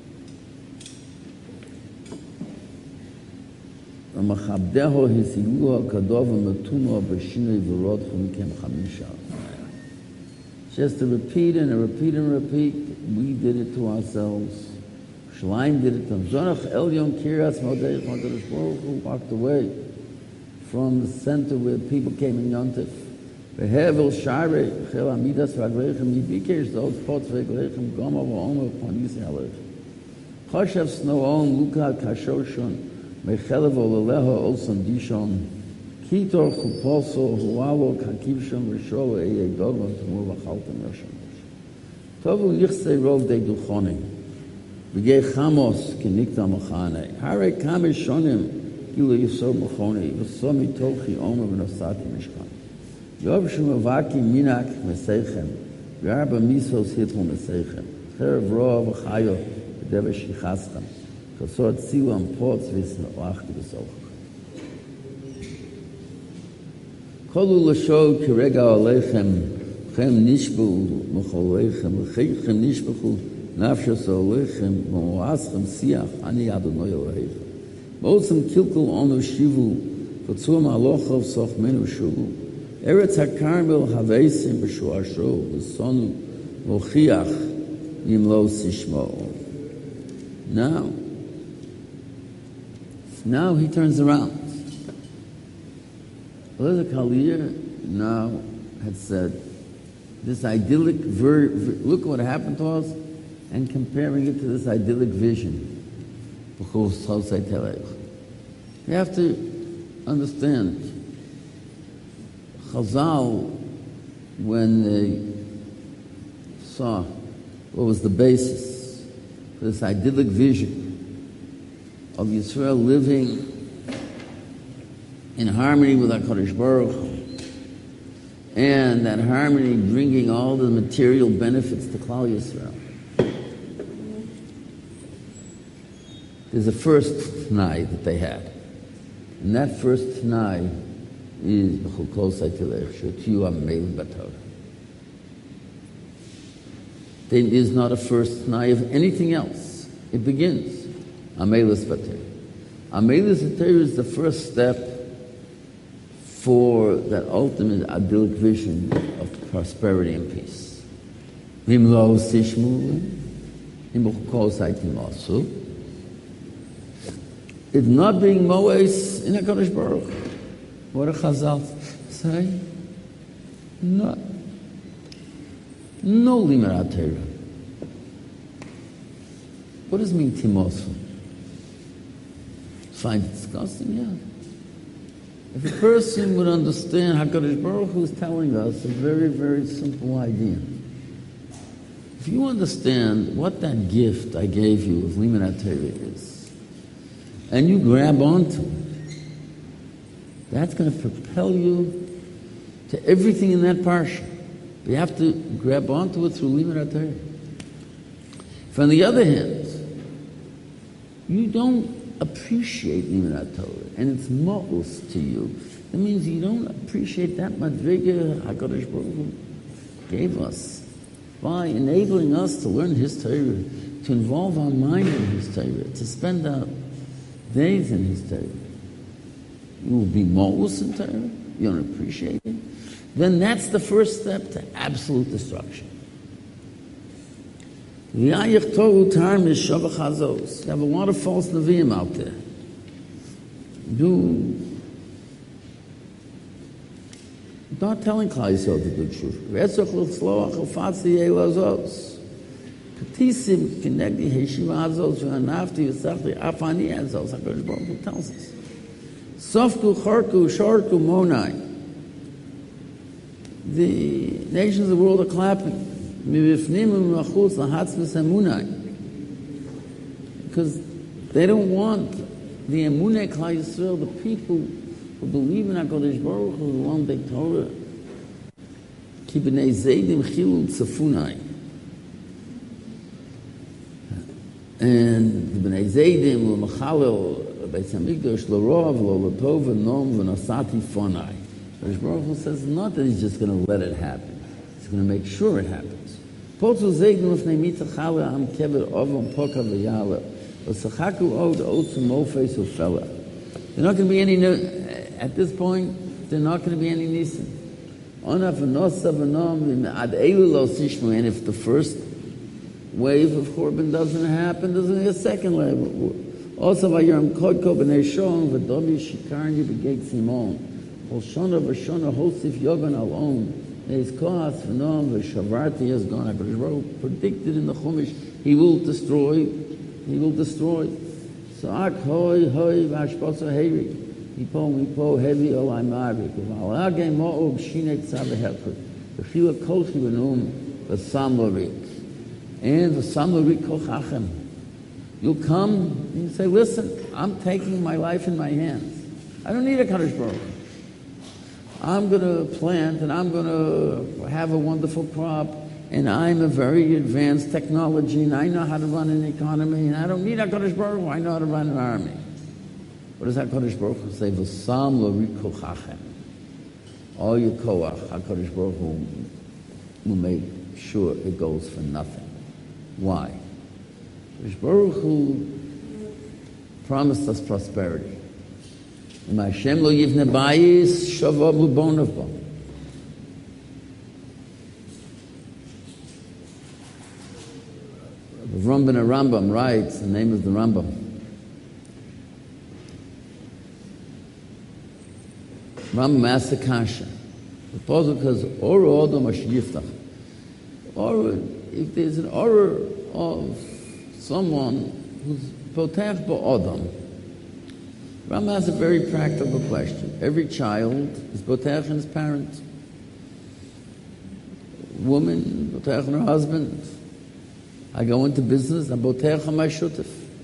V'machabdeho hisiluha kadova metumo b'shinoi v'rodchu mikem chamisha. Just to repeat and repeat and repeat, we did it to ourselves. Shalim did it to him. Zonach Elyon Kiryas Modeich HaKadosh Baruch Hu walked away from the center where people came in Yontif. Behevel Share Chel Amidas Raglechem Yibikesh Zot Pots Veglechem Goma V'Omer Ponisi Alechem. Choshev Snoon Luka Kashoshon Mechelev Oleleho Olson Dishon Kitor Chuposo Hualo Kakivshon Risholo Eye Dogon Tumur V'Chaltem Yoshon Tovu Yichsei Rov De Duchonim V'gei Chamos Kinikta Machane Hare Kamesh Shonim Gilu Yisod Machone V'Somi Tochi Omer V'Nosati Mishkan Yov Shumavaki Minak Meseichem V'Arba Misos Hitl Meseichem Cherev Roa V'Chayo V'Deve Shichaschem Chasor Tzilam Potz V'Sn Ochti V'Soch Kolu L'Sho Kirega Aleichem Chem Nishbu M'Choleichem L'Cheichem Nishbechu Nafshos Aleichem M'Oaschem Siach Ani Adonai Eloheichem Mosem Kilkul Onu Shivu V'Tzum Alochov Soch Menu Shulu Eretz HaKarmel Haveisim B'Shuasho V'Sonu Mochiach Yimlo Sishmo. Now he turns around. Eliezer Kalir now had said, this idyllic, look what happened to us, and comparing it to this idyllic vision. You have to understand, Chazal, when they saw what was the basis for this idyllic vision of Yisrael living in harmony with HaKadosh Baruch Hu, and that harmony bringing all the material benefits to Klal Yisrael. There's a first T'nai that they had. And that first T'nai is B'chukosai Tilech, Shetiu HaMeilim B'Torah. There is not a first T'nai of anything else. It begins, Amelis B'Torah. Amelis B'Torah is the first step for that ultimate idyllic vision of prosperity and peace. Vimlo Sishmu, B'chukosai Timasu. It's not being Moes in HaKadosh Baruch Hu. What do Chazal say? No Limud Torah. What does it mean, Timosu? Find it disgusting? Yeah. If a person would understand HaKadosh Baruch Hu is telling us a very, very simple idea. If you understand what that gift I gave you of Limud Torah is, and you grab onto it, that's going to propel you to everything in that parsha. You have to grab onto it through Limud Torah. If on the other hand, you don't appreciate Limud Torah, and it's ma'us to you, that means you don't appreciate that madriga HaKadosh Baruch Hu gave us by enabling us to learn His Torah, to involve our mind in His Torah, to spend our days in His Torah. You will be ma'us in Torah, you don't appreciate it, then that's the first step to absolute destruction. You have a lot of false Nevi'im out there. Not telling Klal Yisrael the good truth. Petisim Kinegdi Heshiva Azos V'Anafti V'Sachli Afani Azos. HaKadosh Baruch Hu tells us. Sofku Charku Sharku Monai. The nations of the world are clapping. Because they don't want the Emunei Klal Yisrael, the people who believe in HaKadosh Baruch Hu, who want the Torah. Ki b'nei Zaydim chilul tzafunai. And the b'nei Zaydim l'machalel Beis HaMikdash l'rov l'tov v'nom v'nasati fonai. HaKadosh Baruch Hu says not that he's just going to let it happen. He's going to make sure it happens. Potzu Zaydim l'fnei mitzachale am kever ovam poka v'yala. V'sachaku od otzum mofes ufela. There's not going to be any, at this point, there's not going to be any nisim. And if the first wave of Korban doesn't happen, there's only a second wave. Also, Vayram Kodko b'nei Shon v'domi shikarni b'geit Simon. Holshona v'shona hosif yogan alon. Neis kohas v'nom v'shavarti has gone. HaKadosh Baruch Hu predicted in the Chumash, He will destroy. He will destroy. So ak hoi hoi v'ashposa heiri. Mipo heavy olai mavik. V'alage mo'og shinek tzaveheput. V'chila kolchi v'num v'sam lorik. And v'sam lorik kochachem. You'll come and you say, listen, I'm taking my life in my hands. I don't need a Kadosh Baruch Hu. I'm going to plant and I'm going to have a wonderful crop. And I'm a very advanced technology, and I know how to run an economy, and I don't need HaKadosh Baruch Hu, I know how to run an army. What does HaKadosh Baruch Hu say? V'sam lorik kochachem. All your koach, HaKadosh Baruch Hu will make sure it goes for nothing. Why? HaKadosh Baruch Hu promised us prosperity. And Hashem lo yivne bayis shavav lubonav bo. The Rambam writes, the name of the Rambam. Rambam asks the kasha. The puzzle because Ora Odom Yiftach. Or if there's an aura of someone who's potach ba'odam. Rambam has a very practical question. Every child is potach in his parents. Woman, potach in her husband. I go into business, I'm botech on my shutef.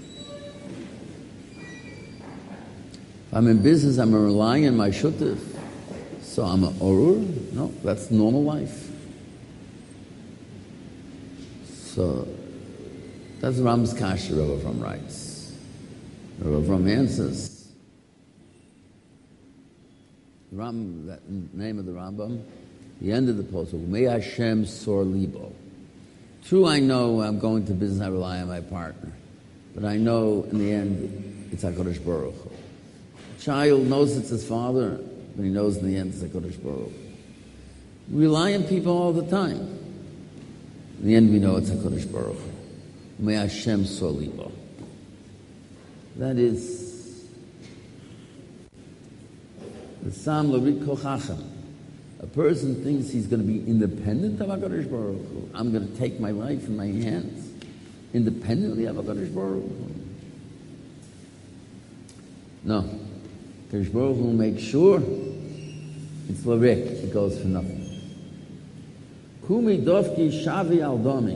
If I'm in business, I'm relying on my shutef. So I'm an orur? No, that's normal life. So that's Ram's kasha, Rav Avram writes. Rav Avram answers. The name of the Rambam, the end of the post, May Hashem sor libo. True, I know I'm going to business, I rely on my partner. But I know in the end, it's HaKadosh Baruch Hu. The child knows it's his father, but he knows in the end it's HaKadosh Baruch Hu. We rely on people all the time. In the end, we know it's HaKadosh Baruch Hu. May Hashem solibo. That is the Sam Larik Kochachem. A person thinks he's going to be independent of HaKadosh Baruch Hu. I'm going to take my life in my hands independently of HaKadosh Baruch Hu. No. HaKadosh Baruch Hu will make sure it's larik, it goes for nothing. Kumi dovki shavi al domi.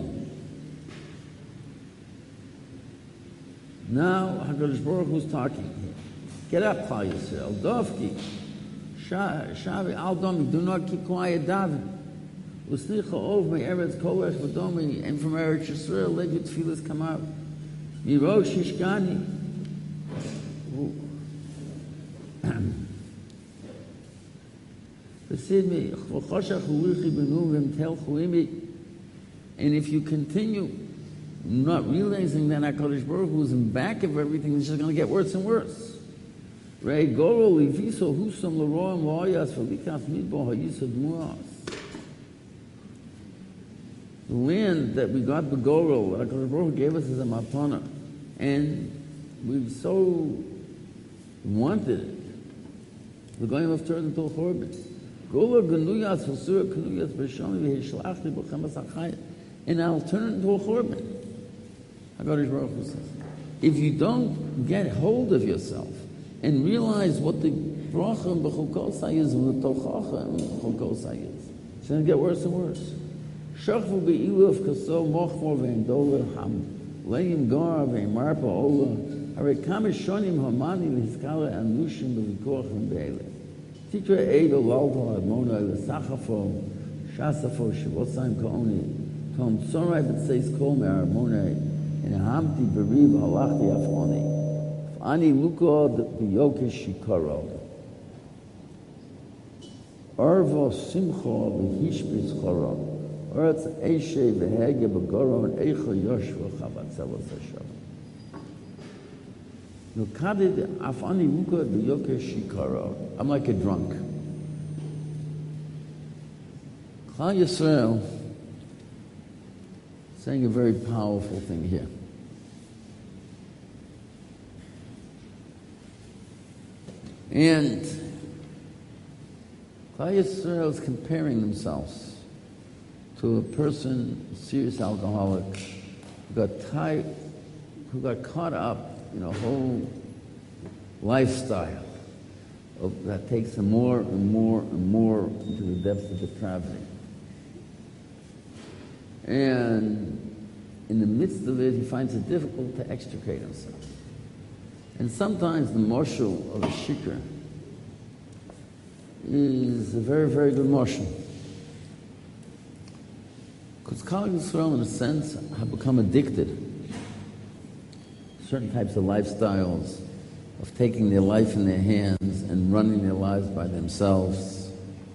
Now HaKadosh Baruch Hu's talking here. Get up, Klal Yisrael. Dovki. Shavi al domi, do not keep quiet, David. Uslicha ov me eretz kolesh v'domi, and from Eretz Yisrael let your tefillas come out. Mirosh shishkani. And if you continue not realizing that HaKadosh Baruch Hu is in back of everything, it's just going to get worse and worse. The land that we got the Gorol, that HaKadosh Baruch Hu gave us as a matana, and we so wanted it. We're going to turn into a Chorban. And I'll turn it into a Chorban. HaKadosh Baruch Hu says, if you don't get hold of yourself and realize what the bracha and b'chol kosai is and the tochacha and b'chol kosai is, It's going to get worse and worse. Shachvu be'iluf kaso mochmo ve'en doler ham leim gar ve'en marpa ola hare shonim hamani l'hiskala anushim b'vikochim be'ele titra edo lalto admona l'sachafo shasafo shivosayim ka'oni tom tzorai b'tseis kol me'armone in hamti b'riv halachti afoni ani lukod b'yokesh shikaro arvo simcho v'hishbis choro Eretz Eshe v'hege b'goron eicha yoshva chabatzelos Hashem. Nukadid afani muka b'yoker shikaro. I'm like a drunk. Klal Yisrael saying a very powerful thing here. And Klal Yisrael is comparing themselves to a person, a serious alcoholic, who got caught up in a whole lifestyle that takes him more and more and more into the depths of depravity. And in the midst of it, he finds it difficult to extricate himself. And sometimes the marshal of a shikar is a very, very good marshal. Because Klal Yisrael, in a sense, have become addicted to certain types of lifestyles, of taking their life in their hands and running their lives by themselves.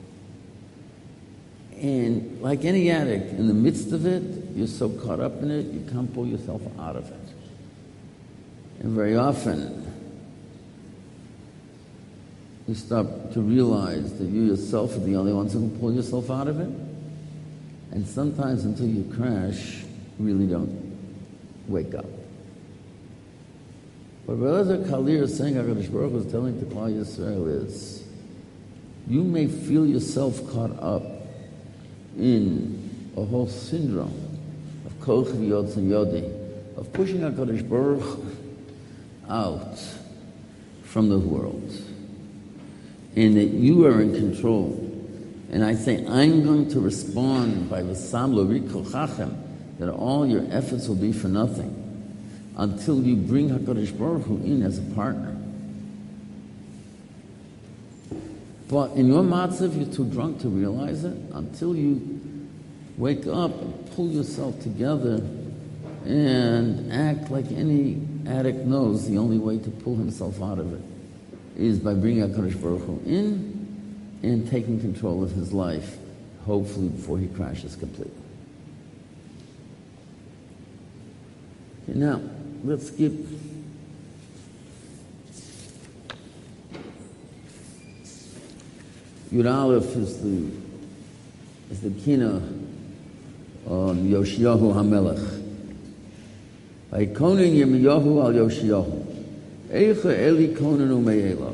And like any addict, in the midst of it, you're so caught up in it, you can't pull yourself out of it. And very often, you start to realize that you yourself are the only ones who can pull yourself out of it. And sometimes until you crash, you really don't wake up. What Rabbi Kalir is saying, HaKadosh Baruch Hu is telling to Klal Yisrael is, you may feel yourself caught up in a whole syndrome of koch v'yotz and yodi, of pushing HaKadosh Baruch Hu out from the world, and that you are in control. And I say, I'm going to respond by V'sam lo rikol chachem, that all your efforts will be for nothing until you bring HaKadosh Baruch Hu in as a partner. But in your matzav, you're too drunk to realize it. Until you wake up and pull yourself together and act like any addict knows the only way to pull himself out of it is by bringing HaKadosh Baruch Hu in and taking control of his life, hopefully before he crashes completely. Okay, now, let's skip Yud Aleph is the kina on Yoshiyahu HaMelech. Vaykonen Yirmiyahu al Yoshiyahu. Eicha Eli konenu me'elav.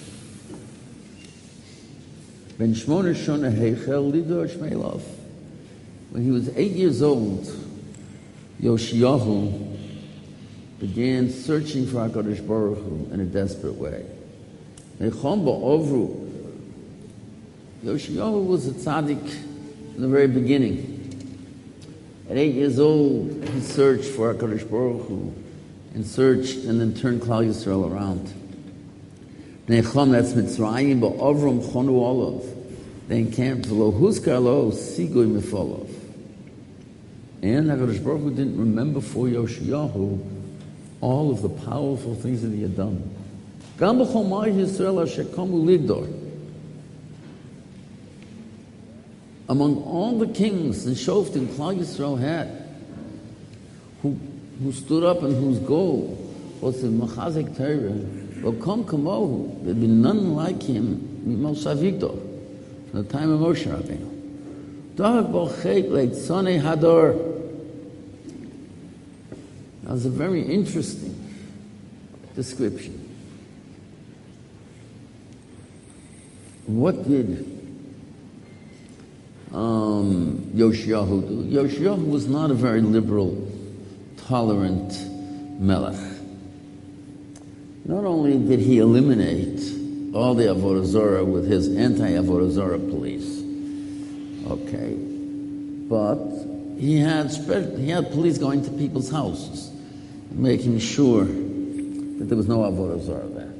Ben Shmona Shona Heichel Lidor Shmeilov. When he was 8 years old, Yoshiyahu began searching for HaKadosh Baruch Hu in a desperate way. Nechom ba'ovru. Yoshiyahu was a tzaddik in the very beginning. At 8 years old, he searched for HaKadosh Baruch Hu and searched and then turned Klal Yisrael around. Nechom, that's Mitzrayim, ba'ovrum chonu olav. They encamped v'lo huskar lo sigui mifolov. And HaKadosh Baruch Hu didn't remember for Yoshiyahu all of the powerful things that he had done. Gam b'chol ma'ay Yisrael asher komu ligdor. Among all the kings and shoftim Klal Yisrael had, who stood up and whose goal was to machazek Torah, v'kom kamohu, there'd been none like him, Moshe Avigdor, from the time of Moshe Rabbeinu. Da'ak b'chek leitzonei hador. That was a very interesting description. What did Yoshiyahu do? Yoshiyahu was not a very liberal, tolerant melech. Not only did he eliminate all the Avodah Zarah with his anti-Avodah Zarah police, Okay, but he had police going to people's houses, making sure that there was no avodah zarah there.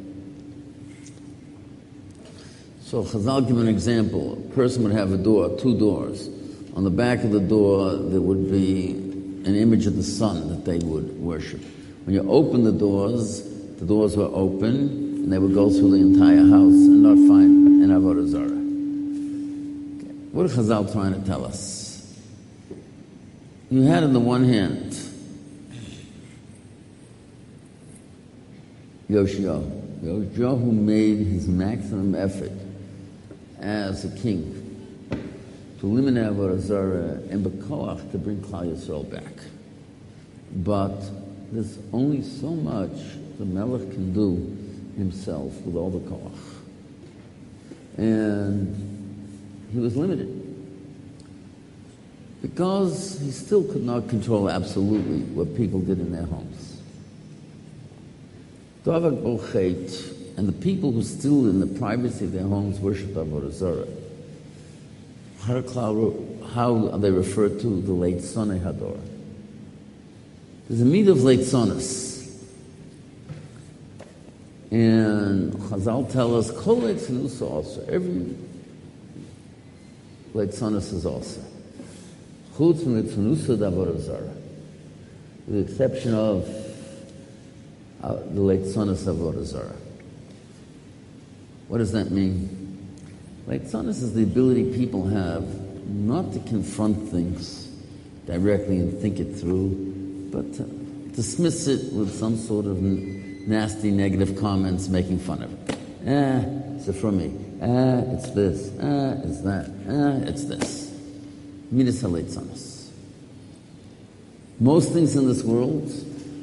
So Chazal give an example. A person would have a door, 2 doors. On the back of the door, there would be an image of the sun that they would worship. When you open the doors were open, and they would go through the entire house and not find an avodah zarah. Okay. What is Chazal trying to tell us? You had on the one hand Yoshiyahu made his maximum effort as a king to eliminate avodah zarah and b'koach to bring Klal Yisrael back. But there's only so much the Melech can do himself with all the koach. And he was limited. Because he still could not control absolutely what people did in their homes. Davak Bochet, and the people who still in the privacy of their homes worshiped avodah zarah. How are they referred to the late Sonei Hador? There's a meat of late Sonas. And Chazal tell us, Kol late Sonusa also. Every late Sonas is also. Chutz from late Sonusa d'avodah zarah. With the exception of the late Sonas d'avodah zarah. What does that mean? Late Sonas is the ability people have not to confront things directly and think it through, but to dismiss it with some sort of nasty, negative comments, making fun of it. It's from me. It's this. It's that. It's this. Midas haleit sanas. Most things in this world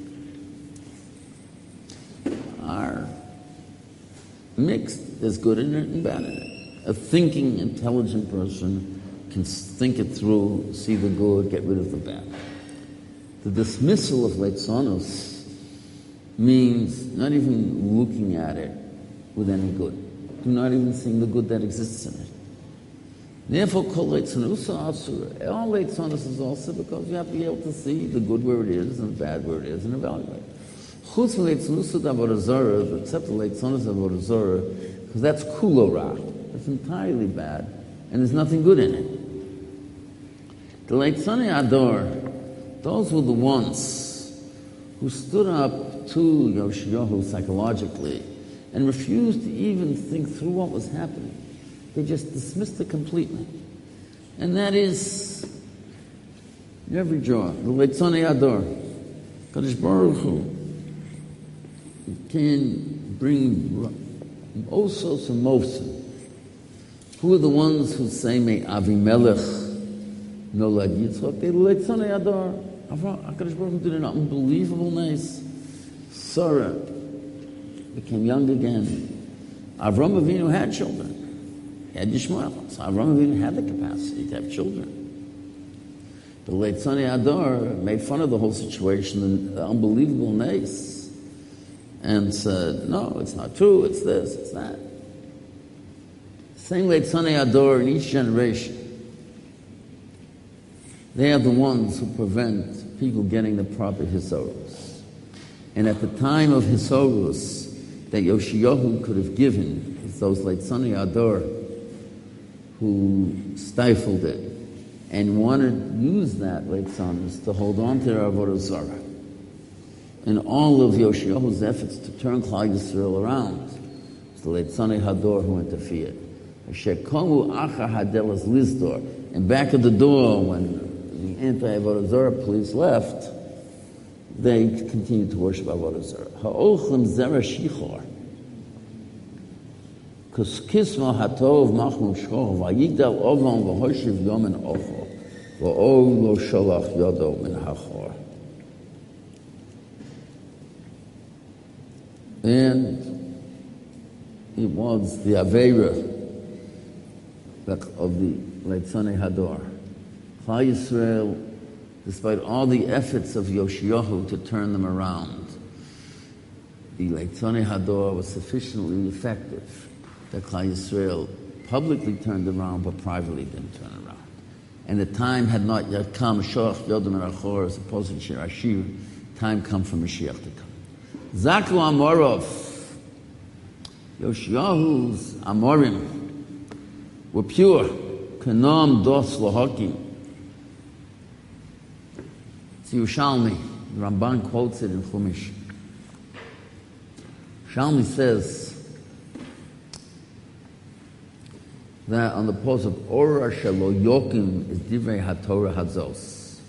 are mixed. There's good in it and bad in it. A thinking, intelligent person can think it through, see the good, get rid of the bad. The dismissal of Leitzonos means not even looking at it with any good. Do not even seeing the good that exists in it. Therefore, Kol Leitzonos Asur. All Leitzonos is also because you have to be able to see the good where it is and the bad where it is and evaluate. Chutz Leitzonos d'avodah zarah, except the Leitzonos d'avodah zarah, because that's kulora. It's entirely bad, and there's nothing good in it. The late Sonei Hador, those were the ones who stood up to Yoshiyahu psychologically and refused to even think through what was happening. They just dismissed it completely. And that is every jaw. The late Sonei Hador, Kadosh Baruch Hu, can bring all sorts of motion. Who are the ones who say, may Avimelech nolad Yitzchak? They late Sonei Hador. HaKadosh Baruch Hu did an unbelievable nice. Sarah became young again. Avram Avinu had children. He had Yishmael. So Avram Avinu had the capacity to have children. The late Sonei Hador made fun of the whole situation, the unbelievable nice, and said, no, it's not true, it's this, it's that. Same late Sonei Hador in each generation. They are the ones who prevent people getting the proper hisorus. And at the time of hisorus that Yoshiyahu could have given, it's those late Sonei Hador who stifled it and wanted to use that late Sonus to hold on to their avodah zarah. And all of Yoshiyahu's efforts to turn Klal Yisrael around, it's the late Sonei Hador who interfered. And back at the door, when the anti-avodah zarah police left, they continued to worship avodah zarah. Ha'ochlem zera shichor, Kisma hatov machnu shchor, vayigdal ovam v'hoshiv yomen ochor, v'o lo shalach yodo min hachor. And it was the Aveira of the late Sonei Hador. Klal Yisrael, despite all the efforts of Yoshiyahu to turn them around, the late Sonei Hador was sufficiently effective that Klal Yisrael publicly turned around, but privately didn't turn around. and the time had not yet come. Shoach Yodam and Achor, as opposed to Shir Ashir, time come for Mashiach to come. Zaklu Amorov, Yoshiyahu's Amorim were pure. Kanam dos lahakim. It's Yerushalmi. The Ramban quotes it in Chumash. Shalmi says that on the post of Ora Shelo Yokim is Divrei HaTorah Hazos.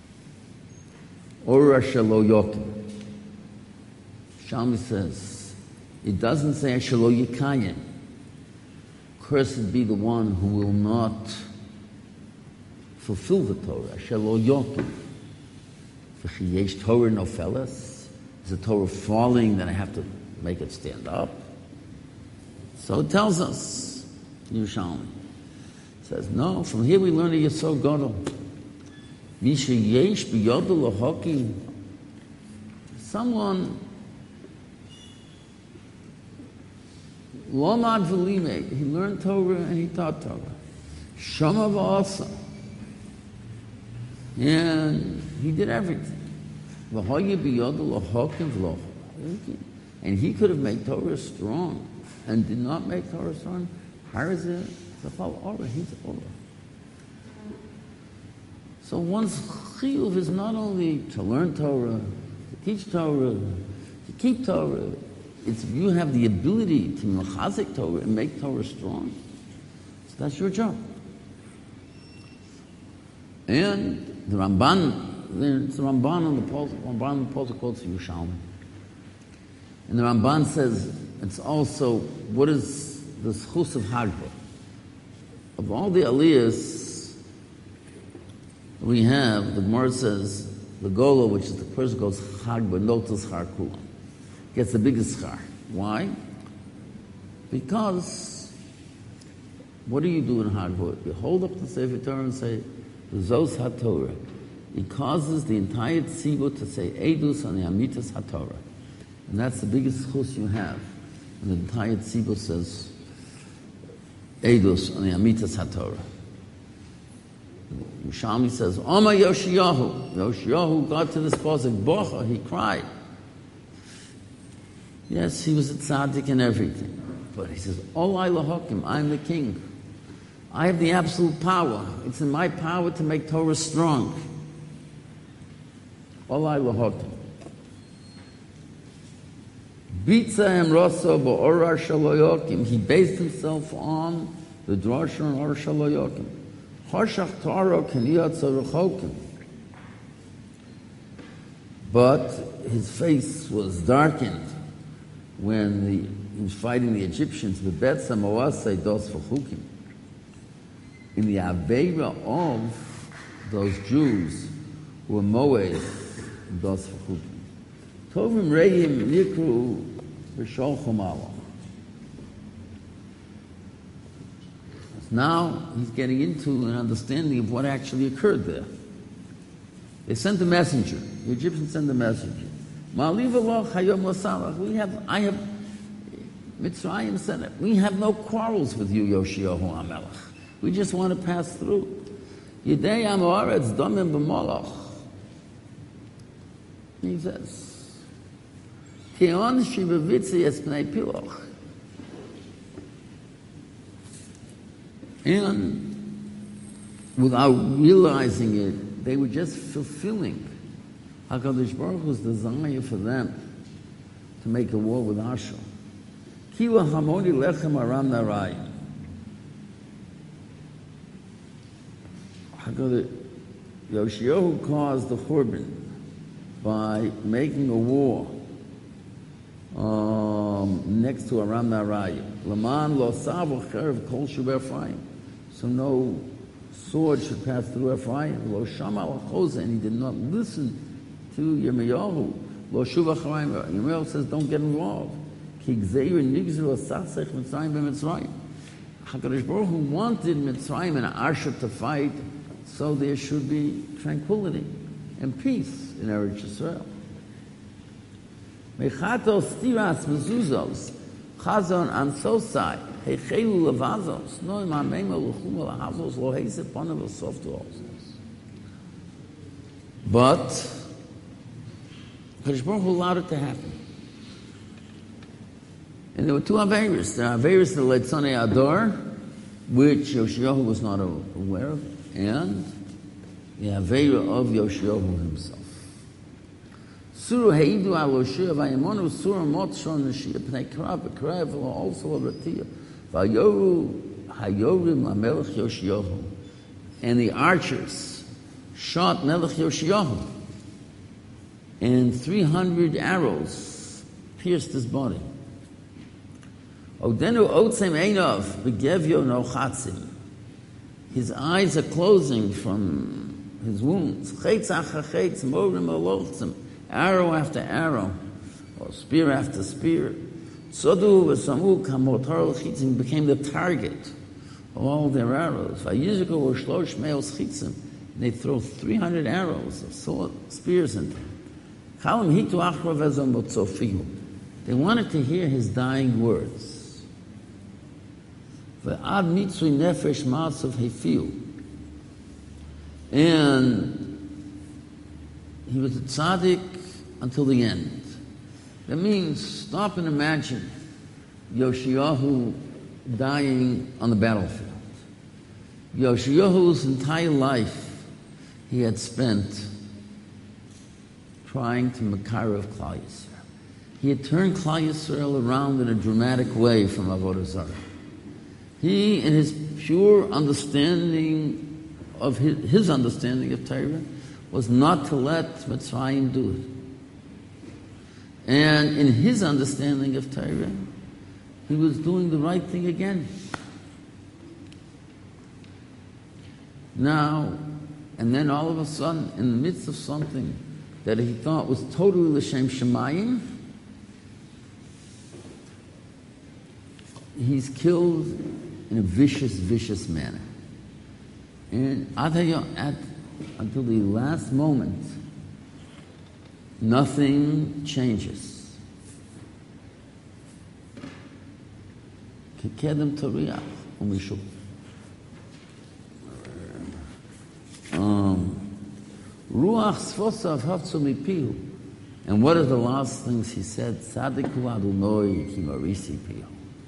Ora Shelo Yokim. Shalmi says, it doesn't say Shelo Yikayim. Cursed be the one who will not fulfill the Torah. Shelo Yokim. V'chiyesh Torah nofeles. Is the Torah falling, then I have to make it stand up. So it tells us, Yerushalmi. It says, no, from here we learn a Yesod Gadol. V'chiyesh b'yodel lahokim. Someone Lomad v'limei. He learned Torah and he taught Torah. Shama v'asa. And he did everything. V'hoye b'yodel lahokim v'lohokim. And he could have made Torah strong and did not make Torah strong. How is it? He's Ora. So one's chiyuv is not only to learn Torah, to teach Torah, to keep Torah. It's you have the ability to mechazik Torah and make Torah strong. So that's your job. And the Ramban, it's the Ramban on the Posuk quotes Yerushalmi. And the Ramban says it's also, what is the schus of Hagba? Of all the aliyahs we have, the Gemara says, the Gola, which is the person goes Hagba, notas Harkulam, gets the biggest schar. Why? Because what do you do in Hagba? You hold up the Sefer Torah and say, Zos HaTorah. It causes the entire tzibur to say Eidus on the Amitas HaTorah. And that's the biggest chus you have. And the entire tzibur says Eidus on the Amitas HaTorah. Yerushalmi says, Oma Yoshiyahu. Yoshiyahu got to this pasuk, Bocha, he cried. Yes, he was a tzaddik and everything. But he says, Olai lahokim, I'm the king. I have the absolute power. It's in my power to make Torah strong. Olai lahokim. Bitza Emroso Ba'orar Shaloyokim. He based himself on the drasha on Or Shaloyokim. Harshach Taro Keniyat Zaruchokim. But his face was darkened when he was fighting the Egyptians. The Bet Samoasei Dos Vachukim. In the Aveira of those Jews who were Moed Dos Vachukim. Tovim Reim Nikru B'Shol Chomala. Now he's getting into an understanding of what actually occurred there. They sent a messenger. The Egyptians sent a messenger. I have Mitzrayim said it. We have no quarrels with you, Yoshiyahu HaMelech. We just want to pass through. Yidei Amoretz Domim B'Molach. He says, Keon Shivavitzi Espnei Piloch. And without realizing it, they were just fulfilling HaKadosh Baruch Hu's desire for them to make a war with Ashur. Kiwa Hamoni Lechem Aram Narayim. Yoshiyahu caused the Churban by making a war next to Aram Narayim. Laman lo savo cherev kol shuv Ephraim. So no sword should pass through Ephraim. Lo shama al and he did not listen to Yirmiyahu. Lo shuv Ephraim. Yirmiyahu says, don't get involved. Ki gzeir nigzru asasech Mitzrayim b'Mitzrayim. HaKadosh Baruch Hu wanted Mitzrayim and Ashur to fight, so there should be tranquility and peace in Eretz Yisrael. Mechatos stiras mezuzos chazon ansosai Heichelu levazos, no imamema luchuma lahazos lo heise ponav sof to alsos. But Kadosh Baruch Hu allowed it to happen. And there were two Averis. The Averis, the Leitzanei Ador, which Yoshiyahu was not aware of, and the Aveira of Yoshiyahu himself. Suru heidu al Yoshia vayimonu suru mot shon neshia pnei krav v'krav also avratiya vayoru hayorim lamelech Yoshiyahu, and the archers shot Melech Yoshiyahu, and 300 arrows pierced his body. Odenu otzem einov v'gevyo no chatzim. His eyes are closing from his wounds. Chetz acha chetz morim olochzim. Arrow after arrow, or spear after spear. Sodu v'samu kamotar l'chitzim became the target of all their arrows. Vayiziku v'shlosh meos chitzim. They throw 300 arrows of sword, spears into him. Chalam hitu achra vezom b'tzofihu. They wanted to hear his dying words. V'ad mitzui nefesh ma'asav hefiu. And he was a tzaddik until the end. That means, stop and imagine Yoshiyahu dying on the battlefield. Yoshiyahu's entire life he had spent trying to Makarev Klal Yisrael. He had turned Klal Yisrael around in a dramatic way from Avodah Zarah. He, in his pure understanding of his understanding of Torah, was not to let Mitzrayim do it. And in his understanding of Torah, he was doing the right thing again. Now, and then all of a sudden, in the midst of something that he thought was totally l'shem shemayim, he's killed in a vicious, vicious manner. And I'll tell you, until the last moment, nothing changes. Kekedem toriach umishul. Ruach sfosav hafzu mipihu. And what are the last things he said? Tzadiku Adonai ki marisi pihu.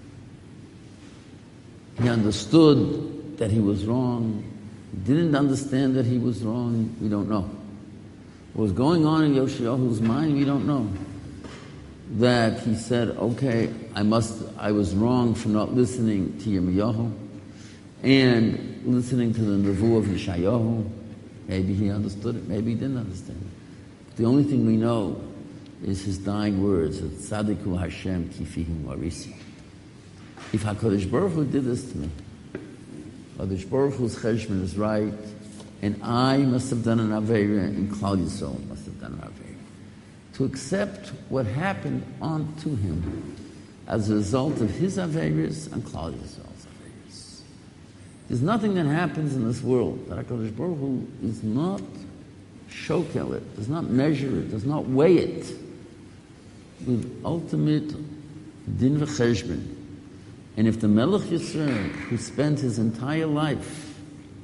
He understood that he was wrong. He didn't understand that he was wrong. We don't know. What was going on in Yoshiyahu's mind, we don't know. That he said, okay, I was wrong for not listening to Yirmiyahu and listening to the Nevuah of Yeshayahu. Maybe he understood it, maybe he didn't understand it. The only thing we know is his dying words, Tzadiku Hashem kifihi marisi. If HaKadosh Baruch Hu did this to me, HaKadosh Baruch Hu's cheshbon is right, and I must have done an Aveira, and Klal Yisrael must have done an Aveira. To accept what happened onto him as a result of his Aveiras and Klal Yisrael's Aveiras. There's nothing that happens in this world that HaKadosh Baruch Hu is not shokel it, does not measure it, does not weigh it with ultimate din v'cheshbon. And if the Melech Yisrael, who spent his entire life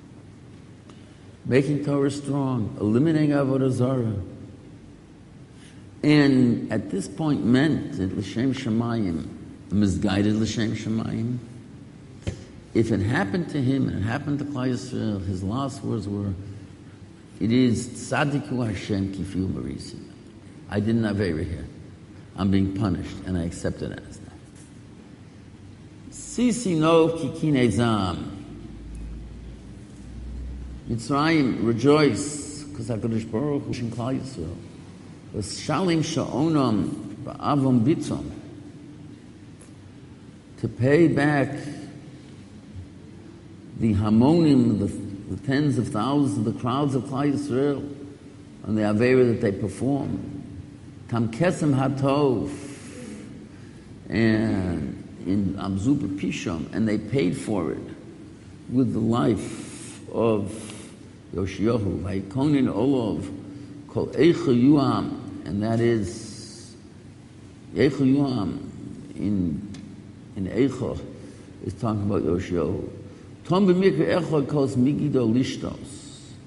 making Torah strong, eliminating Avodah Zarah, and at this point meant that l'shem shemayim, misguided l'shem shemayim, if it happened to him and it happened to Klal Yisrael, his last words were, it is tzadiku Hashem kifiu marisi. I didn't have Aveira here. I'm being punished, and I accept it as that. Sisi no kikine zam. Mitzrayim, rejoice, because HaKadosh Baruch Hu in Klal Yisrael was shalim sha'onam ba'avom bitzom, to pay back the hamonim, the tens of thousands, the crowds of Klal Yisrael, on the Aveira that they performed. Tam kesem hatov, and in Amzu B'Pisham, and they paid for it with the life of Yoshiyahu. Vayikonin Olov Kol Eicha Yuam, and that is Eicha Yuam in Eicha is talking about Yoshiyahu. Tom b'mikra echad calls Migido Lishtos.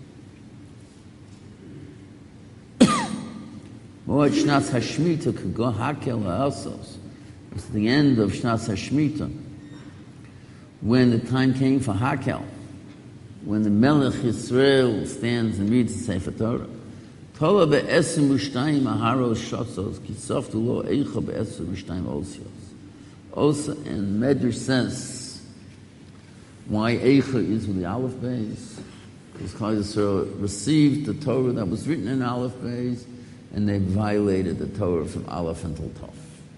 Moed Shnas Hashmita could go Hakel Ha'asos. It's the end of Shnas Hashmita, when the time came for Hakel, when the Melech Yisrael stands and reads the Sefer Torah. Torah be'esim u'shtayim aharos shotzos ki softu lo eicha be'esim u'shtayim osios. Osa and Medrash says why eicha is with the Aleph Beis, because Klal Yisrael received the Torah that was written in Aleph Beis, and they violated the Torah from Aleph until Tov.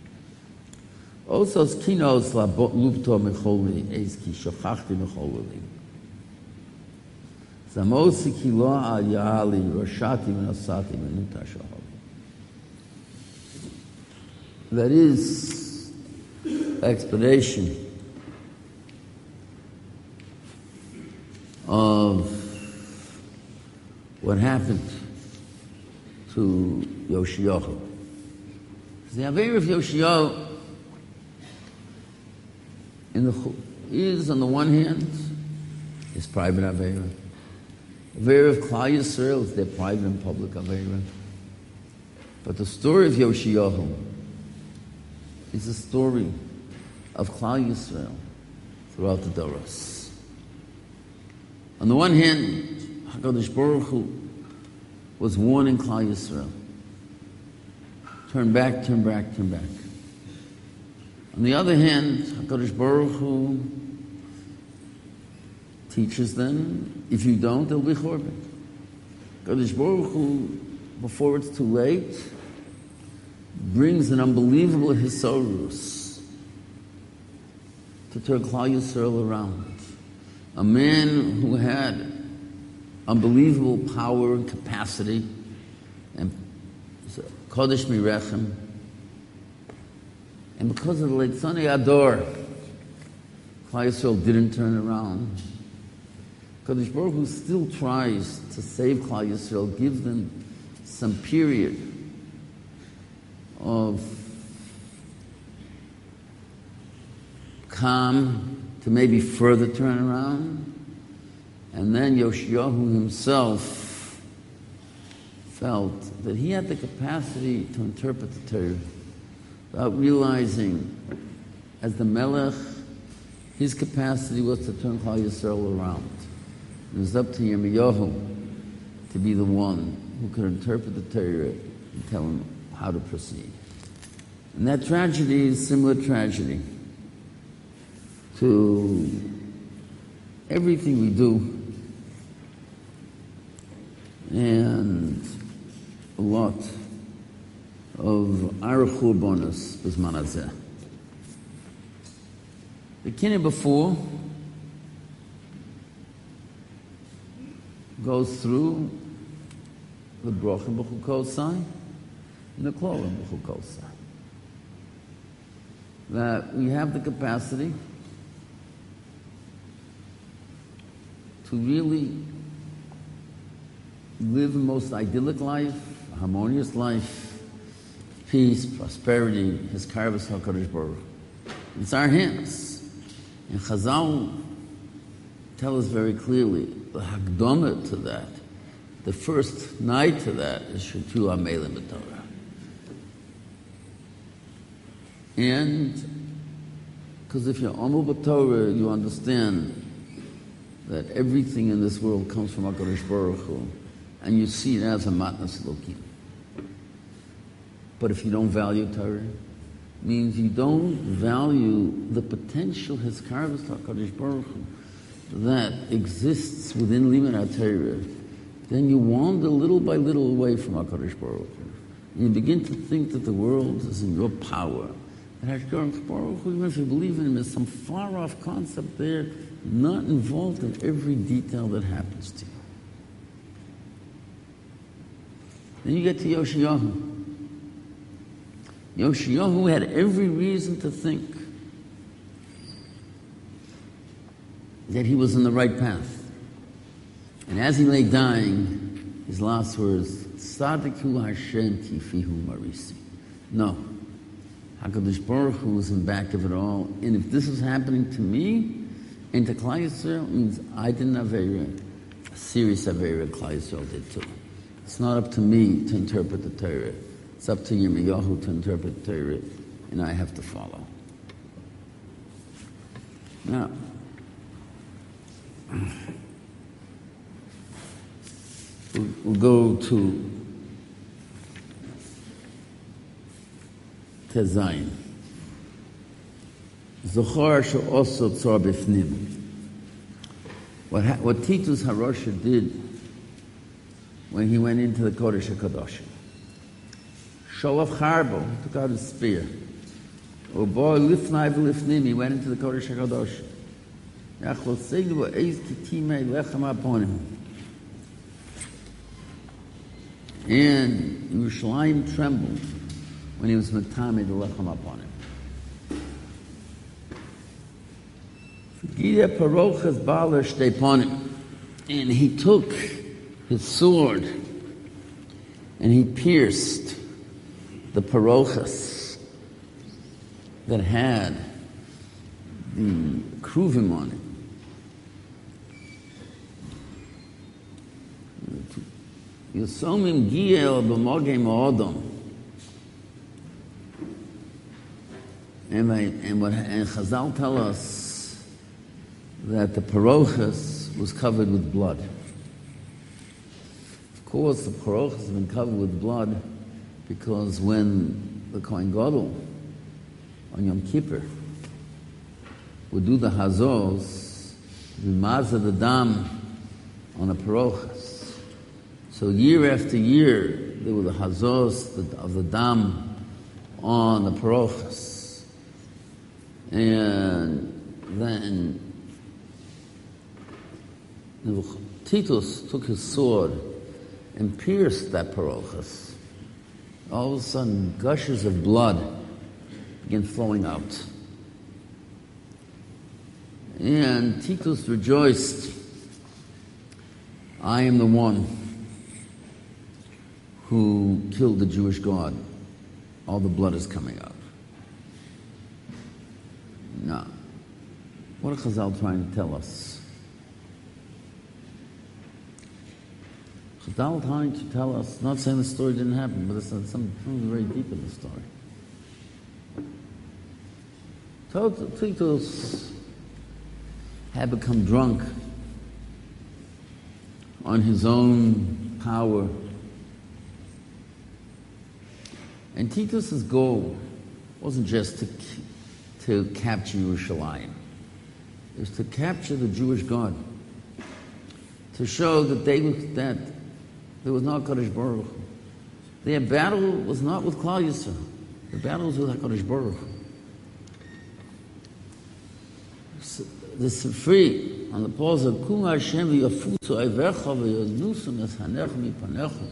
Also, kinos lubto mecholi eis ki shochachti mecholili. Zamosi ki lo al yali roshati v'nosati v'nuta shohav. That is explanation of what happened to Yoshiyahu. The Aveira of Yoshiyahu is, on the one hand, his private Aveira. Aveira of Klal Yisrael is their private and public Aveira. But the story of Yoshiyahu is a story of Klal Yisrael throughout the Doros. On the one hand, HaKadosh Baruch Hu was warning Klal Yisrael. Turn back, turn back, turn back. On the other hand, HaKadosh Baruch Hu teaches them, if you don't, there'll be Chorban. HaKadosh Baruch Hu, before it's too late, brings an unbelievable Hisorus to turn Klal Yisrael around. A man who had unbelievable power and capacity, and Kodesh Mirechem, and because of the Leitzani Ador, Klal Yisrael didn't turn around. Kodesh Baruch Hu still tries to save Klal Yisrael, gives them some period of calm to maybe further turn around. And then Yoshiyahu himself felt that he had the capacity to interpret the Torah without realizing, as the Melech, his capacity was to turn Klal Yisrael around. It was up to Yirmiyahu to be the one who could interpret the Torah and tell him how to proceed. And that tragedy is a similar tragedy to everything we do, and a lot of our churbanos b'zman hazeh. The kineh before goes through the brochim b'chukosai and the klolim b'chukosai. That we have the capacity to really live the most idyllic life, a harmonious life, peace, prosperity, his karvas HaKadosh Baruch Hu. It's our hands. And Chazal tell us very clearly, the Hakdama to that, the first night to that is Shetu HaMelim B'Torah. And because if you're Amul B'Torah, you understand that everything in this world comes from HaKadosh Baruch Hu, and you see it as a matnas Elokim. But if you don't value Torah, it means you don't value the potential Hizkarvus HaKadosh Baruch Hu that exists within Limud HaTorah, then you wander little by little away from HaKadosh Baruch Hu. You begin to think that the world is in your power. That HaKadosh Baruch Hu, even if you believe in him, is some far-off concept there, not involved in every detail that happens to you. Then you get to Yoshiyahu. Yoshiyahu had every reason to think that he was on the right path. And as he lay dying, his last words, Tzadiku Hashem Tifihu Marisi. No. HaKadosh Baruch Hu was in back of it all. And if this was happening to me, and to Klal Yisrael, means I didn't have a serious Aveira, Klal Yisrael did too. It's not up to me to interpret the Torah. It's up to Yirmiyahu to interpret the Torah, and I have to follow. Now, we'll go to Tezayin. Zohar she'oso tzor bifnim. What Titus Harosha did when he went into the Kodesh HaKadoshim. Sholav Charbo, he took out his spear. Ubo lifnai v'lifnim, he went into the Kodesh HaKadoshim. Yachol seidu v'eiz kitimei lechem aponim. And Yerushalayim trembled when he was Matame the lechem aponim. And he took his sword and he pierced the parochas that had the kruvim on it. Yosomim giel b'mogem odom. And Chazal tell us that the parochas was covered with blood. Of course, the parochas have been covered with blood because when the Kohen Gadol on Yom Kippur would do the hazos, the mazah the dam on the parochas. So year after year, there were the hazos of the dam on the parochas. And then Titus took his sword and pierced that parochas. All of a sudden, gushes of blood began flowing out. And Titus rejoiced, I am the one who killed the Jewish God. All the blood is coming out. Now, what are Chazal trying to tell us? Chazal trying to tell us, not saying the story didn't happen, but there's something very deep in the story. Titus had become drunk on his own power. And Titus's goal wasn't just to capture Yerushalayim. It was to capture the Jewish God. To show that there was no Kadosh Baruch Hu. Their battle was not with Klal Yisrael. The battle was with HaKadosh Baruch Hu. The Sifri on the pause of Kum Hashem v'yafutu ayvecha v'yadnusum eshanecha mipanecha.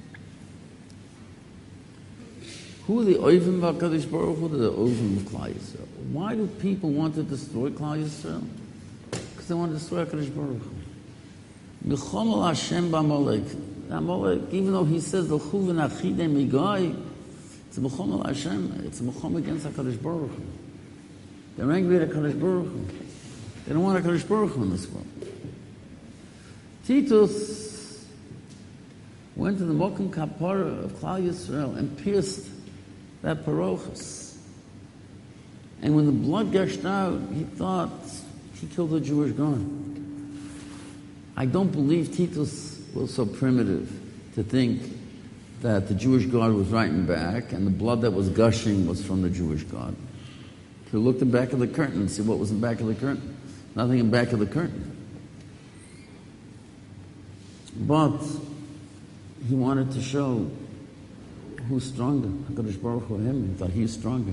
Who are the Oivim of HaKadosh Baruch Hu? They're the Oivim of Klal Yisrael. Why do people want to destroy Klal Yisrael? Because they want to destroy HaKadosh Baruch Hu. Milchom al Hashem b'Amalek. Amalek, even though he says the Chuv and Achidei Migai, it's a Milchom al Hashem. It's a Milchom against HaKadosh Baruch Hu. They're angry at HaKadosh Baruch Hu. They don't want HaKadosh Baruch Hu in this world. Titus went to the Mokum Kapara of Klal Yisrael and pierced that parochas. And when the blood gushed out, he thought he killed a Jewish God. I don't believe Titus was so primitive to think that the Jewish God was writing back and the blood that was gushing was from the Jewish God. To look in the back of the curtain and see what was in the back of the curtain. Nothing in the back of the curtain. But he wanted to show who's stronger. HaKadosh Baruch Hu him. He thought he's stronger.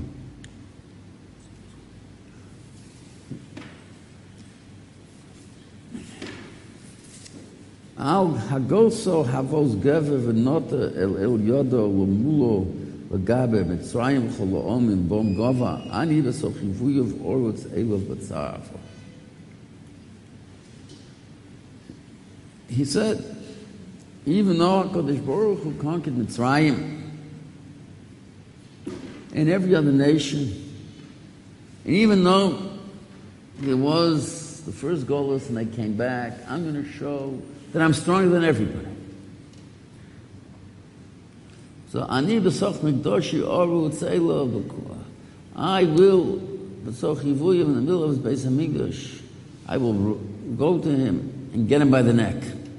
Al hagoso havos gever v'nota el yodo l'mulo v'gabe mitzrayim cholo'om in bom gova ani v'sochivuyov orutz elov b'tzarafo. He said, even though HaKadosh Baruch Hu conquered Mitzrayim and every other nation. And even though there was the first Golus and they came back, I'm going to show that I'm stronger than everybody. So, Ani b'soch mikdoshi oru tzeilah v'kua. I will, b'soch yivuyim, in the middle of his Beis HaMikdash, I will go to him and get him by the neck.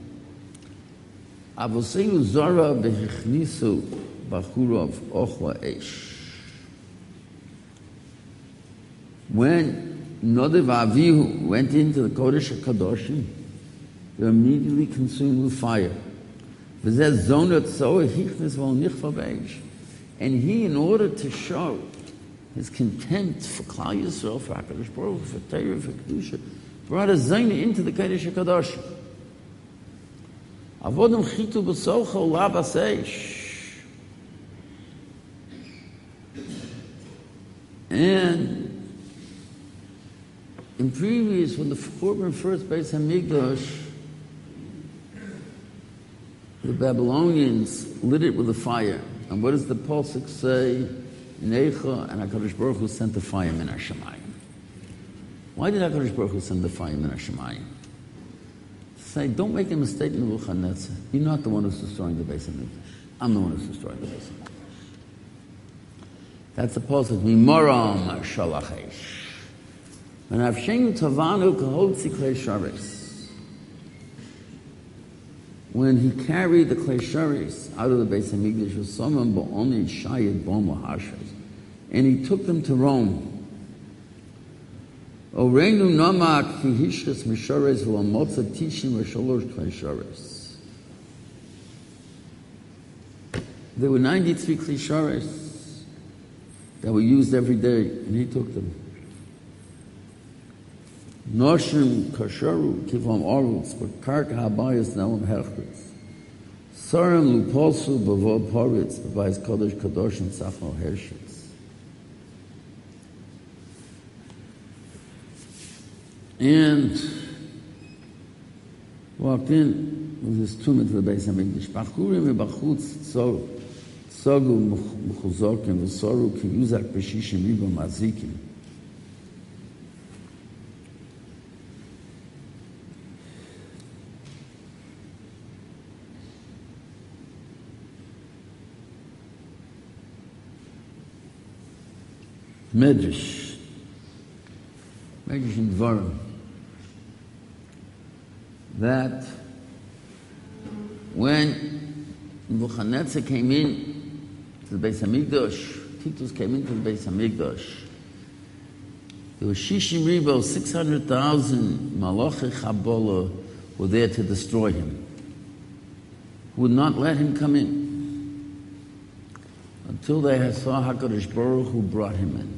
Avoseinu zara b'hichnisu b'churav ochla eish. When Nadav Avihu went into the Kodesh HaKadoshim, they were immediately consumed with fire. And he, in order to show his contempt for Klal Yisrael, for HaKadosh Baruch Hu, for Torah, for Kedusha, brought a Zaina into the Kodesh HaKadoshim. Avodim chitu b'socho labas eish. And in previous, when the Korban first Beis HaMikdash, the Babylonians lit it with a fire. And what does the Pasuk say? In Eicha, and HaKadosh Baruch Hu sent the fire min HaShamayim. Why did HaKadosh Baruch Hu send the fire min HaShamayim? Say, don't make a mistake, Nebuchadnezzar. You're not the one who's destroying the Beis HaMikdash. I'm the one who's destroying the Beis HaMikdash. That's the Pasuk, Mimoram Shalachesh. And Avshenu Tavanu Kahotzi Klei Sharis. When he carried the Klei Sharis out of the Beis HaMikdash, was someone Bo'oni Shayed Bom Lahashas, and he took them to Rome. Oreinu Namak Ki Hishkas Mishares V'Lamotza Tishim V'Shalosh Klei Sharis. There were 93 Klei Sharis that were used every day, and he took them. Noshim kasharu kivam arutz, but karka habayis naum hechritz. Sarim lupolsu bavod paritz, b'bayis kodesh kadoshim sachno hershitz. And walked in with his tomb into the Beis HaMikdash. Bachurim v'bachutz tzogu mchuzokim v'soru ki yuzak b'shishim riba mazikim. Medrash in Dvarim, that when Nebuchadnezzar came in to the Beis HaMikdash, Titus came into the Beis HaMikdash, there was Shishim Ribo, 600,000 Malachi Chabola were there to destroy him, would not let him come in until they saw HaKadosh Baruch Hu brought him in.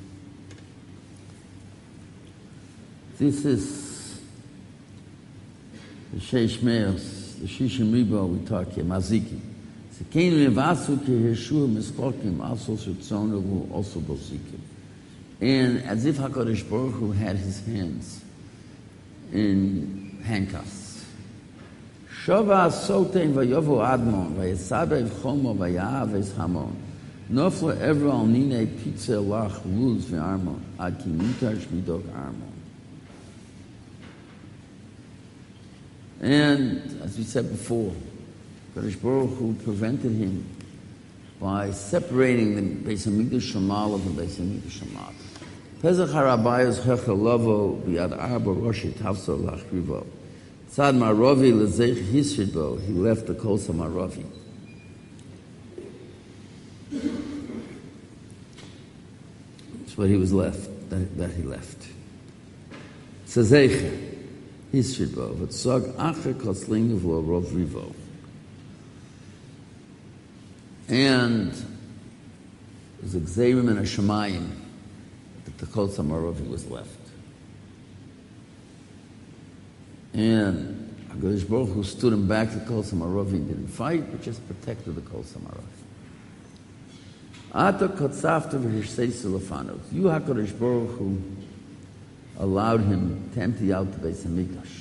This is the Sheish Meos, the Shishim Ribo we talk here, Maziki. Sekeinu Yevasu ki Yeshua Miskokim also Shutzonavu also Bosikim. And as if HaKadosh Baruch Hu had his hands in handcuffs. Shova Sotein Vayovo Admon, Vayesabev Chomo Vayahav Es Hamon. Nofla Evra Al Nine Pizza Lach Luz V'Armon, Ad Ki Mutar Shmidok Armon. And, as we said before, HaKadosh Baruch Hu prevented him by separating the Beis HaMikdash Shemal of the Beis HaMikdash Shemal. Pesach HaRabayos Hechelavo B'Yad Arba Roshi Tavso Lachrivo. Tzad Maravi Lezeich Hisridbo, he left the Kosa Maravi. That's what he was left, that he left. Tzazeicha. Hisridbo, but Sog Acher Kosling of Rov Rivo. And there's a Gzeirim and a Shemayim that the Kol Samaravi was left. And HaKadosh Baruch Hu stood him back. The Kol Samaravi didn't fight, but just protected the Kol Samaravi. Ata Kotzafta v'Hishseisu Lefanov. You, HaKadosh Baruch Hu, allowed him to empty out the Beis HaMikdash.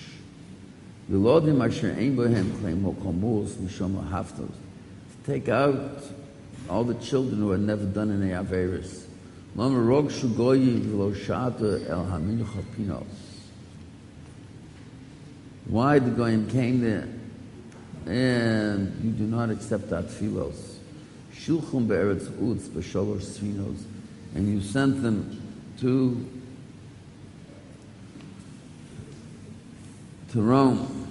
Yolodim asher ein bohem claim hokomos mishom haftos. To take out all the children who had never done any Averis. Lama rog shugoyi v'lo shata el haminucha pinos. Why the Goyim came there and you do not accept that tfilos. Shulchum be'eretz utz b'sholosh sfinos, and you sent them to Rome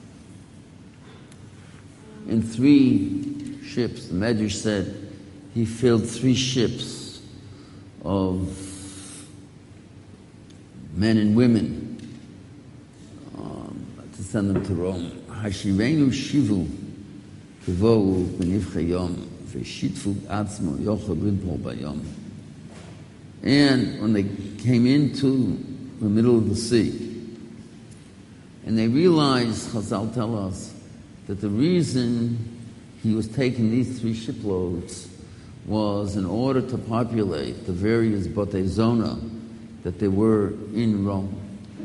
in 3 ships. The Medrash said he filled 3 ships of men and women to send them to Rome. Hashivenu shivu kivou b'nivchayom v'shitfu atzmo yochel rinpol bayom. And when they came into the middle of the sea, and they realized, Chazal tell us, that the reason he was taking these 3 shiploads was in order to populate the various Botei Zona that they were in Rome.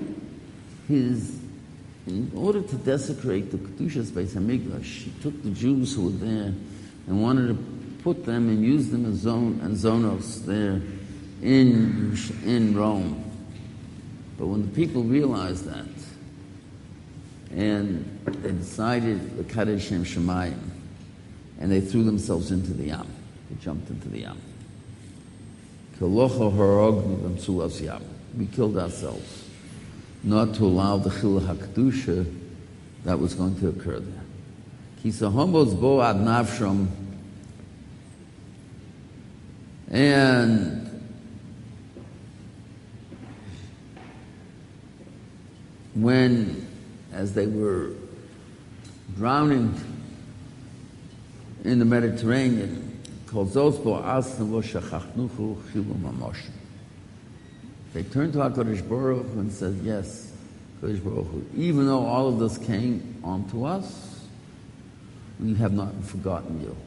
In order to desecrate the Kedushas Beis HaMikdash, he took the Jews who were there and wanted to put them and use them as zonos there in Rome. But when the people realized that, and they decided the Kaddish Shem Shemayim, and they threw themselves into the Yam. They jumped into the Yam. We killed ourselves, not to allow the Chilul HaKedusha that was going to occur there. Kisahomos bo ad nafsham, and when, as they were drowning in the Mediterranean, they turned to HaKadosh Baruch Hu and said, yes, HaKadosh Baruch Hu, even though all of this came onto us, we have not forgotten you.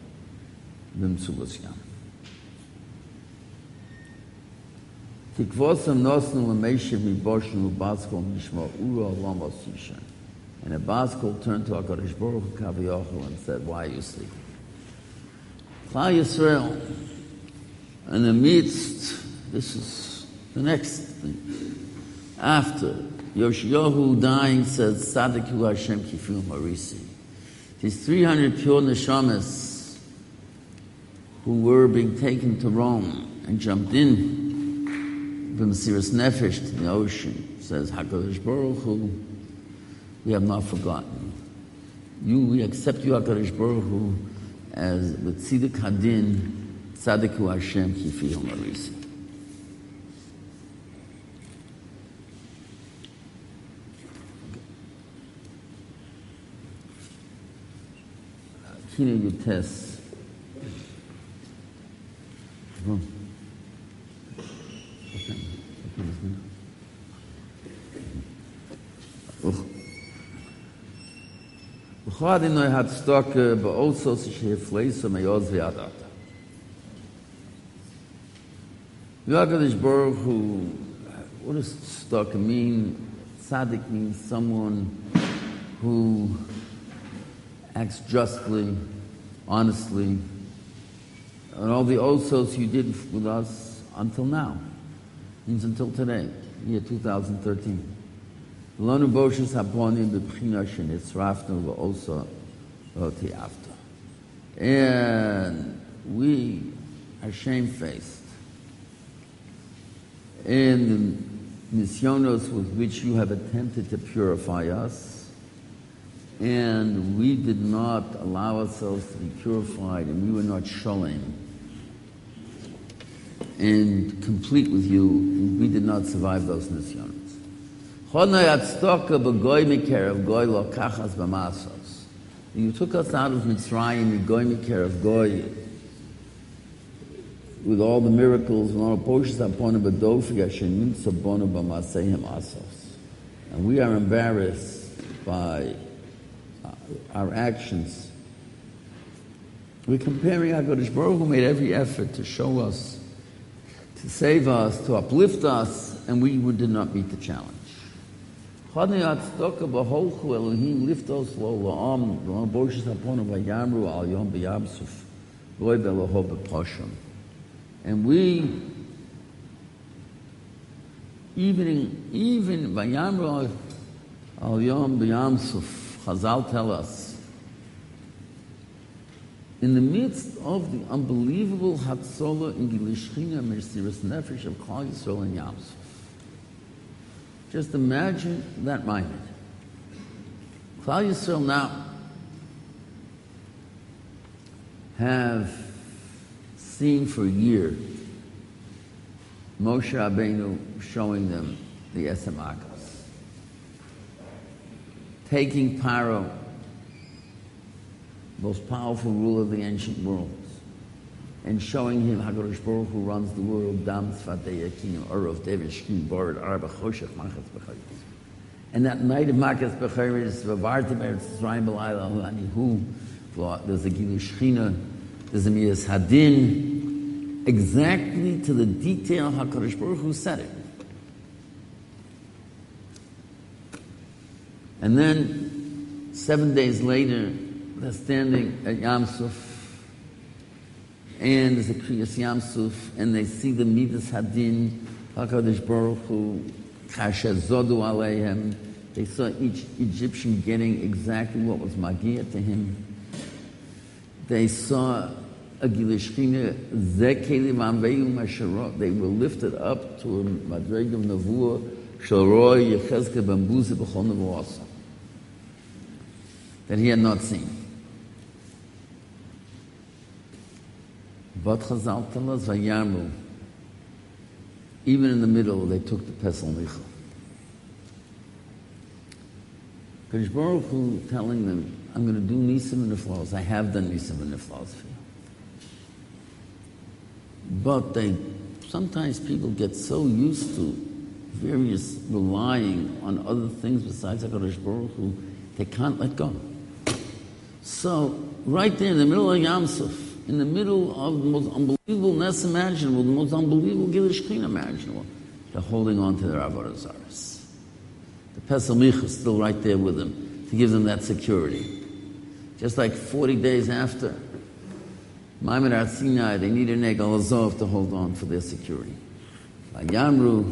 Tikvosam nosnu l'meishiv miboshnu l'baskol mishma ura lamos yishan. And a Baskol turned to HaKadosh Baruch Hu Kaviyachol and said, why are you sleeping? Klal Yisrael, in the midst, this is the next thing. After Yoshiyahu dying, says, Sadiku Hashem Kifu Marisi. These 300 pure neshamas who were being taken to Rome and jumped in from Mesiras Nefesh to the ocean, says HaKadosh Baruch Hu, we have not forgotten you. We accept you, HaKadosh Baruch Hu, as with Tziduk Hadin, Tzadiku Hashem Kifi Marisi. Kina Yutes. B'chadinoi had stock, but also sich hefleisa meyoz v'yadata. HaKadosh Baruch Hu, what does stock mean? Tzaddik means someone who acts justly, honestly, and all the osos you did with us until now, means until today, year 2013. Lonu boshus haponim b'bchina shenitzrafnu v'osa v'otiafta. And we are shamefaced in the nisyonos with which you have attempted to purify us, and we did not allow ourselves to be purified, and we were not shalom and complete with you, and we did not survive those nisyonos. You took us out of Mitzrayim, goy mikerav goy, with all the miracles, and we are embarrassed by our actions. We're comparing HaKadosh Baruch Hu made every effort to show us, to save us, to uplift us, and we did not meet the challenge. Goy Belohov B'Poshim. And we, even Vayamro Al Yom B'Yam Suf, Chazal tell us, in the midst of the unbelievable Hatzolah in Gilishchina Mersiris Nefesh of Klal Yisrael and Yam Suf. Just imagine that moment. Klal Yisrael now have seen for a year Moshe Rabbeinu showing them the Esamakas, taking Paro, most powerful ruler of the ancient world, and showing him HaKadosh Baruch Hu runs the world, Dam Tzvatei Yakin, Orov, David, Shkin, Bored, Arba, Choshech, Machas, Bechayis. And that night of Machas, Bechayis, Vavartim, Eretz Yisrael, B'layla, Anihu, there's a Gilu Shechina, there's a Miyas Hadin, exactly to the detail HaKadosh Baruch Hu said it. And then, 7 days later, they're standing at Yam Suf, and there's a Kriyas Yam Suf, and they see the Midas Hadin, HaKadosh Baruch Hu, Kasher Zodu Aleihem. They saw each Egyptian getting exactly what was Magia to him. They saw a Gilishchina, Zekeli Vamveyu Masharot. They were lifted up to a Madreg of Navua, Shalroi Yechezke Bambuzi B'chol Nevuasa, that he had not seen. But Chazal tell us, Vayamru, even in the middle, they took the Pesel Micha. Kadosh Baruch Hu telling them, I'm going to do Nisim and Niflaos. I have done Nisim and Niflaos for you. But sometimes people get so used to various relying on other things besides HaKadosh Baruch Hu, they can't let go. So, right there in the middle of Yam Suf, in the middle of the most unbelievable Ness imaginable, the most unbelievable Gilush Shechina imaginable, they're holding on to their Avodah Zaros. The Pesel Micha is still right there with them to give them that security. Just like 40 days after Maimon Har Sinai, they need an Egel Azov to hold on for their security. Vayamru,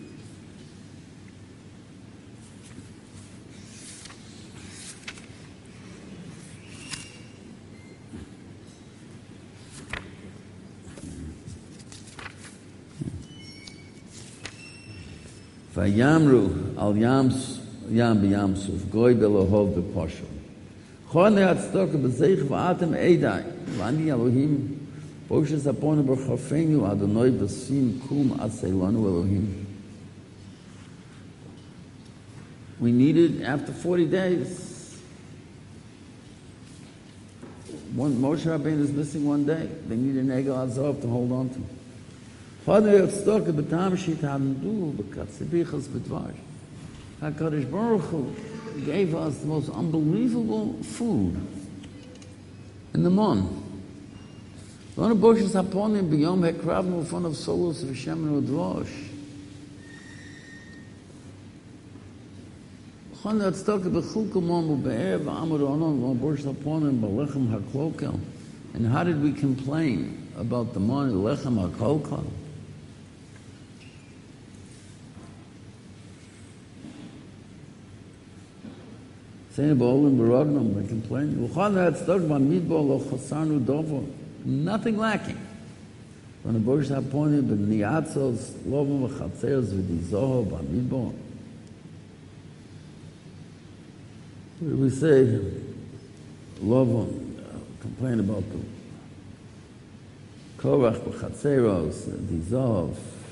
Vayamru al Yam b'Yam Suf, Goy Belohov b'Poshel. Chone Hatzdok b'Zeich v'Atem Eidai, V'ani Elohim, Boshes Aponu b'Chofenu, Adonai b'Sim Kum Aseilanu Elohim. We needed, after 40 days, Moshe Rabbeinu is missing 1 day. They need an Egel Azov to hold on to. HaKadosh Baruch Hu gave us the most unbelievable food in the Mon. One of Boshes Haponim b'Yom Hekravnu in front of Solus v'Shem and Udrosh. And how did we complain about the Mon Lechem HaKolkal? Saying Ba'olim B'Rognam, they complain. Nothing lacking. When the Bosh Haponim b'Niatzos, Lovim v'Chatzeros v'Dizoho b'Amidbo. We say, Lovim, complain about the Korach b'Chatzeros, Dizoho.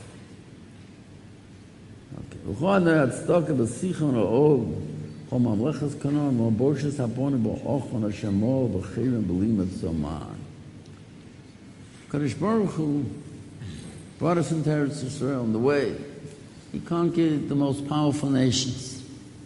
Okay. V'chon ha'atztok b'Sichon ha'og, Mamlechas Kanon, Maboshes Haponim b'Ochon Hashemor b'Chirim b'Limet Zoman. Kadosh Baruch Hu brought us into Eretz Yisrael in the way He conquered the most powerful nations.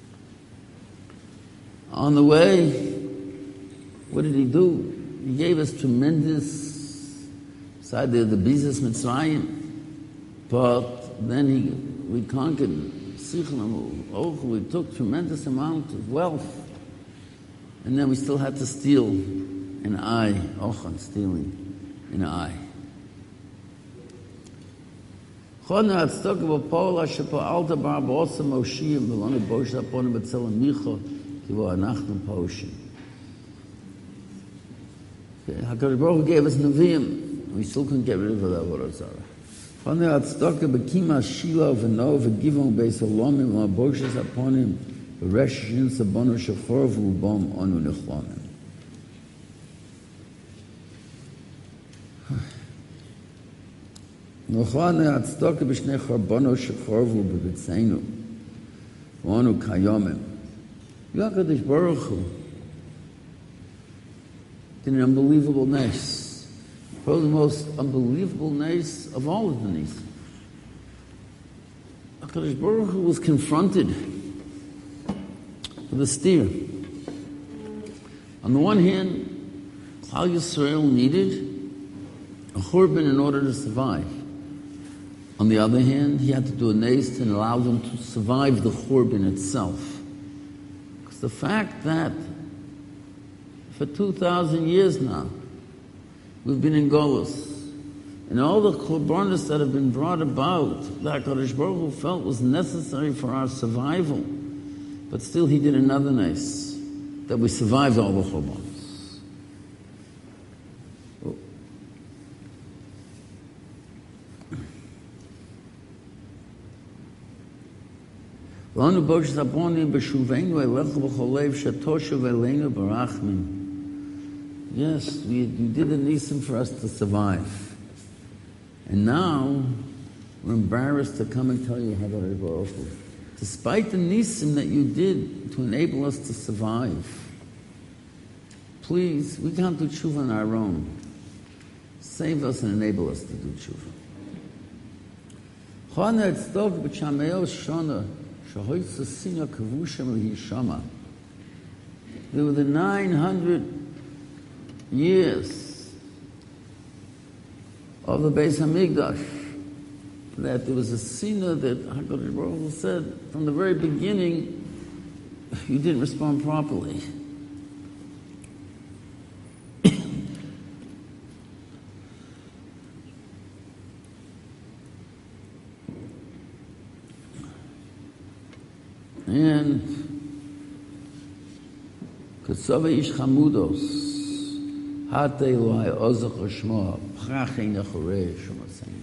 On the way, what did He do? He gave us tremendous, aside the Bizas Mitzrayim, but then we conquered we took tremendous amount of wealth, and then we still had to steal an eye, Ochan, stealing. in an eye. Chona Atzdaka Paula Shepa'alta Bar Bosa Moshiyim Belona Bosha Pona Betzela Micha Kivo Anachnu Poshim. HaKadosh Baruch Hu gave us Nevi'im. We still couldn't get rid of that Avodah Zarah. Chona Atzdaka Bekima Shila V'no V'givon Beis Olomim V'aboshes Aponim V'reshin Sabono Shachor V'ubom Onu Nechlonim. Nochane Atzdaka B'shnei Chorbono Shechorvu B'Bitzeinu V'onu Kayomim. HaKadosh Baruch Hu did an unbelievable nes. Probably the most unbelievable nes of all of the nes. HaKadosh Baruch Hu was confronted with a steer. On the one hand, Klal Yisrael needed a churban in order to survive. On the other hand, he had to do a nes and allow them to survive the churban itself. Because the fact that for 2,000 years now, we've been in Golus, and all the churbanos that have been brought about, that HaKadosh Baruch Hu felt was necessary for our survival, but still he did another nes, that we survived all the churbanos. Yes, you did a nisim for us to survive. And now, we're embarrassed to come and tell you HaKadosh Baruch Hu. Despite the nisim that you did to enable us to survive, please, we can't do tshuva on our own. Save us and enable us to do tshuva. There were the 900 years of the Beis Hamikdash that there was a sinner that HaKadosh Baruch Hu said from the very beginning, you didn't respond properly. And Kasava ish chamudos, hate Elohai ozach hashmo, prachei nechorei shomasayim.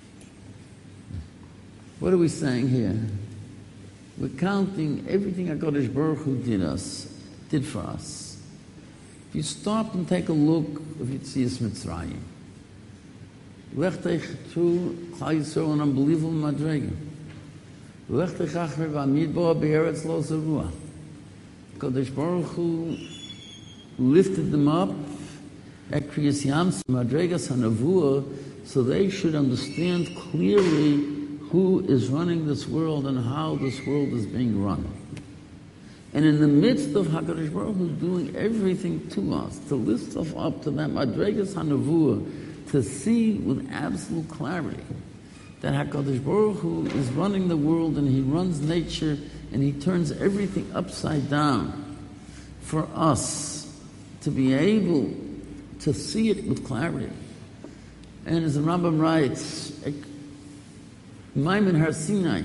What are we saying here? We're counting everything HaKadosh Baruch Hu did for us. If you stop and take a look of Yetzias Mitzrayim, lechtech through Klal Yisrael an unbelievable madrega. Lechtech achmer v'amidbo be'eretz lo zerua. HaKadosh Baruch Hu lifted them up at Kriyas Yamsuf, Madregas HaNevuah, so they should understand clearly who is running this world and how this world is being run. And in the midst of HaKadosh Baruch Hu doing everything to us, to lift us up to that Madregas HaNevuah, to see with absolute clarity that HaKadosh Baruch Hu is running the world and He runs nature and He turns everything upside down for us to be able to see it with clarity. And as the Rambam writes, Maimon Har Sinai,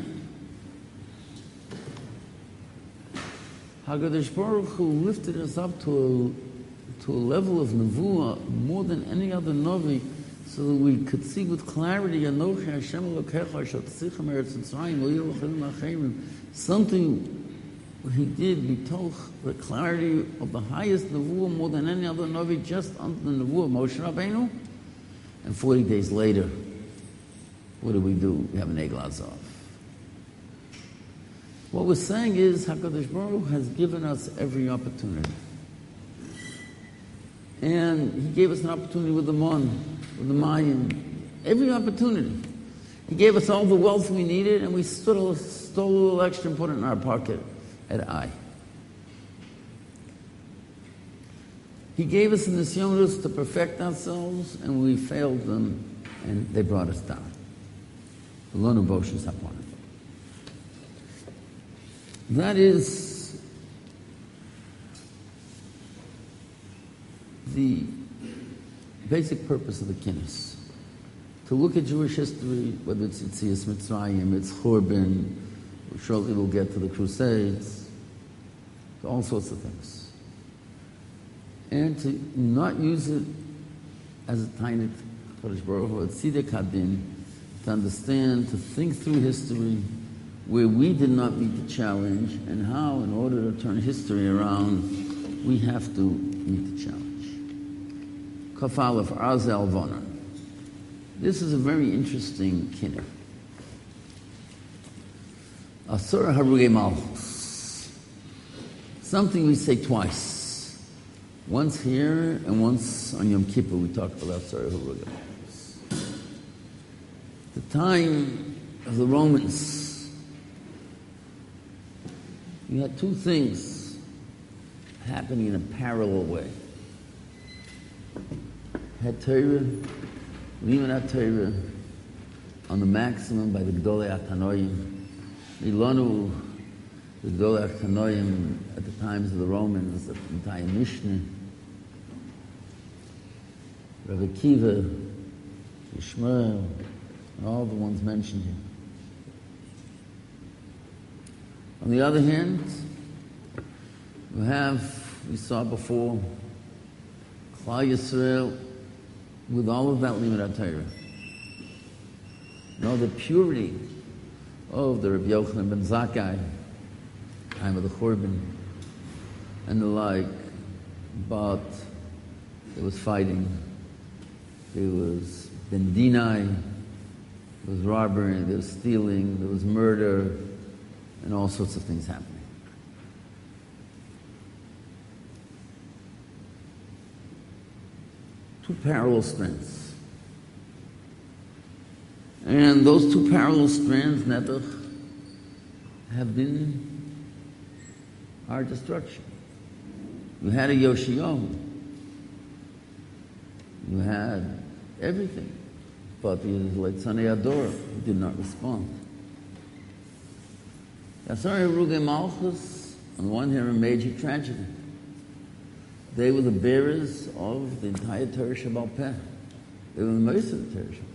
HaKadosh Baruch Hu lifted us up to a level of nevuah more than any other Navi, so that we could see with clarity Anochi Hashem Elokecha Shotzicha Meretz Mitzrayim Lo Yirochem Lachem. Something He did, we told the clarity of the highest nevuah more than any other Navi, just under the nevuah of Moshe Rabbeinu. And 40 days later, what do? We have an Egel Azav. What we're saying is HaKadosh Baruch Hu has given us every opportunity. And He gave us an opportunity with the Mon, with the Mayan, every opportunity. He gave us all the wealth we needed, and we stole a little extra and put it in our pocket at I. He gave us the nisyonos to perfect ourselves, and we failed them, and they brought us down. That is the basic purpose of the kinnis. To look at Jewish history, whether it's Yetzias Mitzrayim, it's Churban, shortly we'll get to the Crusades, to all sorts of things. And to not use it as a tiny Kodesh Baruch Hu, Tzidek Hadin, to understand, to think through history where we did not meet the challenge and how, in order to turn history around, we have to meet the challenge. Kaf Aleph, Arz Alvona. This is a very interesting kinner. Asura Harugei Malchus. Something we say twice. Once here and once on Yom Kippur we talk about Asura Harugei Malchus. The time of the Romans, you had two things happening in a parallel way. Had Torah, Limud Torah, on the maximum by the Gedolei HaTanoim. Milanu, the Gedolei HaTanoim at the times of the Romans, the entire Mishnah, Rabbi Akiva, Yishmael, and all the ones mentioned here. On the other hand, we saw before, Klal Yisrael, with all of that Limud Torah. The purity of the Rabbi Yochanan ben Zakkai, time of the Churban, and the like, but there was fighting, there was bendinai, there was robbery, there was stealing, there was murder, and all sorts of things happening. Two parallel strands. And those two parallel strands, Nebuch, have been our destruction. You had a Yoshiyahu. You had everything. But the Leitzanei Ador did not respond. Asura Harugei Malchus, on the one hand, a major tragedy. They were the bearers of the entire Torah Shebaal Peh. They were the most of the Torah Shebaal Peh.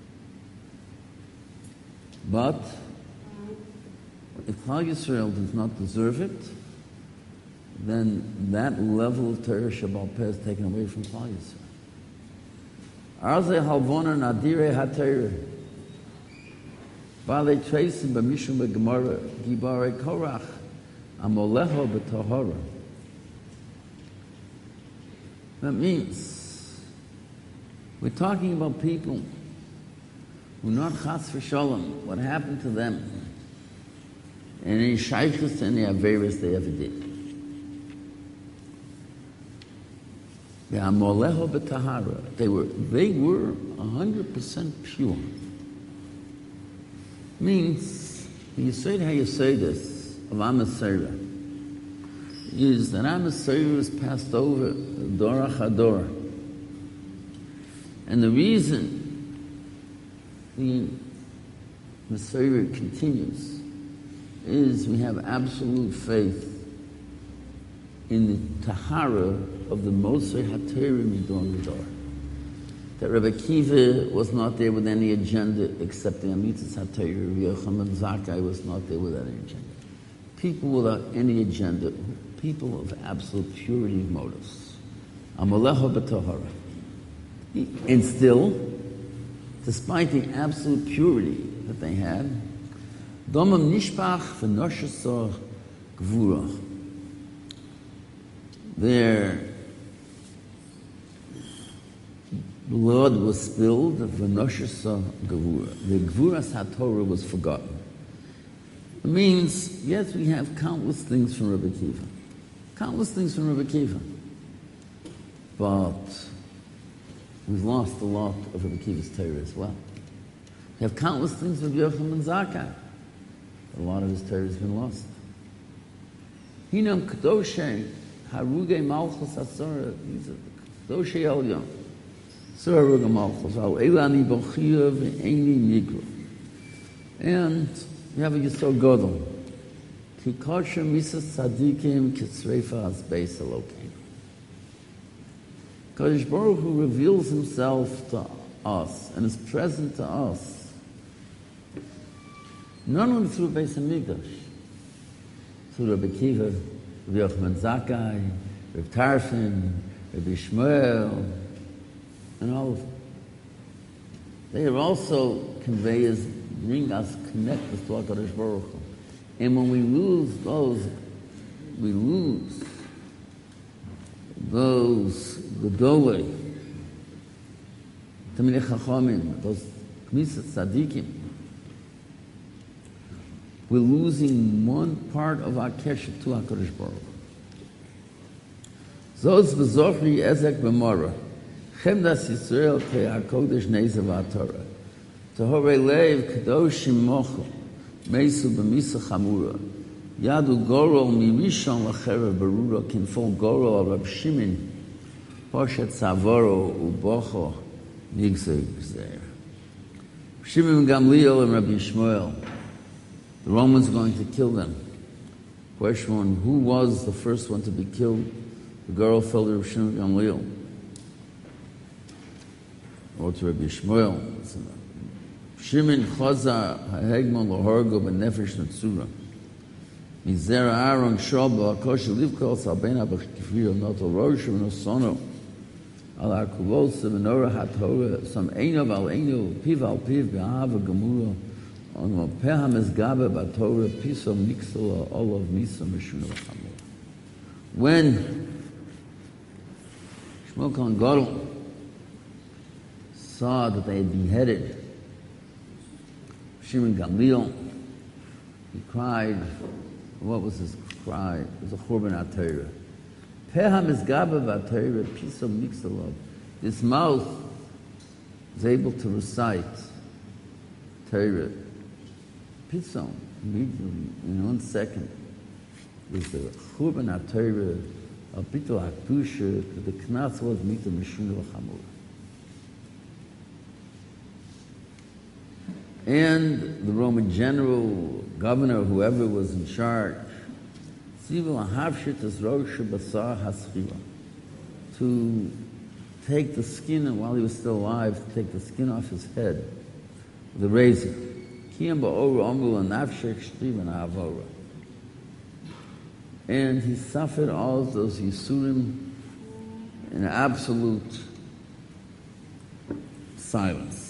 But if Klal Yisrael does not deserve it, then that level of Torah Shebaal Peh is taken away from Klal Yisrael. Arzei halvona nadire ha-Torah. Balei treisim b'mishum b'gemara gibarei korach amoleho b'tohara. That means we're talking about people who not chas v'sholem, what happened to them, and any shaykhus and the averis they ever did. They were 100% pure. Means, when you say how you say this, of Amasera, is that Amasera is passed over Dora Chador. And the reason the Messiah continues is we have absolute faith in the Tahara of the Moshe HaTorah Midor Midor. That Rabbi Akiva was not there with any agenda except the Amitzas HaTorah. Rabbi Yochanan ben Zakkai was not there with any agenda. People without any agenda, people of absolute purity of motives. Amolecha b'tohara. And still, despite the absolute purity that they had, Domam nishpach v'noshasor gvura. Their blood was spilled, v'noshasor gvura. The gvuras HaTorah was forgotten. It means, yes, we have countless things from Rabbi Akiva. Countless things from Rabbi Akiva. But we've lost a lot of Rabbi Akiva's Torah as well. We have countless things from Yochanan ben Zakkai. A lot of his Torah has been lost. Hinam Kedoshei Harugei Malchus Asura. These are the Kedoshei Elyon. Asura Harugei Malchus. Al Elani Bochia Ve'eni Nigro. And we have a Yisod Godel. Ki Kosher Misas Tzadikim Kitzrefa As Beis Elokein. Kadosh Baruch Hu reveals himself to us and is present to us, not only through Beis Hamikdash, through Rabbi Akiva, Rabbi Yochanan Zakkai, Rabbi Tarfon, Rabbi Shmuel, and all of them. They are also conveyors, bring us, connect us to HaKadosh Baruch Hu. And when we lose those Gedolei, Talmidei Chachamim, those Knesset Tzadikim, we're losing one part of our kesher to HaKadosh Baruch Hu. Zos v'zochri ezek b'morah, Chemdas Yisrael ke HaKodesh Nezev HaTorah, Tahorei Lev Kedoshim Mocho, Meisu b'misa chamura, Yadu Gorol mirishon l'cherev berura, Kinfol Gorol al Rab Shimon, Poshet Savoro ubocho nigzer gzer. Shimon Gamliel and Rabbi Shmuel, the Romans are going to kill them. Question one, who was the first one to be killed? The girl fell to Shimon Gamliel, or to Rabbi Shmuel. Shimon Chazar ha'hegmon l'horgo b'nefesh netzura. Mizera Aaron Shoba Kosh Livkol Sabena B'Kifir Noto Rosh V'Nosono Al Akuvos V'Nora HaTorah Sam Einov Al Einu Piv Al Piv B'Ahava Gemura On Mopeha Mezgabe B'Torah Pisom Nixel Olav Misa Meshuna V'Chamor. When Shmuel Kohen Gadol saw that they had beheaded Shimon Gamliel, he cried. What was his cry? It was a Churban HaTorah. Peha Mizgabe V'Torah Pisom Nixel. This mouth is able to recite Torah. Pisom, immediately, in 1 second. There's the Churban HaTorah, a Bitul HaKdusha, the Knas was Mita Meshuna V'Chamura. And the Roman general, governor, whoever was in charge, to take the skin, and while he was still alive, to take the skin off his head with a razor. And he suffered all those Yisurim in absolute silence.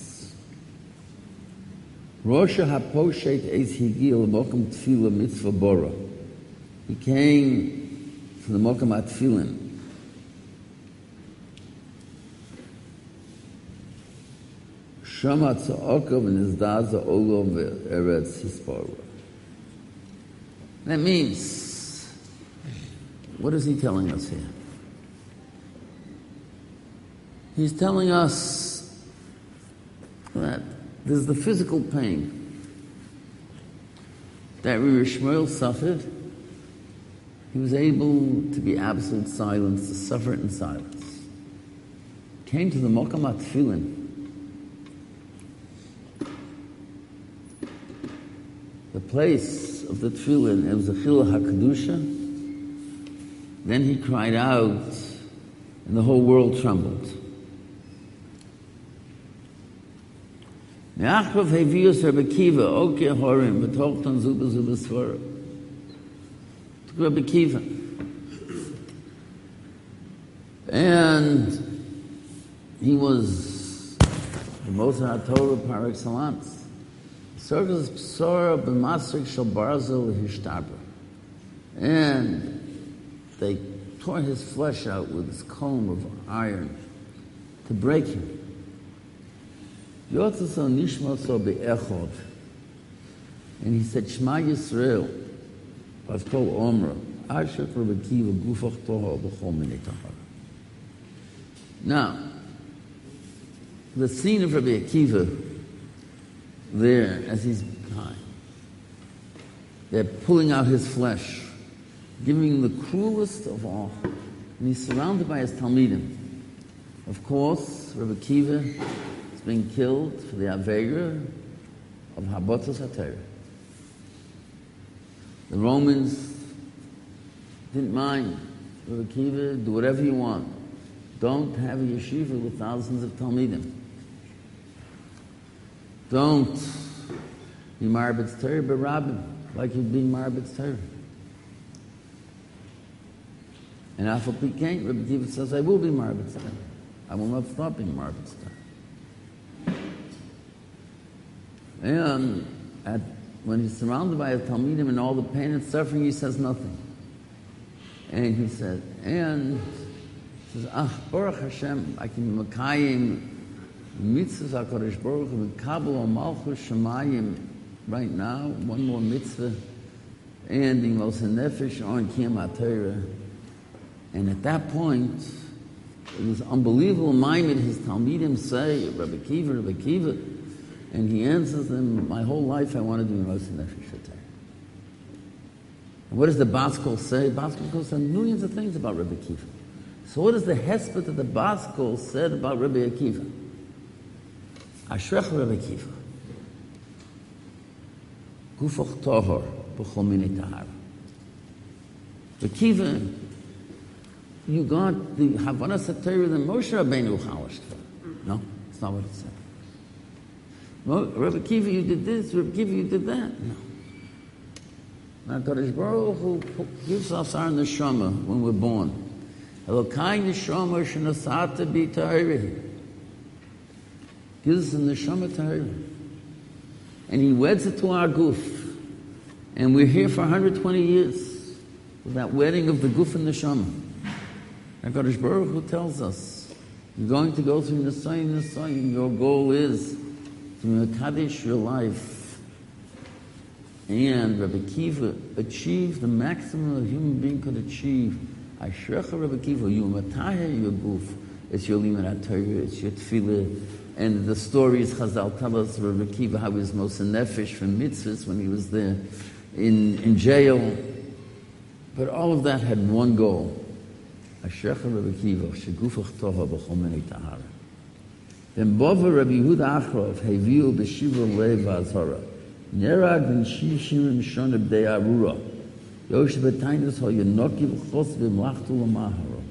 Rosha haposhet eis higil mokum tefillah mitzvah bora. He came to the mokum atfilin. Shama tza'okov nizdaza olov eretz hispora. That means, what is he telling us here? He's telling us that there's the physical pain that Rabbi Shmuel suffered. He was able to be absolute silence, to suffer it in silence. Came to the Mokum HaTefillin. The place of the Tefillin, it was a Chil HaKadusha. Then he cried out, and the whole world trembled. Me'achrav hevius Rabbi Akiva, oke horim, b'tochtan zuba zuba svara. Took Rabbi Akiva. And he was the Moshe HaTorah par excellence. Circus psora b'masrik shel barzel hishtabra. And they tore his flesh out with this comb of iron to break him. And he said, Shema Yisrael, Paskol Omra, Ashek Rabbi Akiva, Gufach Toha, B'chol Minei Tahara. Now, the scene of Rabbi Akiva there, as he's dying, they're pulling out his flesh, giving him the cruelest of all, and he's surrounded by his Talmidim. Of course, Rabbi Akiva being killed for the Aveira of Habotzos HaTorah. The Romans didn't mind. Rabbi Akiva, do whatever you want. Don't have a yeshiva with thousands of talmidim. Don't be marbitz Torah b'rabbim like you're being marbitz Torah. And Afal Pikain, Rabbi Akiva says, I will be marbitz Torah. I will not stop being marbitz Torah. And when he's surrounded by a talmidim and all the pain and suffering, he says nothing. And he says, Baruch Hashem, I can makayim mitzvahs HaKadosh Baruch Hu v'kabel malchus shemayim right now, one more mitzvah, and being Moshe Nefesh on Kiyam HaTorah. And at that point, it was unbelievable. Maimed, his talmidim say, Rabbi Akiva, and he answers them, my whole life I wanted to be Moshe Nefesh HaTorah. And what does the Bas Kol say? Bas Kol said millions of things about Rabbi Akiva. So what is the hesped that the Bas Kol said about Rabbi Akiva? Ashrech Rabbi Akiva. Gufach Tahor b'chol minei tahara. Rabbi Akiva, you got the Havanas HaTorah that Moshe Rabbeinu chalished for. No, that's not what it said. Rabbi Akiva, you did this. Rabbi Akiva, you did that. No. Now, Kadosh Baruch Hu gives us our neshama when we're born. Elokai neshama shenasata b'Torah. Gives us the neshama Torah. And he weds it to our guf. And we're here for 120 years with that wedding of the guf and neshama. And Kadosh Baruch Hu tells us, you're going to go through Nesayim. Your goal is to mekadesh your life. And Rabbi Akiva achieved the maximum a human being could achieve. Ashrecha Rabbi Akiva, you matahir your guf. It's your limud HaTorah, it's your tefillah. And the stories Chazal tell us, Rabbi Akiva, how he was Moshe Nefesh from mitzvahs when he was there in jail. But all of that had one goal. Ashrecha Rabbi Akiva, shegufach tova b'chol minei tahara. Then Bova Rabbi Yehuda Achrov, heviu b'shiva lev v'azhara. Nerag ben shishim shon b'dei arura. Yosh b'tainus ho yenoki v'chos v'mlachtu l'mahara.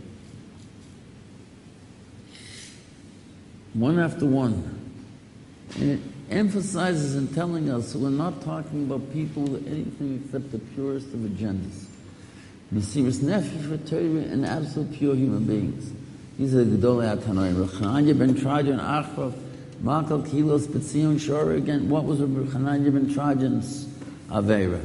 One after one. And it emphasizes in telling us we're not talking about people with anything except the purest of agendas. Mesiras Nefesh for Torah and absolute pure human beings. These are the Gedolei HaTanoim. Chananya ben Trajan Achrov, Makal Kilos Betzion Shor again. What was Chananya ben Trajan's Aveira?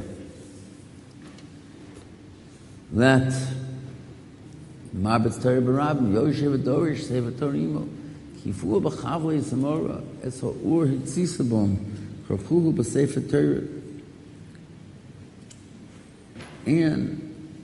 That Marbitz Torah B'Rabim, Yoshev Adorish, Sefer Torimo, Kifu B'Chavlei Samora, Eso Ur Hitzisabom, Krafuhu B'Sefer Torah. And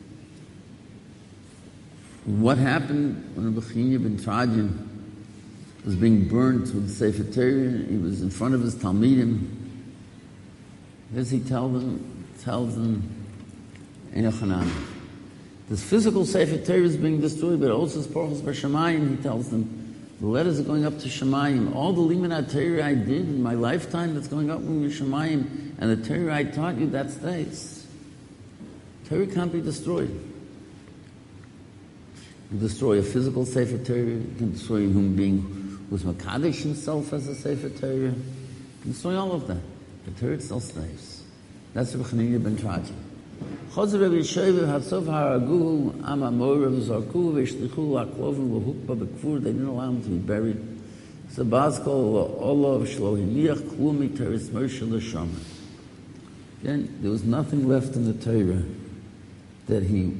what happened when Rabbi Chinya ben Trajan was being burned with the Sefer Torah? He was in front of his Talmidim. What does he tell them? Tells them, Enochanan. This physical Sefer Torah is being destroyed, but also Parchos B'Shamayim, he tells them, the letters are going up to Shamayim. All the limud HaTorah I did in my lifetime that's going up in Shamayim, and the Torah I taught you, that stays. Torah can't be destroyed. You can destroy a physical Sefer Torah, you can destroy a human being who's Makadesh himself as a Sefer Torah, you can destroy all of that. The Torah itself stays. That's Rabbi Chananya ben Trajan. Chazar Rabbi Yeshiva Hatsof Haraguhu Amamorav Zarku Veshlichu Laklovim V'Hukba B'Kfur. They didn't allow him to be buried. So Bazkol Olav Shlohiniach Klumi Teres Moshe L'Shama. Again, there was nothing left in the Torah that he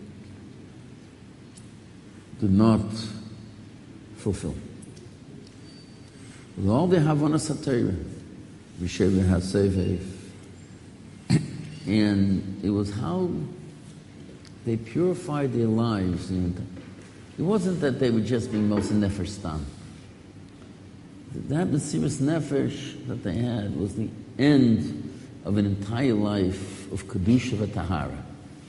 did not fulfill. With all the Havanas HaTorah, Yeshiva HaSevev, and it was how they purified their lives. It wasn't that they were just being Moshe Nefesh Stam. That Mesiras Nefesh that they had was the end of an entire life of Kedusha v'Tahara.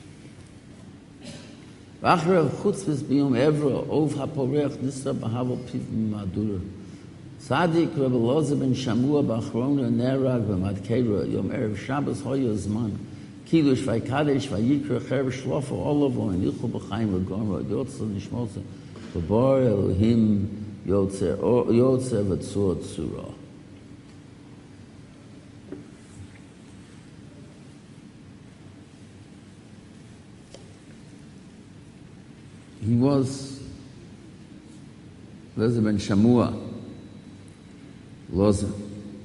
V'achrav chutzvus b'yom evra ov haporech nisra b'havel piv m'madura. Tzadik Rebbe Elazar ben Shamua b'achrona nerag b'madkeira yom erev Shabbos hoya zman kilush v'yikadesh v'yikra cher shlofa olav v'yinichu b'chaim v'gomra yotzla nishmosa Babar Elohim Yotzer V'Tzur Tzura. He was Lozer ben Shamua, Lozer.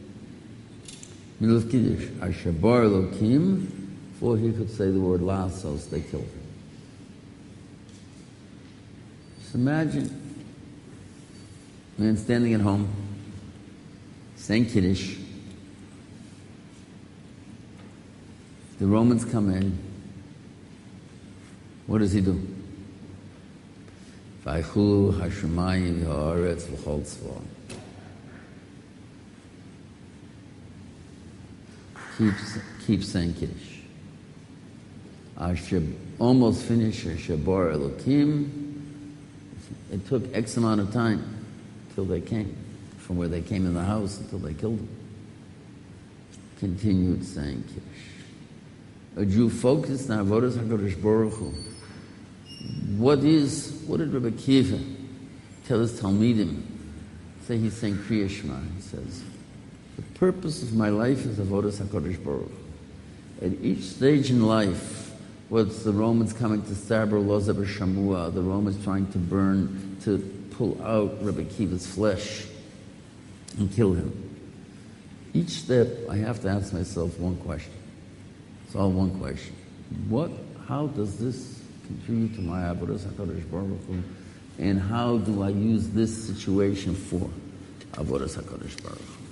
Milah Kiddush, Asher Bar Elokim, before he could say the word Lasos, they killed him. Just imagine a man standing at home, saying Kiddush. The Romans come in. What does he do? Vaychulu Hashemayim Haaretz V'chol Tzva'am. Keep saying Kiddush. Asher almost finished Asher Bar Elokim. It took X amount of time till they came, from where they came in the house until they killed him. Continued saying Kiddush. A Jew focused on Avodas HaKadosh Baruch Hu. What did Rebbe Kiva tell his Talmidim? Say he's saying Kriya Shema. He says, the purpose of my life is Avodas HaKadosh Baruch Hu. At each stage in life, whether it's the Romans coming to Saber Lozer B'Shamua, the Romans trying to pull out Rebbe Kiva's flesh and kill him. Each step, I have to ask myself one question. It's all one question. How does this contribute to my Avodas HaKadosh Baruch Hu, and how do I use this situation for Avodas HaKadosh Baruch Hu?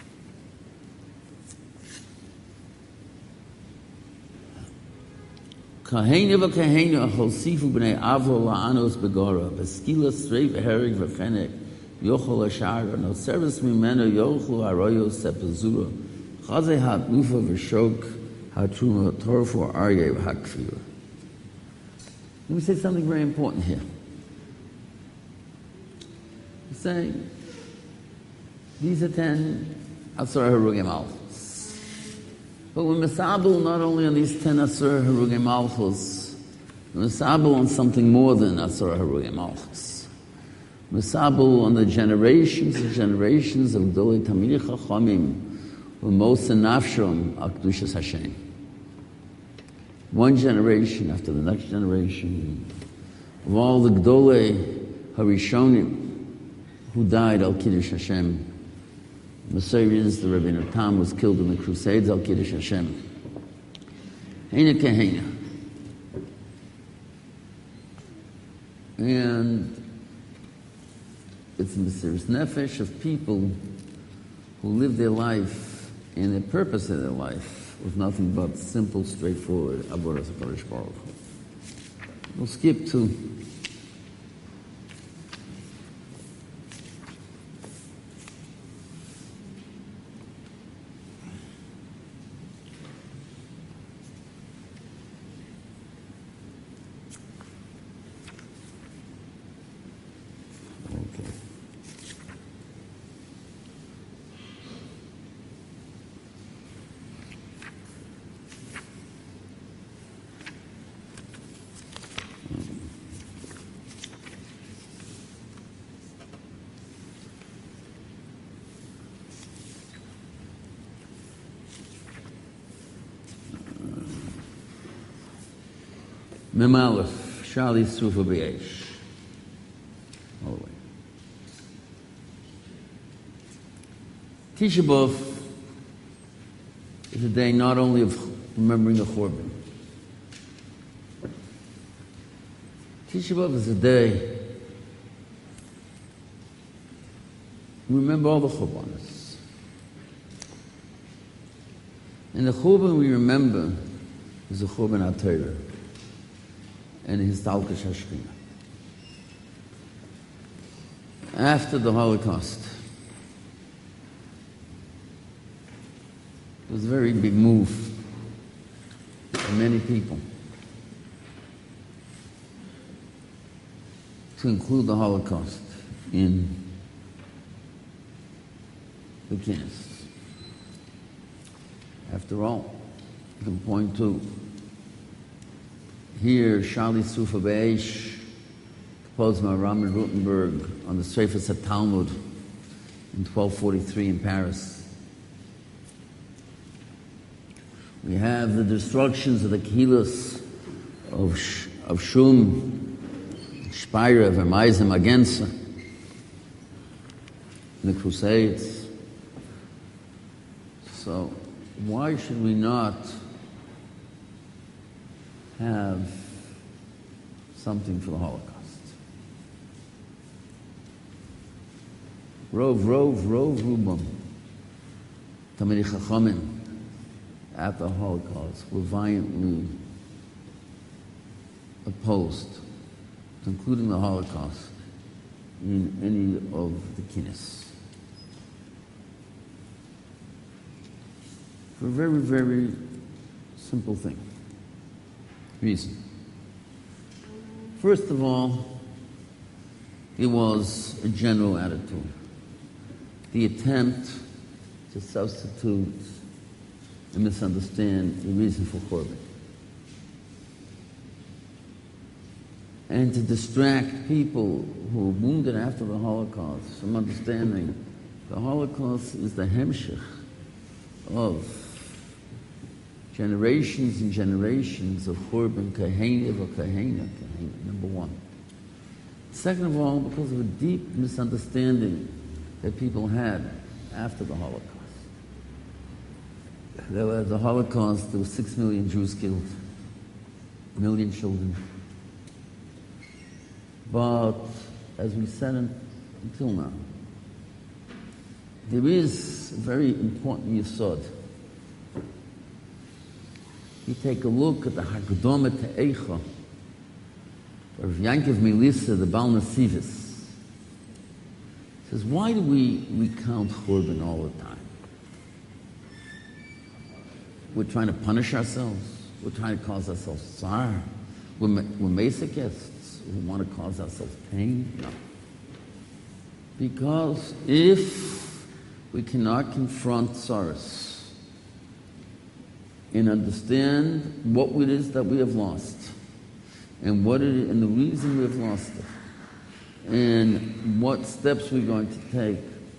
Kahena v'kahena cholsifu b'nei avlo la'anos begora v'skila strei v'herig v'chenek yochol ha'shara no service mimeno yochlu haroyo sepazura chazei ha'tnufa v'shok ha'truma torfu arye v'ha'kfira. Let me say something very important here. He's saying these are 10 Asar Harugei Malchus. But we're misabel not only on these 10 Asar Harugei Malchus, we're misabel on something more than Asar Harugei Malchus. Misabel on the generations and generations of Gdolei Tamidei Chachamim who mosa nafshom al Kedushas Hashem. One generation after the next generation of all the Gdolei Harishonim who died al Kiddush Hashem. Messiahs, the Rabbeinu Tam was killed in the Crusades al Kiddush Hashem. Heina keheina. And it's a mysterious nefesh of people who live their life and the purpose of their life was nothing but simple, straightforward Avodas HaKadosh Baruch Hu. We'll skip to Mem Aleph, Shali Sufa B'Yesh. All the way. Tisha B'Av is a day not only of remembering the Churban. Tisha B'Av is a day we remember all the Churbanos. And the Churban we remember is the Churban HaTorah and his Talkish HaShechina. After the Holocaust, it was a very big move for many people to include the Holocaust in the Knesset. After all, you can point to here, Shali Sufa B'Eish, composed by Raman Rutenberg on the Sreifas HaTalmud in 1243 in Paris. We have the destructions of the Kehillos of Shum, Speyer, Vermeisen, Magenza, in the Crusades. So why should we not have something for the Holocaust? Rov Rubam, Talmidei Chachamim at the Holocaust were violently opposed to including the Holocaust in any of the kinnis. For a very, very simple reason. First of all, it was a general attitude. The attempt to substitute and misunderstand the reason for Korban. And to distract people who were wounded after the Holocaust from understanding the Holocaust is the hemshech of generations and generations of Korban Kahena, number one. Second of all, because of a deep misunderstanding that people had after the Holocaust. There was the Holocaust, there were 6 million Jews killed, 1 million children. But, as we said until now, there is a very important yesod. You take a look at the Haggadah Te'echa of Yankov Melissa, the Baal Nasivis. Says, why do we recount Churban all the time? We're trying to punish ourselves. We're trying to cause ourselves sorrow. We're masochists who want to cause ourselves pain. No. Because if we cannot confront sorrows and understand what it is that we have lost, and and the reason we have lost it, and what steps we're going to take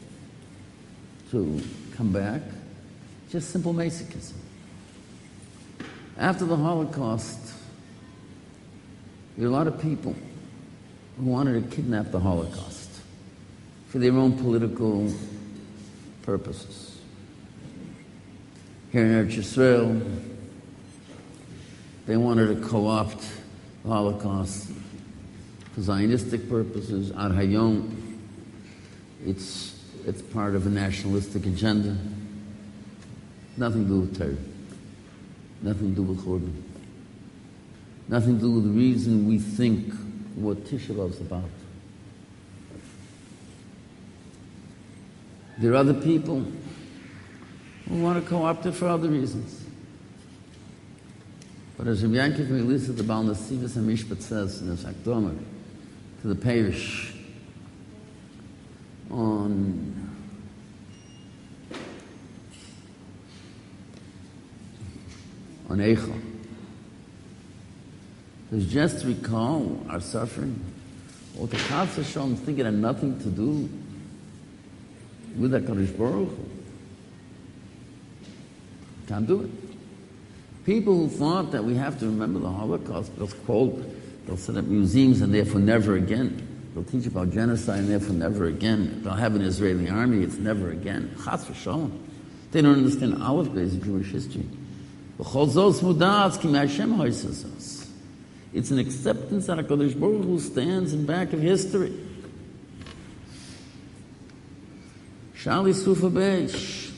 to come back, just simple masochism. After the Holocaust, there were a lot of people who wanted to kidnap the Holocaust for their own political purposes. Here in Eretz Yisrael, they wanted to co-opt the Holocaust for Zionistic purposes. Ad Hayom, it's part of a nationalistic agenda. Nothing to do with Torah. Nothing to do with Churban. Nothing to do with the reason we think what Tisha B'Av is about. There are other people who want to co-opt it for other reasons. But as Rabbi Yankov Melissa, the Baal Nasivis HaMishpat says in his Akdomer to the parish on Eicha, says, just recall our suffering. What the Chas Hashem thinking had nothing to do with HaKadosh Baruch Hu. Can't do it. People who thought that we have to remember the Holocaust, they'll set up museums and therefore never again. They'll teach about genocide and therefore never again. They'll have an Israeli army, it's never again. Chas v'shalom. They don't understand Aleph grades of Jewish history. It's an acceptance that HaKadosh Baruch Hu stands in back of history. Shali Sufa Beish.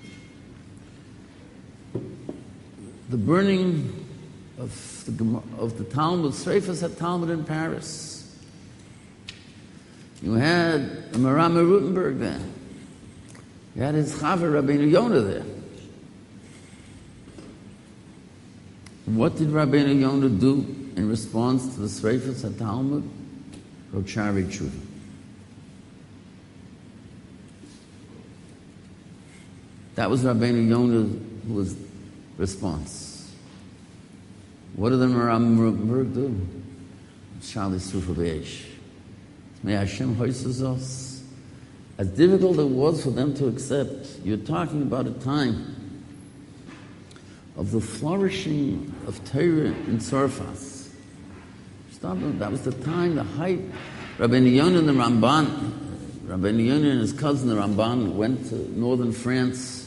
The burning of the Talmud, Sreifas HaTalmud in Paris. You had a Maram Rutenberg there. You had his Chaver Rabbeinu Yonah there. What did Rabbeinu Yonah do in response to the Sreifas HaTalmud? Wrote Shari Tshuva. That was Rabbeinu Yonah's response. What did the Maram Rutenberg do? Shali Sufa B'Eish. May Hashem hoises us. As difficult it was for them to accept, you're talking about a time of the flourishing of Torah in Tzarfas. That was the time, the height. Rabbeinu Yonah and the Ramban, Rabbeinu Yonah and his cousin the Ramban went to northern France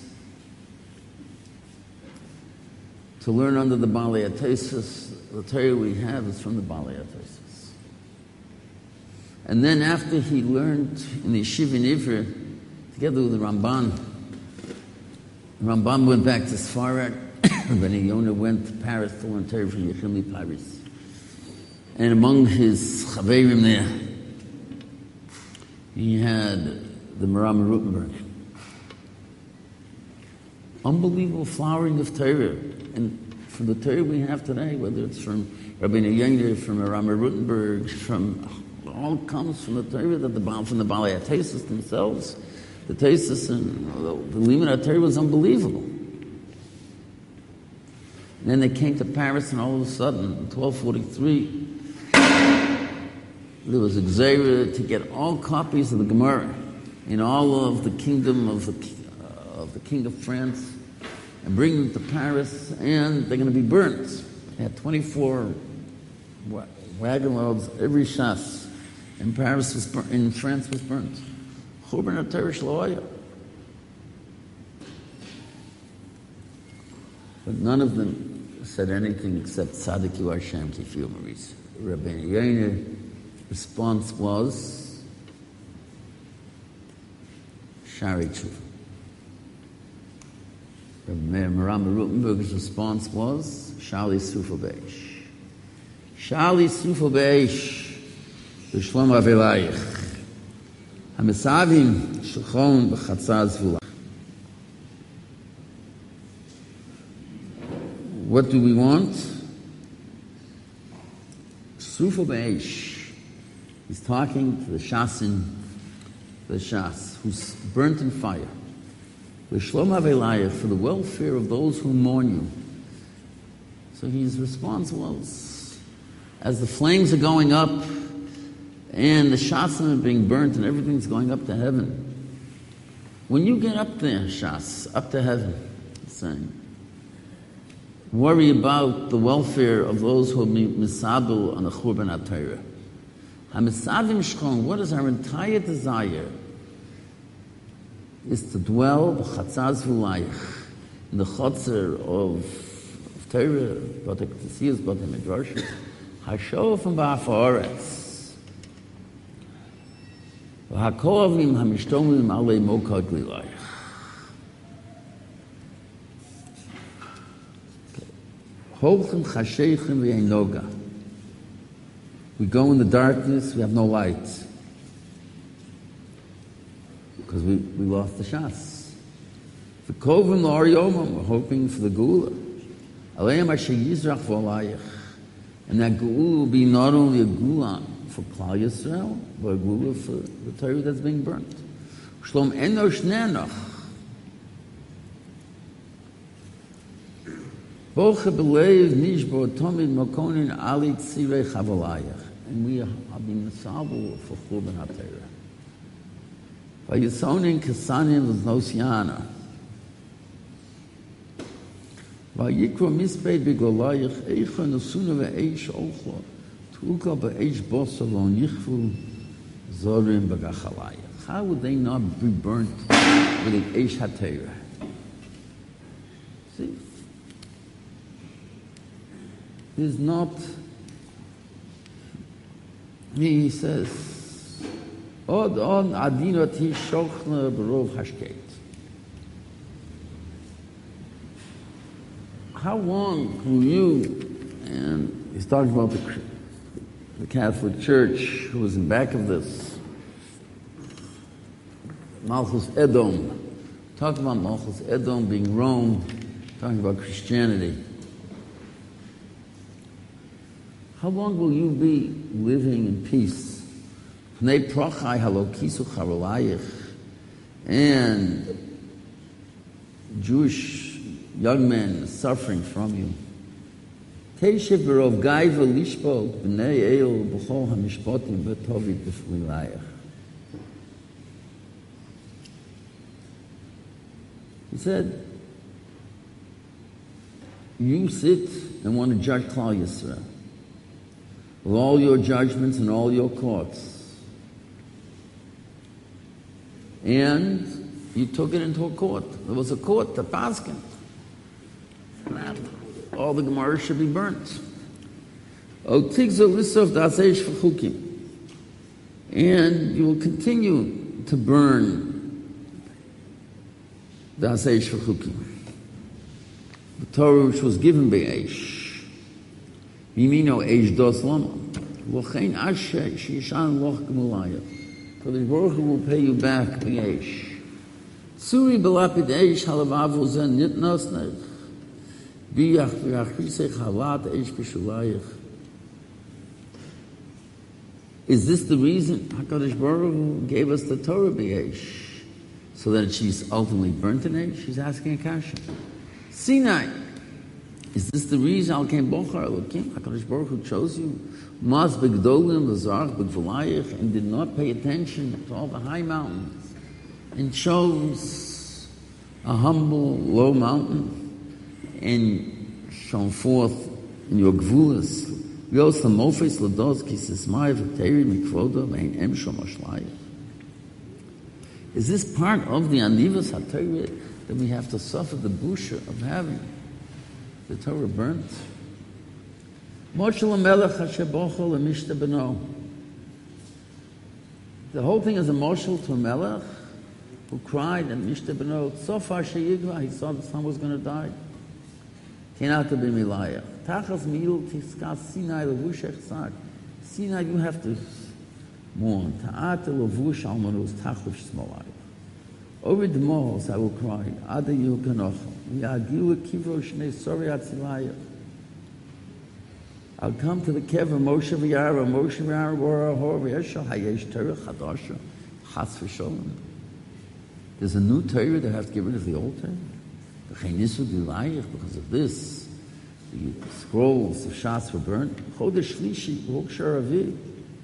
to learn under the Balei HaTosfos. The Torah we have is from the Balei HaTosfos. And then after he learned in the Yeshiva in Ivry, together with the Ramban went back to Sfarad. Rabbeinu Yonah went to Paris to learn Torah from Yechim Paris. And among his chaverim there, he had the Maram Rutenberg. Unbelievable flowering of Torah. And from the Torah we have today, whether it's from Rabbeinu Yonah, from Maram Rutenberg, all comes from the Torah from the Balei HaTosfos themselves. The Tosfos and the Limud HaTorah was unbelievable. And then they came to Paris, and all of a sudden, in 1243, there was a gzeira to get all copies of the Gemara in all of the kingdom of the King of France and bring them to Paris, and they're going to be burnt. They had 24 wagon loads every shas. In France was burnt. Churban HaTorah Shloaya. But none of them said anything except Tzaddik Yu Hashem Kifiu Maris. Rabbeinu Yonah's response was Shari Tshuva. Rabbi Maram Rutenberg's response was Shali Sufel Beish. Shali Sufel Beish B'Shlom Avelayich HaMesavim Shechon B'Chatzar Zvulach. What do we want? Sufel Beish. He's talking to the Shasin, the Shas, who's burnt in fire. L'shlom havelayich, for the welfare of those who mourn you. So his response was, as the flames are going up and the Shasim are being burnt and everything's going up to heaven, when you get up there, Shas, up to heaven, he's saying, worry about the welfare of those who are misabel on the Churban HaTorah. HaMesavim Shchon, what is our entire desire? Is to dwell b'chatzar zvulayich, in the chatzar of Torah, B'atei Ktesiyos, B'atei Midrashim, hashofim ba'afaretz, v'hakoavim hamishtomim alei mokad lilayich. Holchem chasheichem v'einoga. We go in the darkness, we have no light. Because we lost the Shas. The Kovim L'Or Yomam, we're hoping for the Geula. Aleim Asher Yizrach V'Olayich. And that Geula will be not only a Geula for Klal Yisrael, but a Geula for the Torah that's being burnt. Shlom Enosh Nenach. Boche B'Leiv Nishbo Tomid Mokonin Ali Tzirei Chavolayich. And we have been misabel for Churban HaTorah. Vayisonin Kesanim V'Nosiana. Vayikro Mispei B'Golayich Eicha Nosuna V'Eish Olcho Tuka B'Eish Bosalon Yichvu Zorim B'Gachalayich. How would they not be burnt with the Eish HaTorah? See? There's not... He says, Od on adinot hi shochna berov hashket. How long will you, and he's talking about the Catholic Church, who was in back of this, Malchus Edom, talking about Malchus Edom being Rome, talking about Christianity. How long will you be living in peace? And Jewish young men suffering from you. Teshev berov gaiva lishpot b'nei el b'chol hamishpotim b'tovit b'flilayach. He said, you sit and want to judge Klal Yisrael with all your judgments and all your courts. And you took it into a court. There was a court, the Paskin. All the Gemara should be burnt. And you will continue to burn the Aseish V'chukim. The Torah which was given by Eish. Yimino Eish dos lama. L'chein ashe sheishan loch gemulaya. Kodesh Baruch Hu will pay you back by Eish. Tsuri belapid Eish halavavu zen nitnos nech. Biyach v'yachrisech halat Eish b'shulayach. Is this the reason HaKadosh Baruch Hu gave us the Torah by Eish? So that she's ultimately burnt in Eish? She's asking a kasha. Sinai. Is this the reason Al Ken Bochar Elokim? HaKadosh Baruch Hu chose you. Mas Begdolim Lazarch Begvalayich, and did not pay attention to all the high mountains, and chose a humble, low mountain, and shone forth in your Gvulas. Yos Lamofes Lados Kisismai V'Teri Mikvoda Vein Em Shom Ashlayich. Is this part of the Anivas HaTorah that we have to suffer the busha of having the Torah burnt? Moshe Lamelech HaShebochol Lemishta Beno. The whole thing is a moshel to a melech who cried and Mishta Beno Tzofar Sheyigva. He saw the son was going to die. Kenata b'milayach. Tachas mil tiskas Sinai levushech tzad. Sinai, you have to mourn. Ta'ata levush almanus tachlish smolayach. Over the malls I will cry. Ada yukanoch. Ya'agilu kivro shnei sori atzilayach. I'll come to the kever Moshe v'yara wara hor v'yeshal hayesh Torah chadasha chas v'sholem. There's a new Torah that has to get rid of the old Torah. Because of this, the scrolls of Shas were burnt. Chodesh Shlishi, Rok Sharavi.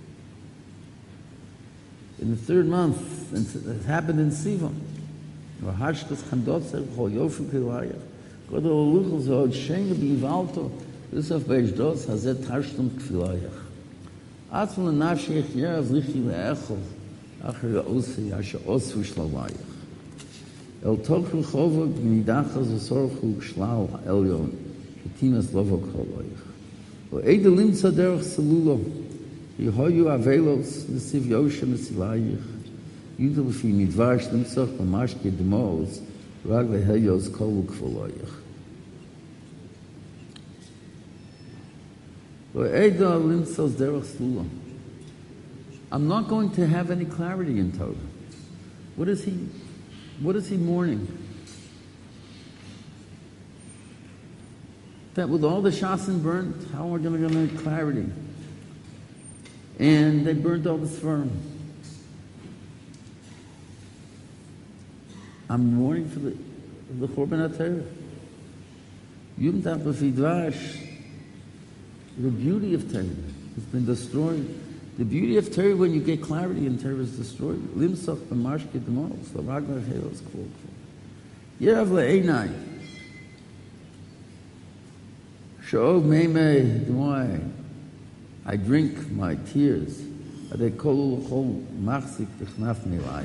In the third month, it happened in Sivan. V'hashkas Chandotzer, Chol Yofu Kilayach. God Oluchel Zod Shem B'ivalto. This of Beish Dos Hazet Tarshtum Kfilayach. Atzma L'nafshi Echyer Avlichi Le'echol. Acher Ya'osi Asher Osvu Shlavayach. El Tochu Chovog Midachas V'sorchu Shlal Elyon Ketinas Lovok Choloich V'edelim Tzadderach Salulo Yehoyu Avelos L'siv Yoshem Esilayich Yudel Fi Midvash Limsoch Mamashke Demos Rag Leheyos Kolu Kfoloich V'edelim Tzadderach Salulo. I'm not going to have any clarity in Torah. What is he mourning? That with all the shasin burnt, how are we going to get clarity? And they burnt all the Sfarim. I'm mourning for the Chorban HaTorah. Yom Tov B'Fidvash, the beauty of Torah has been destroyed. The beauty of Torah, when you get clarity in Torah, is destroyed. Limsoch b'mashke demos, l'ragla helos kol. Yerav le'einai. She'ov meimei d'moai. I drink my tears. Adei kol l'chol machzik t'chnaf me'lai.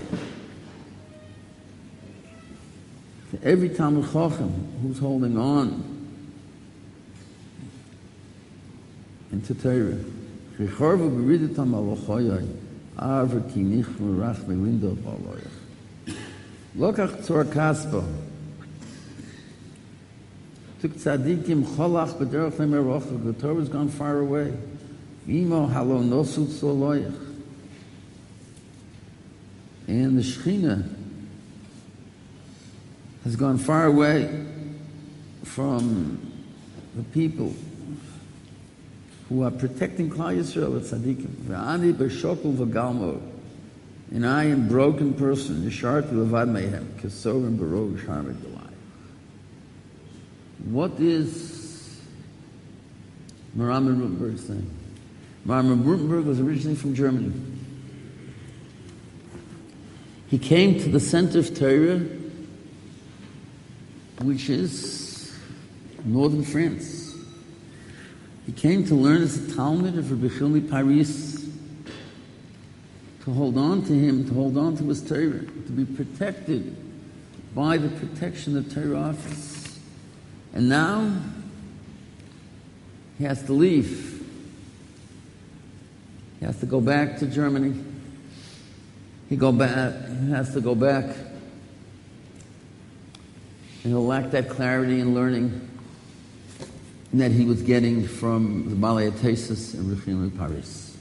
Every Talmud Chacham who's holding on into Torah, Recharvu b'riditam alochoyai, arver ki nichmu rach melindo b'aloyach. Lokach tzor kaspa. Tuk tzadikim cholach b'derech le'merocha. The Torah has gone far away. Imo halo nosut tzoloyach. And the Shechina has gone far away from the people who are protecting Klal Yisrael at Tzadikim. V'ani b'shokul v'galmo. And I am broken person. Yisharti levad mehem. Kesorim b'rog sharmid delay. What is Maram Rutenberg saying. Maram Rutenberg was originally from Germany. He came to the center of Torah, which is northern France. He came to learn as a Talmud of Rabbi Chilmi Paris, to hold on to him, to hold on to his Torah, to be protected by the protection the Torah offers. And now he has to leave. He has to go back to Germany. He has to go back, and he'll lack that clarity and learning that he was getting from the Balei Tesis and Rabbi Chilmi Paris.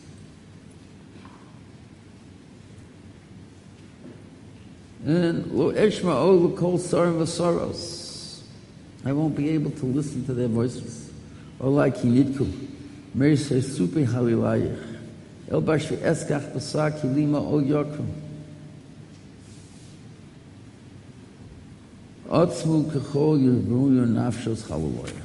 And lo eshma o kol sarim v'saros, I won't be able to listen to their voices. O like hinitku, merisei supe halilayich, el bash v'eskach b'sa kilima o yokrim. Otzmu kechol yirbu nafshos chalaloyich.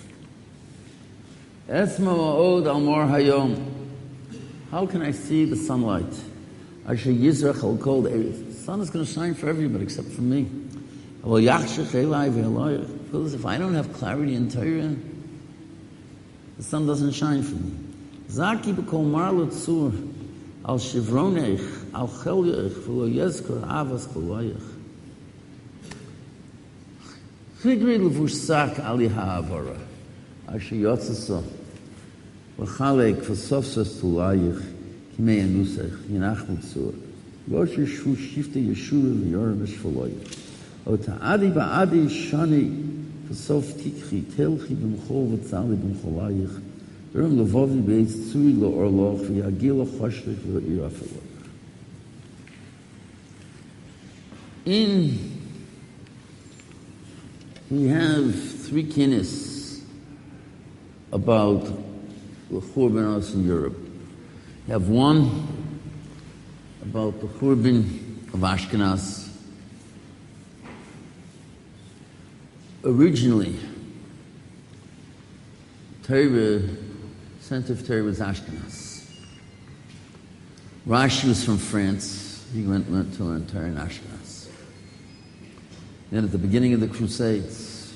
Esma ma'od al mor hayom. How can I see the sunlight? Asher yizrach al kol eretz. The sun is going to shine for everybody except for me. Because if I don't have clarity in Torah, the sun doesn't shine for me. Zaki b'kol mar l'tzur al shivronech al chelyeich v'lo yezkor avas kolayich. Chigri levushsak ali ha'avara asher yotzasa v'chalek v'sofsas tulayich kimei anusach yinach l'tzur. Rosh Yeshu Shifte Yeshu V'Yorim V'Shvaloyich. O Ta'adi Ba'adi Shani V'Sof Tikchi Telchi B'Mchol V'Tzali B'Mcholayich V'Rim Levovi B'Eitz Tzuri Lo'orloch V'Yagil L'Choshlich V'Irafeloch. We have three kinnis about the Churbanos in Europe. We have one about the Churban of Ashkenaz. Originally, Torah, center of Torah was Ashkenaz. Rashi was from France. He went to learn Torah in Ashkenaz. Then at the beginning of the Crusades,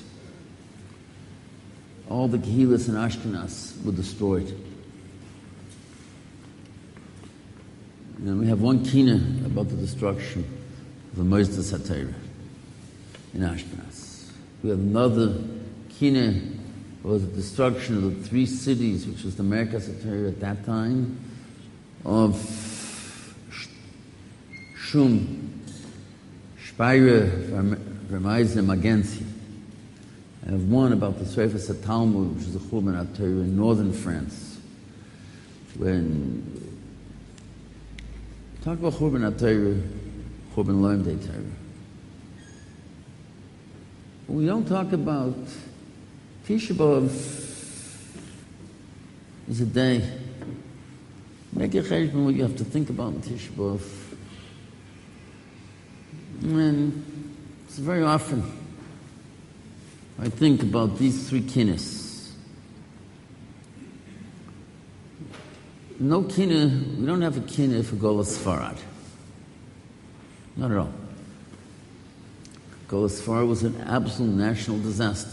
all the Kehilas in Ashkenaz were destroyed. And we have one kina about the destruction of the Mosdas HaTorah in Ashkenaz. We have another kina about the destruction of the three cities, which was the Merkas HaTorah at that time, of Shum, Speyer, Vermeise, Magenzi. I have one about the Sreifas HaTalmud, which is the Churban HaTorah in northern France, when talk about Churban HaTorah, Churban Loimdei Torah. We don't talk about Tisha B'Av is a day. Make a cheshbon what you have to think about in Tisha B'Av. And it's very often I think about these three kinnis. No kina, we don't have a kina for Golas Sfarad. Not at all. Golas Sfarad was an absolute national disaster.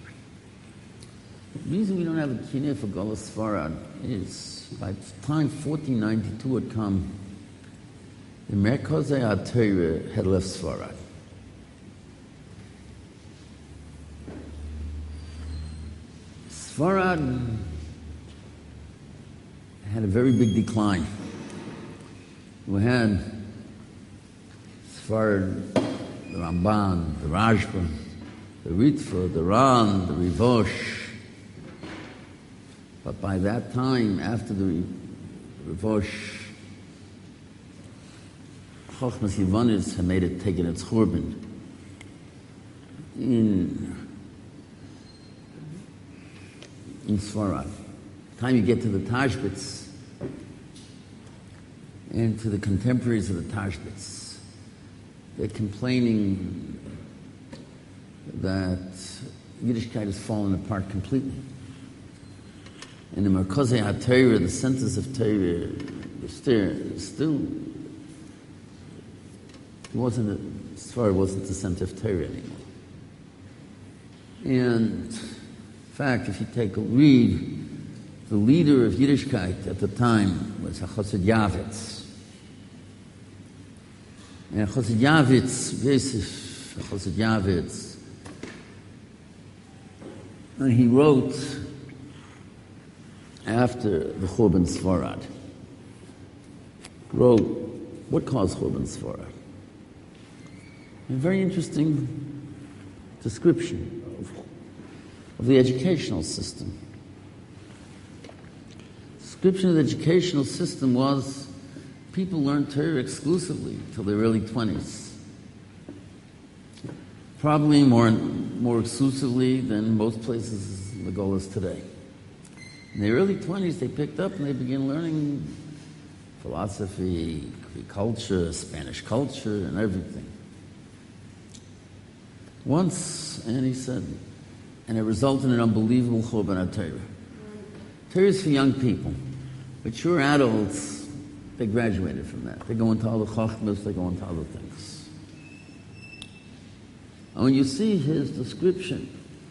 The reason we don't have a kina for Golas Sfarad is by the time 1492 had come, the Merkazei HaTorah had left Sfarad. Sfarad had a very big decline. We had Sfarad, the Ramban, the Rashba, the Ritva, the Ran, the Rivosh. But by that time, after the Rivosh, Chochmas Yivanis had made it, taken its Churban. In Sfarad. By the time you get to the Tashbitz, and to the contemporaries of the Tashbitz, they're complaining that Yiddishkeit has fallen apart completely. in the Merkazei HaTorah, the centers of Torah, still Sfar wasn't the center of Torah anymore. And in fact, if you take a read, the leader of Yiddishkeit at the time was Chassid Yavitz. And Chassid Yavitz, Yosef Chassid Yavitz, and he wrote after the Churban Sfarad, wrote what caused Churban Sfarad. A very interesting description of the educational system. The description of the educational system was people learned Torah exclusively till their early 20s. Probably more exclusively than most places in the Golas today. In their early 20s, they picked up and they began learning philosophy, Greek culture, Spanish culture, and everything. Once, and he said, and it resulted in an unbelievable Churban HaTorah. Torah is for young people. Mature adults, they graduated from that. They go into other chachmas, they go into other things. And when you see his description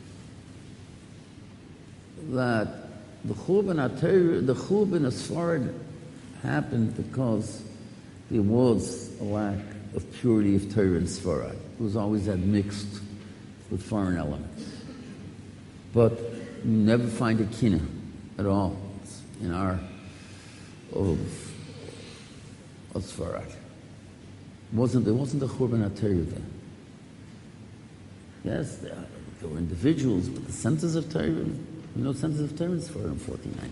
that the Churban HaTorah, the Churban Sfarad happened because there was a lack of purity of Torah in Sfarad. It was always that mixed with foreign elements. But you never find a kina at all in our of Sfarad. There wasn't a Churban HaTorah there. Yes, there were individuals, but the centers of Torah, centers of Torah in Sfarad in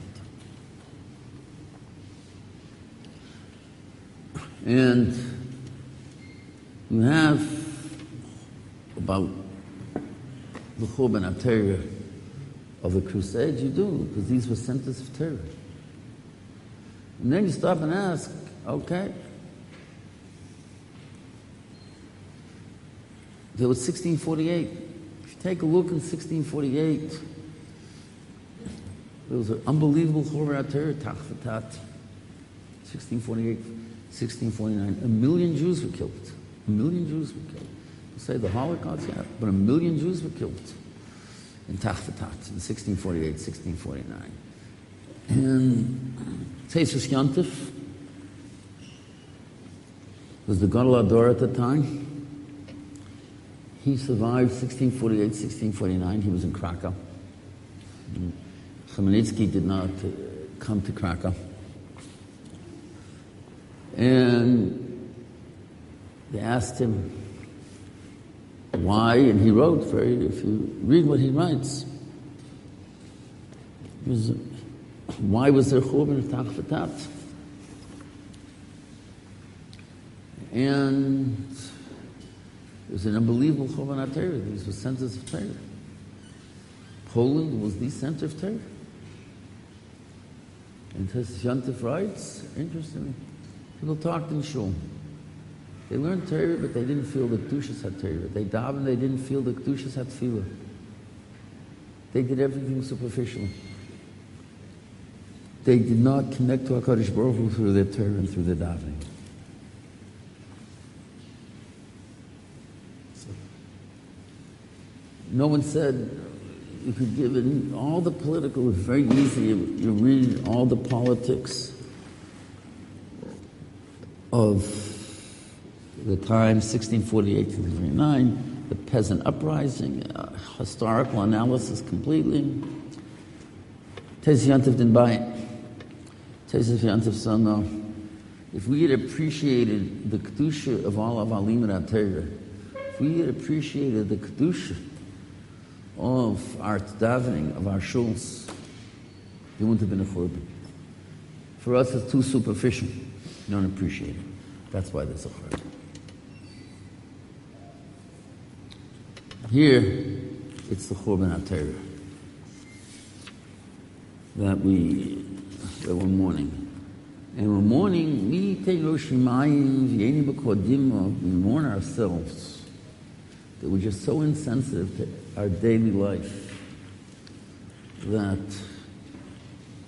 1492. And you have about the Churban HaTorah of the Crusades, you do, because these were centers of Torah. And then you stop and ask, okay, there was 1648. If you take a look in 1648, there was an unbelievable Churban HaTorah, Tachvatat, 1648, 1649. 1 million Jews were killed. 1 million Jews were killed. You say the Holocaust, yeah, but 1 million Jews were killed in Tachvatat in 1648, 1649. And Tzeis Yontif was the Gadol Ador at the time. He survived 1648, 1649. He was in Krakow. Chmielnicki did not come to Krakow. And they asked him why, and he wrote, if you read what he writes, why was there Churban Tachvatat? And it was an unbelievable Churban HaTorah. These were centers of Torah. Poland was the center of Torah. And Tzeis Yontif writes, interestingly, people talked in shul. They learned Torah, but they didn't feel the Kedushas HaTorah. They davened, they didn't feel the Kedushas HaTfilah. They did everything superficially. They did not connect to HaKadosh Baruch Hu through their Torah and through their davening. No one said you could give it all the political. It's very easy. You read all the politics of the time, 1648 to 1649, the peasant uprising, historical analysis completely. Tzeis Yontif didn't buy it. Tzeis Yontif said, no. If we had appreciated the Kedusha of all of our Limud HaTorah, if we had appreciated the Kedusha of our davening, of our shuls, there wouldn't have been a Churban. For us, it's too superficial. You don't appreciate it. That's why there's a Churban. Here, it's the Churban HaTorah that we're mourning. And we're mourning, we mourn ourselves, that we're just so insensitive to our daily life that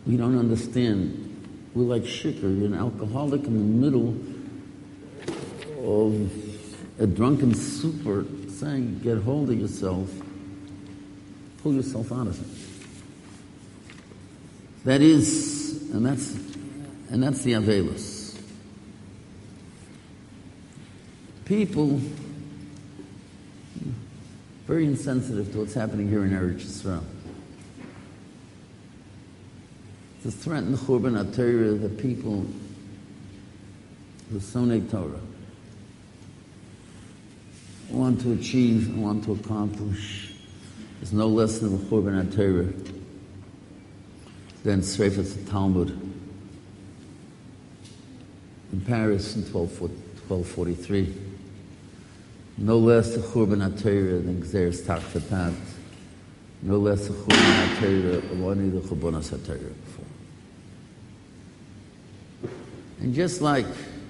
we don't understand. We're like shikr. You're an alcoholic in the middle of a drunken super saying, get hold of yourself, pull yourself out of it. That is, and that's the Avelis. People very insensitive to what's happening here in Eretz Yisrael. To threaten the Churban HaTorah, the people, the Sonei Torah, want to achieve and want to accomplish is no less than the Churban HaTorah than Sreifas Talmud in Paris in 1243. No less the Churban HaTorah than Gzeres Tachtatat. No less the Churban HaTorah than only the Churbanos HaTorah before. And just like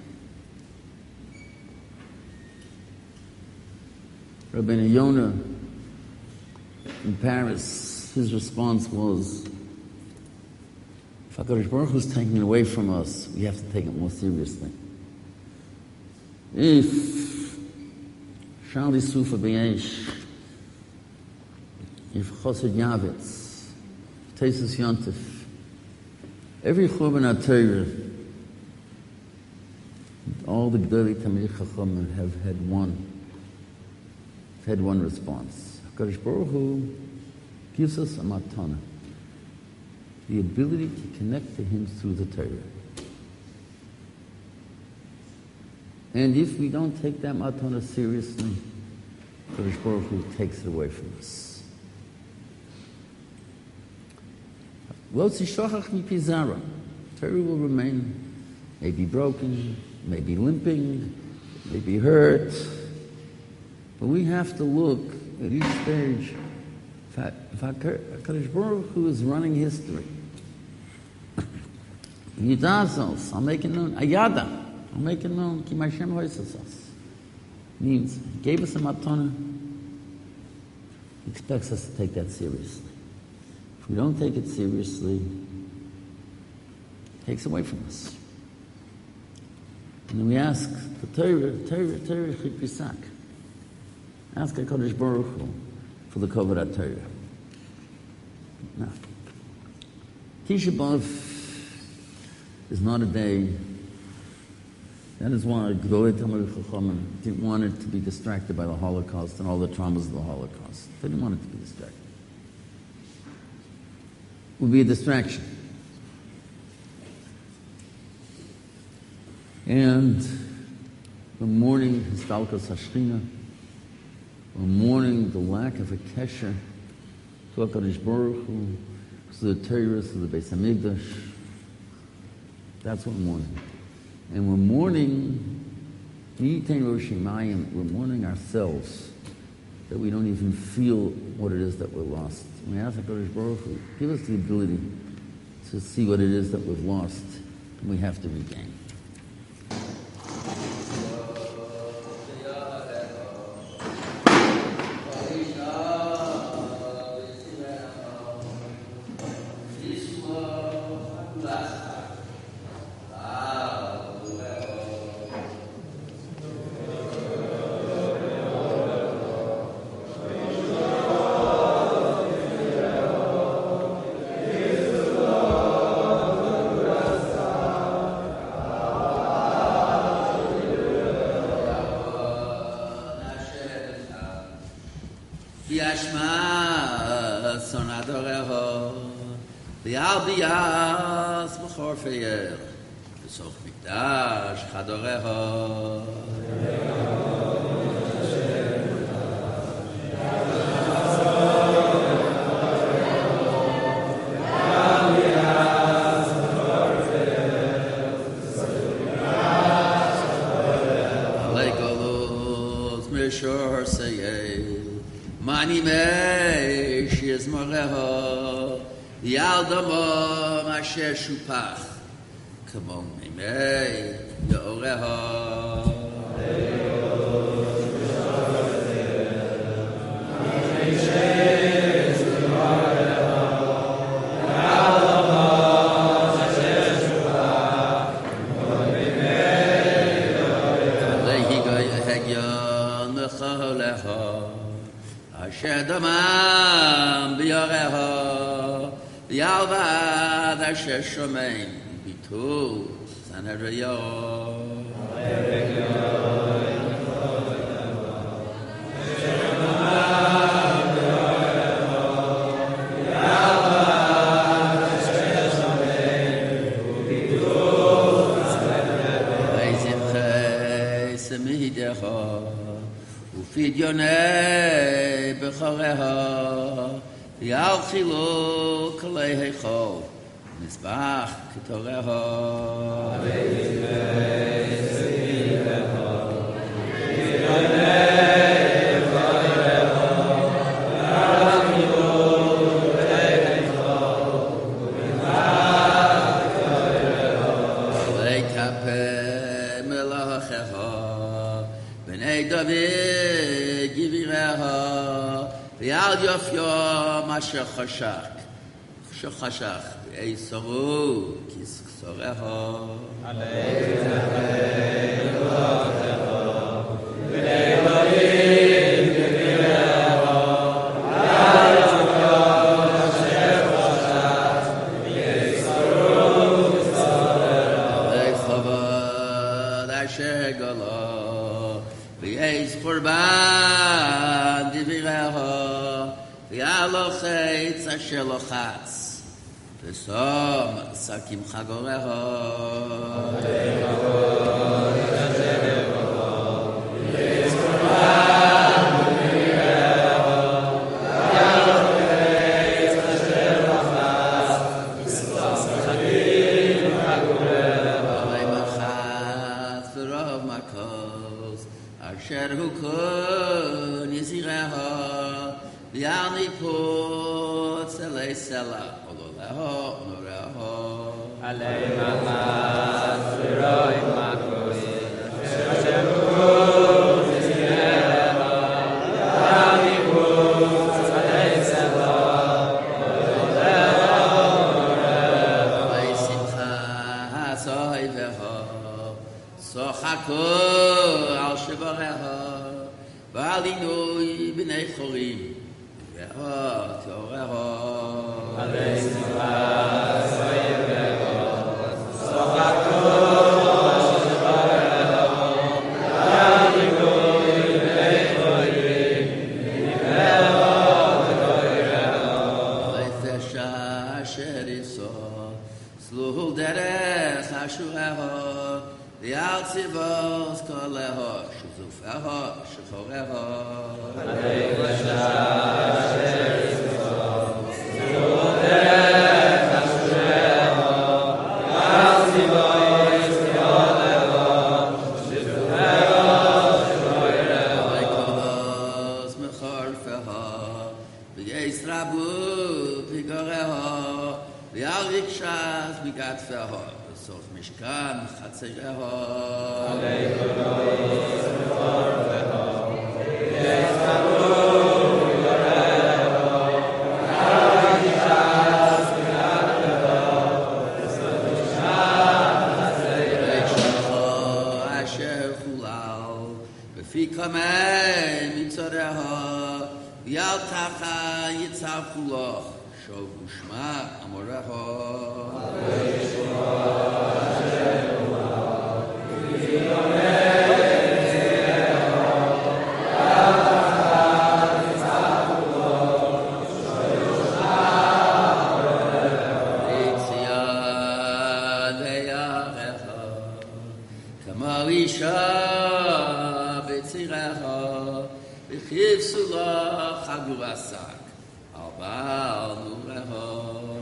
Rabbeinu Yonah in Paris, his response was, if HaKadosh Baruch Hu is taking it away from us, we have to take it more seriously. If Shali Sufa B'yesh, if Chosed Yavitz, Tesis Yontif, every Churban HaTorah, all the Gdolei Talmidei Chacham have had one response. HaKadosh Baruch Hu gives us a matana, the ability to connect to Him through the Torah. And if we don't take that matana seriously, HaKadosh Baruch Hu takes it away from us. Lo tishochach mipi zara. Torah will remain, maybe broken, maybe limping, maybe hurt. But we have to look at each stage. If HaKadosh Baruch Hu is running history, Yidazos, I'll make it known. Ayada, I'll make it known. Ki Hashem hoisasas. Means, He gave us a matana. He expects us to take that seriously. If we don't take it seriously, it takes away from us. And then we ask the Torah chipisak. Ask HaKadosh Baruch Hu for the Kavod HaTorah. Now, Tisha B'Av is not a day. That is why Gdolei Talmidei Chacham didn't want it to be distracted by the Holocaust and all the traumas of the Holocaust. They didn't want it to be distracted. It would be a distraction. And the mourning Histalkos Hashchina, we're mourning the lack of a kesher to HaKadosh Baruch Hu, to the Torah, to the Beis Hamikdash. That's what we're mourning. And we're mourning, we're mourning ourselves, that we don't even feel what it is that we're lost. We ask HaKadosh Baruch Hu, give us the ability to see what it is that we've lost and we have to regain. Shupach, come on, Mimei, Yoreha. choleho asher damam biyoreho yalvad asher shomein bitul sanarayo Ufidyonei bechoreha Yalchilu kalei heichol Mizbach kitoreha David Givireha Vial Yofyo Masha Chashach Eisaru Kis Ksoreha Qurban divireho v'alochei tzasher lochatz v'som sakim chagoreho Asher hukun yizireha v'yani put selei sela ololeho noreho alei machas v'roi makos Asher hukun yizireha v'yani put selei sela ololeho noreho alei simcha ha'soiveho sochaku al shivareha v'alinui b'nei chorim v'ha toreha alei simcha soiveho sochaku al shivareha v'alinui b'nei chorim v'ha toreha alei fesha asher iso sluhu derech ashureha V'al tzivos koleho shuzufeho shechoreho Alei v'sha asher yitzvos Z'uderech ashureho V'al tzivos koleho shuzufeho shechoreho Alei kolos mechorfeho V'yeis rabu pigoreho V'al rikshas migatfeho Sof Mishkan Chatzereho Alei Kolos Mechorfeho Yeshavu Yoreho Ha'adishas V'yadleho Sof Mishkan Chatzereho Asher Chulal B'fi Kamei Mitzoreho Yal Tacha Yitzav Chuloch Shov Ushma Amoreho Alei Shema Kamalisha Betzireha B'chiv Sulah Chagurasak Al Baal Nureha